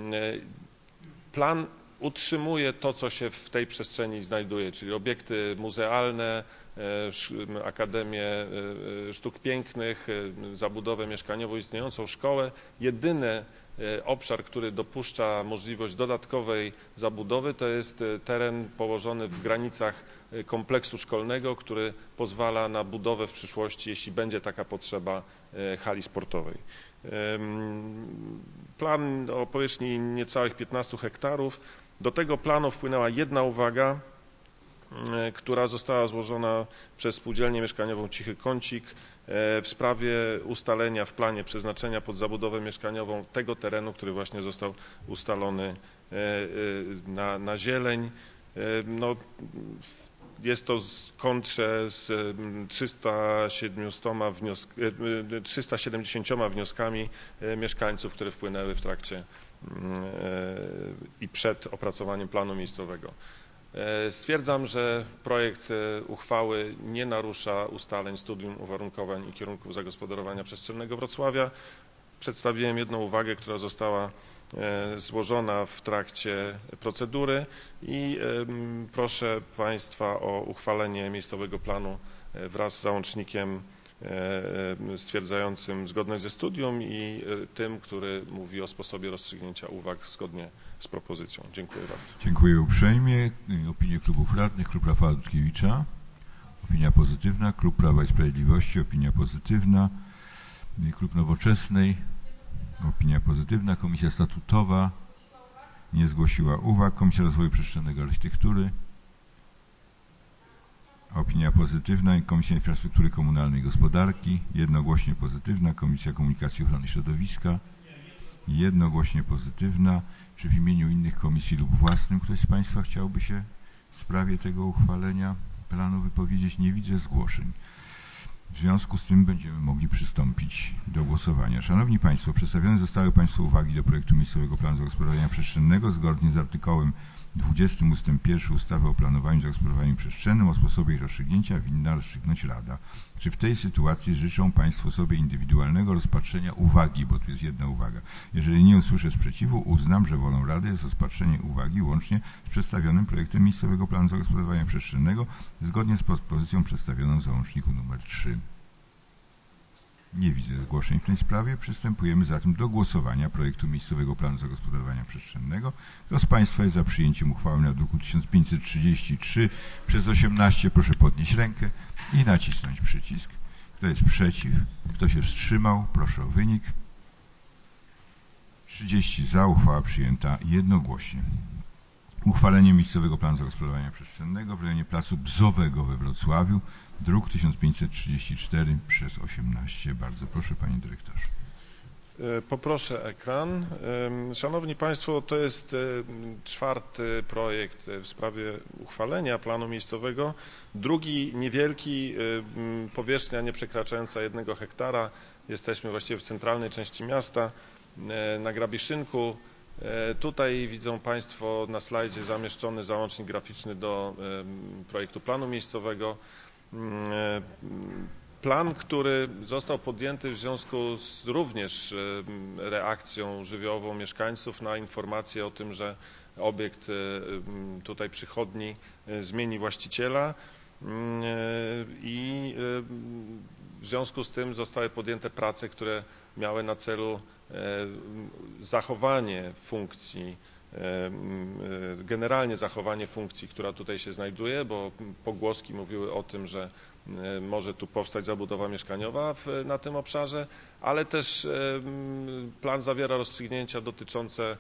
Plan utrzymuje to, co się w tej przestrzeni znajduje, czyli obiekty muzealne, Akademię Sztuk Pięknych, zabudowę mieszkaniową, istniejącą szkołę. Jedyny obszar, który dopuszcza możliwość dodatkowej zabudowy, to jest teren położony w granicach kompleksu szkolnego, który pozwala na budowę w przyszłości, jeśli będzie taka potrzeba, hali sportowej. Plan o powierzchni niecałych 15 hektarów. Do tego planu wpłynęła jedna uwaga, która została złożona przez Spółdzielnię Mieszkaniową Cichy Kącik w sprawie ustalenia w planie przeznaczenia pod zabudowę mieszkaniową tego terenu, który właśnie został ustalony na zieleń. No, jest to w kontrze z 370 wnioskami mieszkańców, które wpłynęły w trakcie i przed opracowaniem planu miejscowego. Stwierdzam, że projekt uchwały nie narusza ustaleń studium uwarunkowań i kierunków zagospodarowania przestrzennego Wrocławia. Przedstawiłem jedną uwagę, która została złożona w trakcie procedury i proszę Państwa o uchwalenie miejscowego planu wraz z załącznikiem stwierdzającym zgodność ze studium i tym, który mówi o sposobie rozstrzygnięcia uwag zgodnie z propozycją. Dziękuję bardzo. Dziękuję uprzejmie. Opinie klubów radnych. Klub Rafała Dudkiewicza. Opinia pozytywna. Klub Prawa i Sprawiedliwości. Opinia pozytywna. Klub Nowoczesnej. Opinia pozytywna. Komisja Statutowa nie zgłosiła uwag. Komisja Rozwoju Przestrzennego i Architektury. Opinia pozytywna. Komisja Infrastruktury Komunalnej i Gospodarki. Jednogłośnie pozytywna. Komisja Komunikacji i Ochrony Środowiska. Jednogłośnie pozytywna. Czy w imieniu innych komisji lub własnym ktoś z Państwa chciałby się w sprawie tego uchwalenia planu wypowiedzieć? Nie widzę zgłoszeń. W związku z tym będziemy mogli przystąpić do głosowania. Szanowni Państwo, przedstawione zostały Państwu uwagi do projektu miejscowego planu zagospodarowania przestrzennego zgodnie z artykułem 20 ust. 1 ustawy o planowaniu i zagospodarowaniu przestrzennym. O sposobie ich rozstrzygnięcia winna rozstrzygnąć Rada. Czy w tej sytuacji życzą Państwo sobie indywidualnego rozpatrzenia uwagi, bo tu jest jedna uwaga. Jeżeli nie usłyszę sprzeciwu, uznam, że wolą Rady jest rozpatrzenie uwagi łącznie z przedstawionym projektem miejscowego planu zagospodarowania przestrzennego zgodnie z propozycją przedstawioną w załączniku nr 3. Nie widzę zgłoszeń w tej sprawie. Przystępujemy zatem do głosowania projektu miejscowego planu zagospodarowania przestrzennego. Kto z Państwa jest za przyjęciem uchwały na druku 1533 przez 18, proszę podnieść rękę i nacisnąć przycisk. Kto jest przeciw? Kto się wstrzymał? Proszę o wynik. 30 za, uchwała przyjęta jednogłośnie. Uchwalenie miejscowego planu zagospodarowania przestrzennego w rejonie Placu Bzowego we Wrocławiu, druk 1534 przez 18. Bardzo proszę, Panie Dyrektorze. Poproszę ekran. Szanowni Państwo, to jest 4. projekt w sprawie uchwalenia planu miejscowego. Drugi niewielki, powierzchnia nie przekraczająca 1 hektara. Jesteśmy właściwie w centralnej części miasta, na Grabiszynku. Tutaj widzą Państwo na slajdzie zamieszczony załącznik graficzny do projektu planu miejscowego. Plan, który został podjęty w związku z również reakcją żywiołową mieszkańców na informację o tym, że obiekt tutaj przychodni zmieni właściciela i w związku z tym zostały podjęte prace, które miały na celu zachowanie funkcji, generalnie zachowanie funkcji, która tutaj się znajduje, bo pogłoski mówiły o tym, że może tu powstać zabudowa mieszkaniowa na tym obszarze, ale też plan zawiera rozstrzygnięcia dotyczące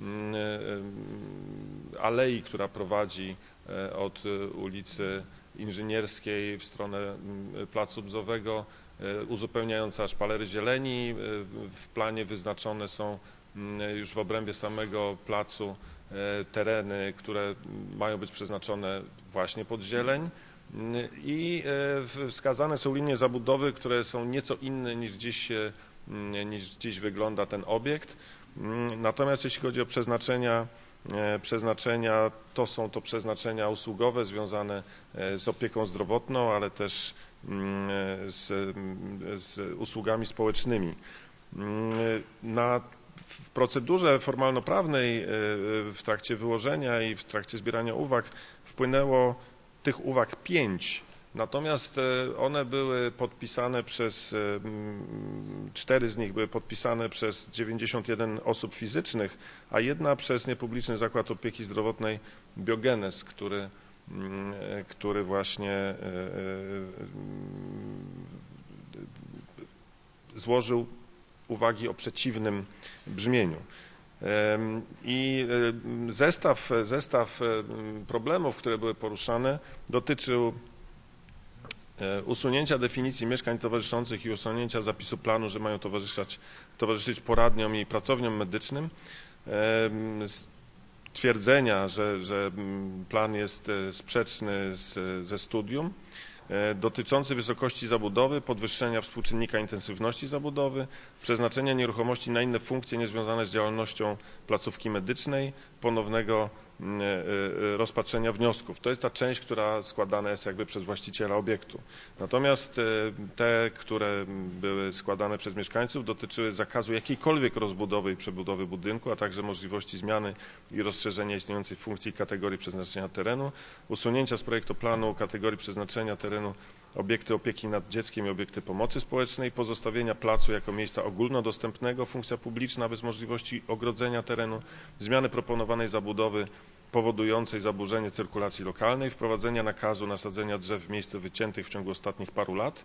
alei, która prowadzi od ulicy Inżynierskiej w stronę Placu Bzowego, uzupełniająca szpalery zieleni. W planie wyznaczone są już w obrębie samego placu tereny, które mają być przeznaczone właśnie pod zieleń i wskazane są linie zabudowy, które są nieco inne niż dziś wygląda ten obiekt. Natomiast jeśli chodzi o przeznaczenia, to są to przeznaczenia usługowe związane z opieką zdrowotną, ale też z usługami społecznymi. W procedurze formalno-prawnej w trakcie wyłożenia i w trakcie zbierania uwag wpłynęło tych uwag 5, natomiast one były podpisane 4 z nich były podpisane przez 91 osób fizycznych, a 1 przez niepubliczny Zakład Opieki Zdrowotnej Biogenes, który właśnie złożył uwagi o przeciwnym brzmieniu. I zestaw problemów, które były poruszane, dotyczył usunięcia definicji mieszkań towarzyszących i usunięcia zapisu planu, że mają towarzyszyć poradniom i pracowniom medycznym, twierdzenia, że plan jest sprzeczny ze studium, dotyczący wysokości zabudowy, podwyższenia współczynnika intensywności zabudowy, przeznaczenia nieruchomości na inne funkcje niezwiązane z działalnością placówki medycznej, ponownego rozpatrzenia wniosków. To jest ta część, która składana jest jakby przez właściciela obiektu. Natomiast te, które były składane przez mieszkańców, dotyczyły zakazu jakiejkolwiek rozbudowy i przebudowy budynku, a także możliwości zmiany i rozszerzenia istniejącej funkcji i kategorii przeznaczenia terenu, usunięcia z projektoplanu kategorii przeznaczenia terenu obiekty opieki nad dzieckiem i obiekty pomocy społecznej, pozostawienia placu jako miejsca ogólnodostępnego, funkcja publiczna bez możliwości ogrodzenia terenu, zmiany proponowanej zabudowy powodującej zaburzenie cyrkulacji lokalnej, wprowadzenia nakazu nasadzenia drzew w miejsce wyciętych w ciągu ostatnich paru lat,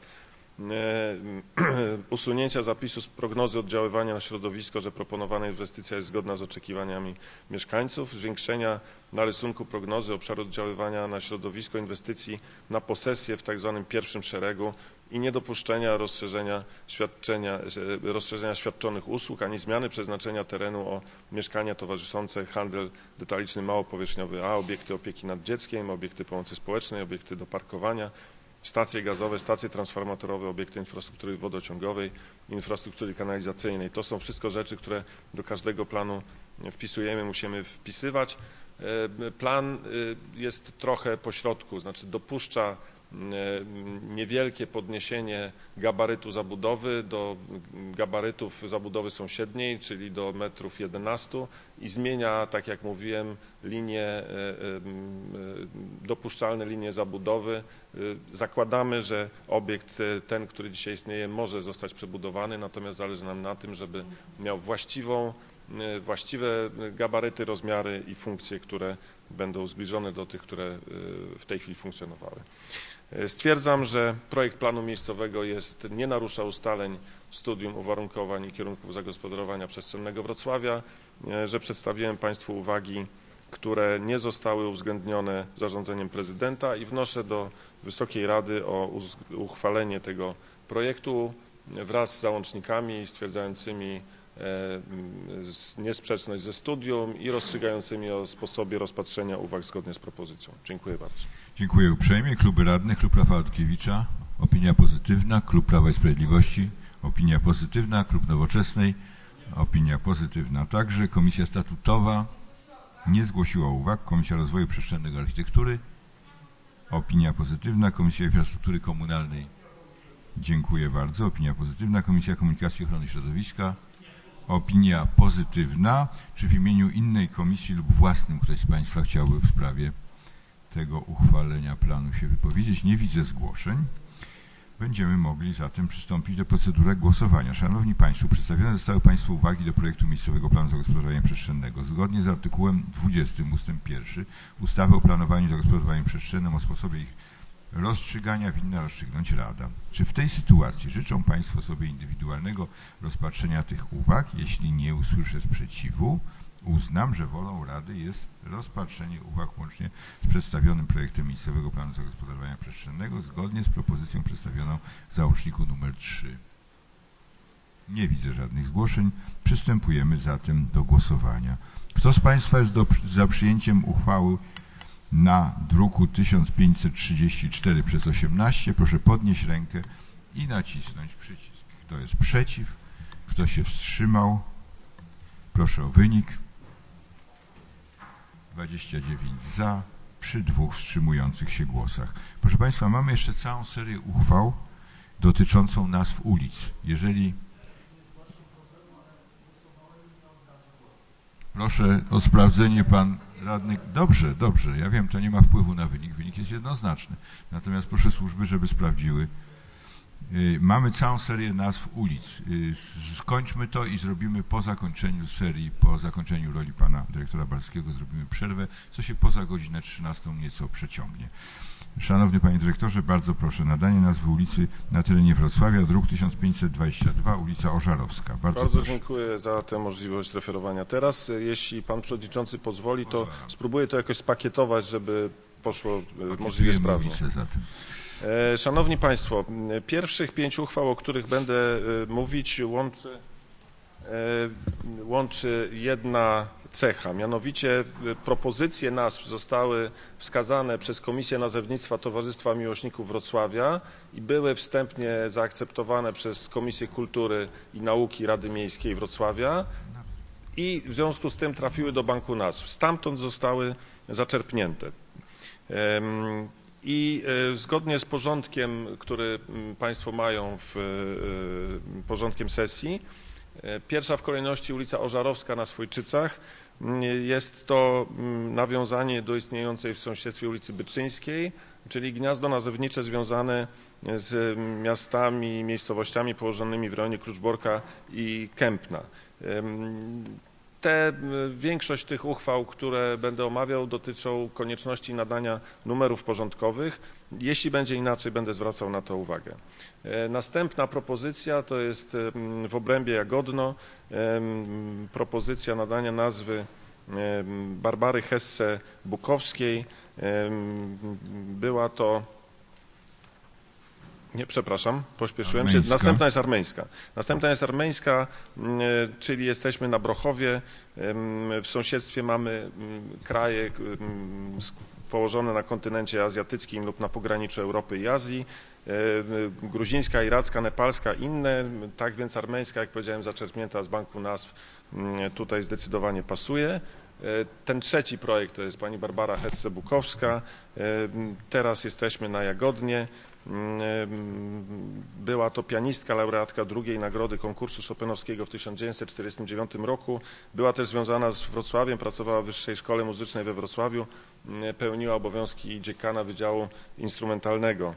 usunięcia zapisu z prognozy oddziaływania na środowisko, że proponowana inwestycja jest zgodna z oczekiwaniami mieszkańców, zwiększenia na rysunku prognozy obszaru oddziaływania na środowisko inwestycji na posesję w tak zwanym pierwszym szeregu i niedopuszczenia rozszerzenia świadczonych usług ani zmiany przeznaczenia terenu o mieszkania towarzyszące, handel detaliczny małopowierzchniowy A, obiekty opieki nad dzieckiem, obiekty pomocy społecznej, obiekty do parkowania, stacje gazowe, stacje transformatorowe, obiekty infrastruktury wodociągowej, infrastruktury kanalizacyjnej. To są wszystko rzeczy, które do każdego planu wpisujemy, musimy wpisywać. Plan jest trochę pośrodku, znaczy dopuszcza niewielkie podniesienie gabarytu zabudowy do gabarytów zabudowy sąsiedniej, czyli do 1,11 m i zmienia, tak jak mówiłem, linie, dopuszczalne linie zabudowy. Zakładamy, że obiekt ten, który dzisiaj istnieje, może zostać przebudowany, natomiast zależy nam na tym, żeby miał właściwe gabaryty, rozmiary i funkcje, które będą zbliżone do tych, które w tej chwili funkcjonowały. Stwierdzam, że projekt planu miejscowego nie narusza ustaleń studium uwarunkowań i kierunków zagospodarowania przestrzennego Wrocławia, że przedstawiłem Państwu uwagi, które nie zostały uwzględnione zarządzeniem prezydenta i wnoszę do Wysokiej Rady o uchwalenie tego projektu wraz z załącznikami stwierdzającymi niesprzeczność ze studium i rozstrzygającymi o sposobie rozpatrzenia uwag zgodnie z propozycją. Dziękuję bardzo. Dziękuję uprzejmie. Kluby radnych, klub Rafała Dutkiewicza, opinia pozytywna, klub Prawa i Sprawiedliwości, opinia pozytywna, klub Nowoczesnej, opinia pozytywna. Także Komisja Statutowa nie zgłosiła uwag, Komisja Rozwoju Przestrzennego i Architektury, opinia pozytywna, Komisja Infrastruktury Komunalnej, dziękuję bardzo, opinia pozytywna, Komisja Komunikacji i Ochrony Środowiska, opinia pozytywna. Czy w imieniu innej komisji lub własnym ktoś z Państwa chciałby w sprawie tego uchwalenia planu się wypowiedzieć? Nie widzę zgłoszeń. Będziemy mogli zatem przystąpić do procedury głosowania. Szanowni Państwo, przedstawione zostały Państwu uwagi do projektu miejscowego planu zagospodarowania przestrzennego. Zgodnie z artykułem 20 ust. 1 ustawy o planowaniu i zagospodarowaniu przestrzennym o sposobie ich rozstrzygania winna rozstrzygnąć Rada. Czy w tej sytuacji życzą Państwo sobie indywidualnego rozpatrzenia tych uwag? Jeśli nie usłyszę sprzeciwu, uznam, że wolą Rady jest rozpatrzenie uwag łącznie z przedstawionym projektem miejscowego planu zagospodarowania przestrzennego zgodnie z propozycją przedstawioną w załączniku nr 3. Nie widzę żadnych zgłoszeń. Przystępujemy zatem do głosowania. Kto z Państwa jest za przyjęciem uchwały na druku 1534/18, proszę podnieść rękę i nacisnąć przycisk. Kto jest przeciw? Kto się wstrzymał? Proszę o wynik. 29 za, przy 2 wstrzymujących się głosach. Proszę Państwa, mamy jeszcze całą serię uchwał dotyczącą nazw ulic. Jeżeli... Proszę o sprawdzenie, pan radny. Dobrze, dobrze, ja wiem, to nie ma wpływu na wynik. Wynik jest jednoznaczny. Natomiast proszę służby, żeby sprawdziły. Mamy całą serię nazw ulic. Skończmy to i zrobimy po zakończeniu serii, po zakończeniu roli pana dyrektora Balskiego, zrobimy przerwę, co się poza godzinę 13 nieco przeciągnie. Szanowny Panie Dyrektorze, bardzo proszę, nadanie nazwy ulicy na terenie Wrocławia, druk 1522, ulica Ożarowska. Bardzo dziękuję za tę możliwość referowania teraz. Jeśli Pan Przewodniczący pozwoli, to spróbuję to jakoś spakietować, żeby poszło możliwie sprawnie. Szanowni Państwo, pierwszych 5 uchwał, o których będę mówić, łączy jedna cecha, mianowicie propozycje nazw zostały wskazane przez Komisję Nazewnictwa Towarzystwa Miłośników Wrocławia i były wstępnie zaakceptowane przez Komisję Kultury i Nauki Rady Miejskiej Wrocławia i w związku z tym trafiły do banku nazw. Stamtąd zostały zaczerpnięte. I zgodnie z porządkiem, który Państwo mają, porządkiem sesji, pierwsza w kolejności ulica Ożarowska na Swojczycach. Jest to nawiązanie do istniejącej w sąsiedztwie ulicy Byczyńskiej, czyli gniazdo nazewnicze związane z miastami i miejscowościami położonymi w rejonie Kluczborka i Kępna. Większość tych uchwał, które będę omawiał, dotyczą konieczności nadania numerów porządkowych. Jeśli będzie inaczej, będę zwracał na to uwagę. Następna propozycja to jest w obrębie Jagodno propozycja nadania nazwy Barbary Hesse-Bukowskiej. Była to... Nie, przepraszam, pośpieszyłem się. Następna jest armeńska, czyli jesteśmy na Brochowie. W sąsiedztwie mamy kraje położone na kontynencie azjatyckim lub na pograniczu Europy i Azji. Gruzińska, iracka, nepalska, inne. Tak więc armeńska, jak powiedziałem, zaczerpnięta z banku nazw, tutaj zdecydowanie pasuje. Ten trzeci projekt to jest pani Barbara Hesse-Bukowska. Teraz jesteśmy na Jagodnie. Była to pianistka, laureatka drugiej nagrody konkursu Chopinowskiego w 1949 roku. Była też związana z Wrocławiem, pracowała w Wyższej Szkole Muzycznej we Wrocławiu, pełniła obowiązki dziekana Wydziału Instrumentalnego.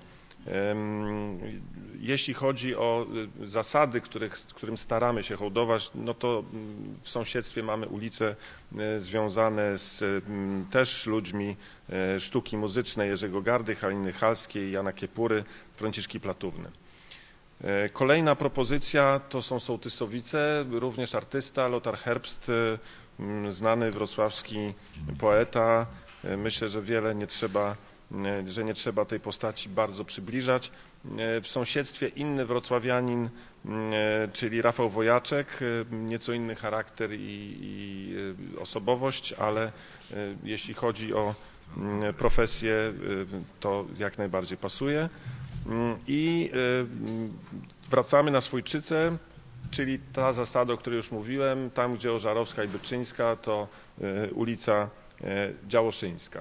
Jeśli chodzi o zasady, którym staramy się hołdować, no to w sąsiedztwie mamy ulice związane z też ludźmi sztuki muzycznej Jerzego Gardy, Haliny Halskiej, Jana Kiepury, Franciszki Platówny. Kolejna propozycja to są Sołtysowice, również artysta Lothar Herbst, znany wrocławski poeta. Myślę, że wiele nie trzeba że nie trzeba tej postaci bardzo przybliżać. W sąsiedztwie inny wrocławianin, czyli Rafał Wojaczek, nieco inny charakter i osobowość, ale jeśli chodzi o profesję, to jak najbardziej pasuje. I wracamy na Swójczycę, czyli ta zasada, o której już mówiłem, tam gdzie Ożarowska i Byczyńska, to ulica Działoszyńska.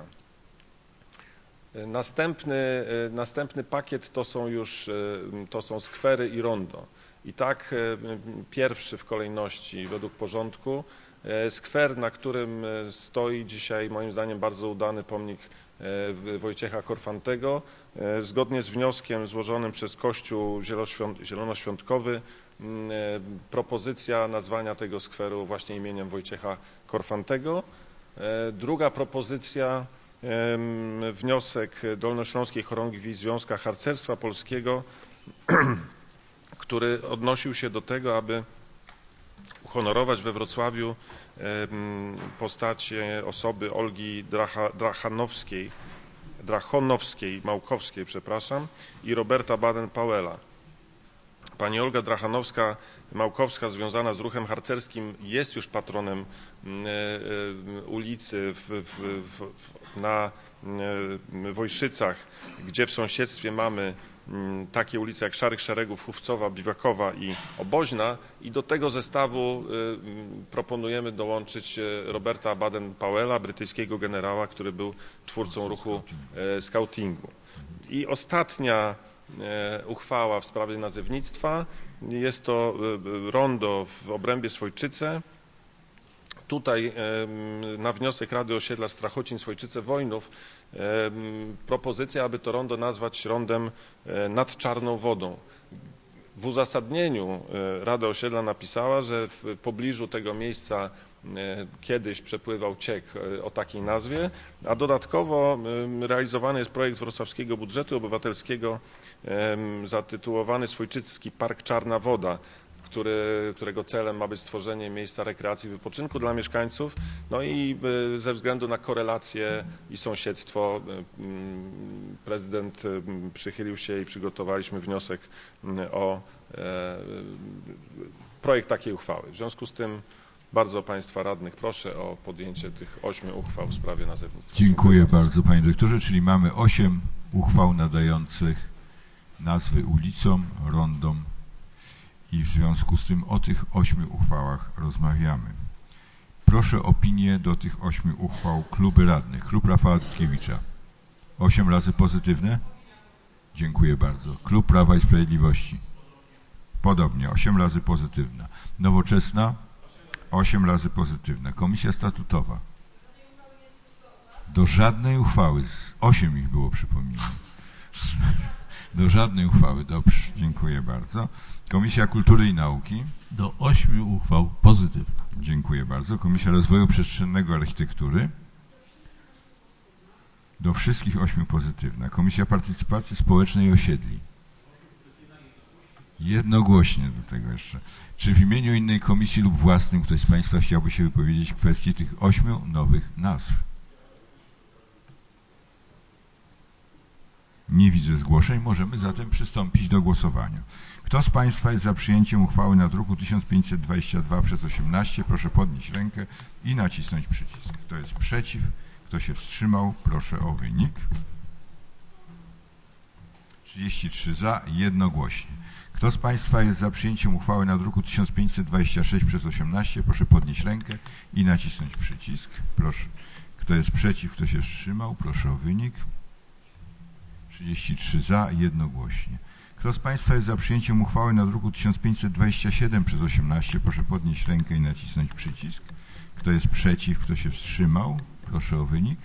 Następny pakiet to są skwery i rondo. I tak pierwszy w kolejności według porządku skwer, na którym stoi dzisiaj moim zdaniem bardzo udany pomnik Wojciecha Korfantego. Zgodnie z wnioskiem złożonym przez Kościół Zielonoświątkowy propozycja nazwania tego skweru właśnie imieniem Wojciecha Korfantego. Druga propozycja, wniosek Dolnośląskiej Chorągwi Związku Harcerstwa Polskiego, który odnosił się do tego, aby uhonorować we Wrocławiu postacie osoby Olgi Drachonowskiej, przepraszam, i Roberta Baden-Powella. Pani Olga Drachanowska-Małkowska, związana z ruchem harcerskim, jest już patronem ulicy na Wojszycach, gdzie w sąsiedztwie mamy takie ulice jak Szarych Szeregów, Hufcowa, Biwakowa i Oboźna, i do tego zestawu proponujemy dołączyć Roberta Baden-Powella, brytyjskiego generała, który był twórcą ruchu skautingu. I ostatnia uchwała w sprawie nazewnictwa jest to rondo w obrębie Swojczyce. Tutaj na wniosek Rady Osiedla Strachocin-Swojczyce-Wojnów propozycja, aby to rondo nazwać rondem nad Czarną Wodą. W uzasadnieniu Rada Osiedla napisała, że w pobliżu tego miejsca kiedyś przepływał ciek o takiej nazwie, a dodatkowo realizowany jest projekt wrocławskiego budżetu obywatelskiego zatytułowany Swojczycki Park Czarna Woda, którego celem ma być stworzenie miejsca rekreacji i wypoczynku dla mieszkańców. No i ze względu na korelację i sąsiedztwo prezydent przychylił się i przygotowaliśmy wniosek o projekt takiej uchwały. W związku z tym bardzo Państwa radnych proszę o podjęcie tych 8 uchwał w sprawie nazewnictwa. Dziękuję bardzo, Panie Doktorze. Czyli mamy 8 uchwał nadających nazwy ulicom, rondom i w związku z tym o tych 8 uchwałach rozmawiamy. Proszę o opinię do tych 8 uchwał kluby radnych. Klub Rafała Dutkiewicza. 8 razy pozytywne? Dziękuję bardzo. Klub Prawa i Sprawiedliwości. Podobnie, 8 razy pozytywna. Nowoczesna? 8 razy pozytywna. Komisja Statutowa. Do żadnej uchwały, 8 ich było, przypominam. Do żadnej uchwały, dobrze, dziękuję bardzo. Komisja Kultury i Nauki. Do 8 uchwał pozytywnych. Dziękuję bardzo. Komisja Rozwoju Przestrzennego i Architektury. Do wszystkich 8 pozytywna. Komisja Partycypacji Społecznej i Osiedli. Jednogłośnie do tego jeszcze. Czy w imieniu innej komisji lub własnym ktoś z Państwa chciałby się wypowiedzieć w kwestii tych 8 nowych nazw? Nie widzę zgłoszeń. Możemy zatem przystąpić do głosowania. Kto z Państwa jest za przyjęciem uchwały na druku 1522/18? Proszę podnieść rękę i nacisnąć przycisk. Kto jest przeciw? Kto się wstrzymał? Proszę o wynik. 33 za, jednogłośnie. Kto z Państwa jest za przyjęciem uchwały na druku 1526/18? Proszę podnieść rękę i nacisnąć przycisk. Proszę. Kto jest przeciw? Kto się wstrzymał? Proszę o wynik. 33 za, jednogłośnie. Kto z Państwa jest za przyjęciem uchwały na druku 1527/18? Proszę podnieść rękę i nacisnąć przycisk. Kto jest przeciw? Kto się wstrzymał? Proszę o wynik.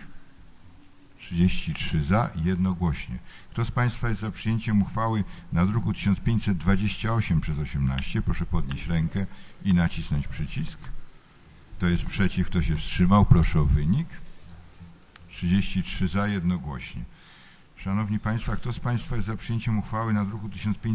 33 za, jednogłośnie. Kto z Państwa jest za przyjęciem uchwały na druku 1528/18? Proszę podnieść rękę i nacisnąć przycisk. Kto jest przeciw? Kto się wstrzymał? Proszę o wynik. 33 za, jednogłośnie. Szanowni Państwo, kto z Państwa jest za przyjęciem uchwały na druku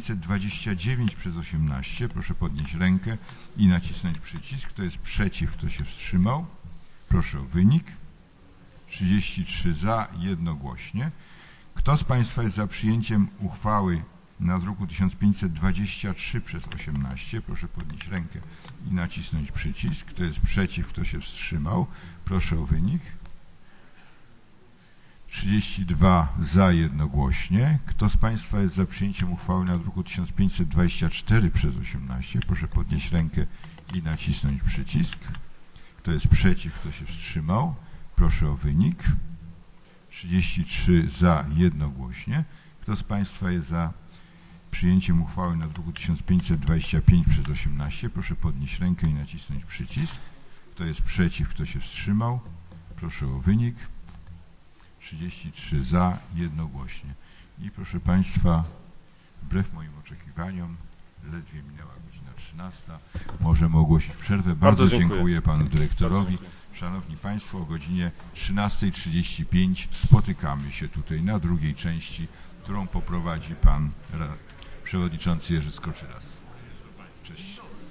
1529/18? Proszę podnieść rękę i nacisnąć przycisk. Kto jest przeciw? Kto się wstrzymał? Proszę o wynik. 33 za, jednogłośnie. Kto z Państwa jest za przyjęciem uchwały na druku 1523 przez 18? Proszę podnieść rękę i nacisnąć przycisk. Kto jest przeciw, kto się wstrzymał? Proszę o wynik. 32 za jednogłośnie. Kto z Państwa jest za przyjęciem uchwały na druku 1524 przez 18? Proszę podnieść rękę i nacisnąć przycisk. Kto jest przeciw, kto się wstrzymał? Proszę o wynik. 33 za jednogłośnie. Kto z Państwa jest za przyjęciem uchwały na druku 1525 przez 18? Proszę podnieść rękę i nacisnąć przycisk. Kto jest przeciw, kto się wstrzymał? Proszę o wynik. 33 za jednogłośnie. I proszę Państwa, wbrew moim oczekiwaniom, ledwie minęła godzina 13. Możemy ogłosić przerwę. Bardzo dziękuję Panu Dyrektorowi. Szanowni Państwo, o godzinie 13:35 spotykamy się tutaj na drugiej części, którą poprowadzi Pan Przewodniczący Jerzy Skoczylas. Cześć.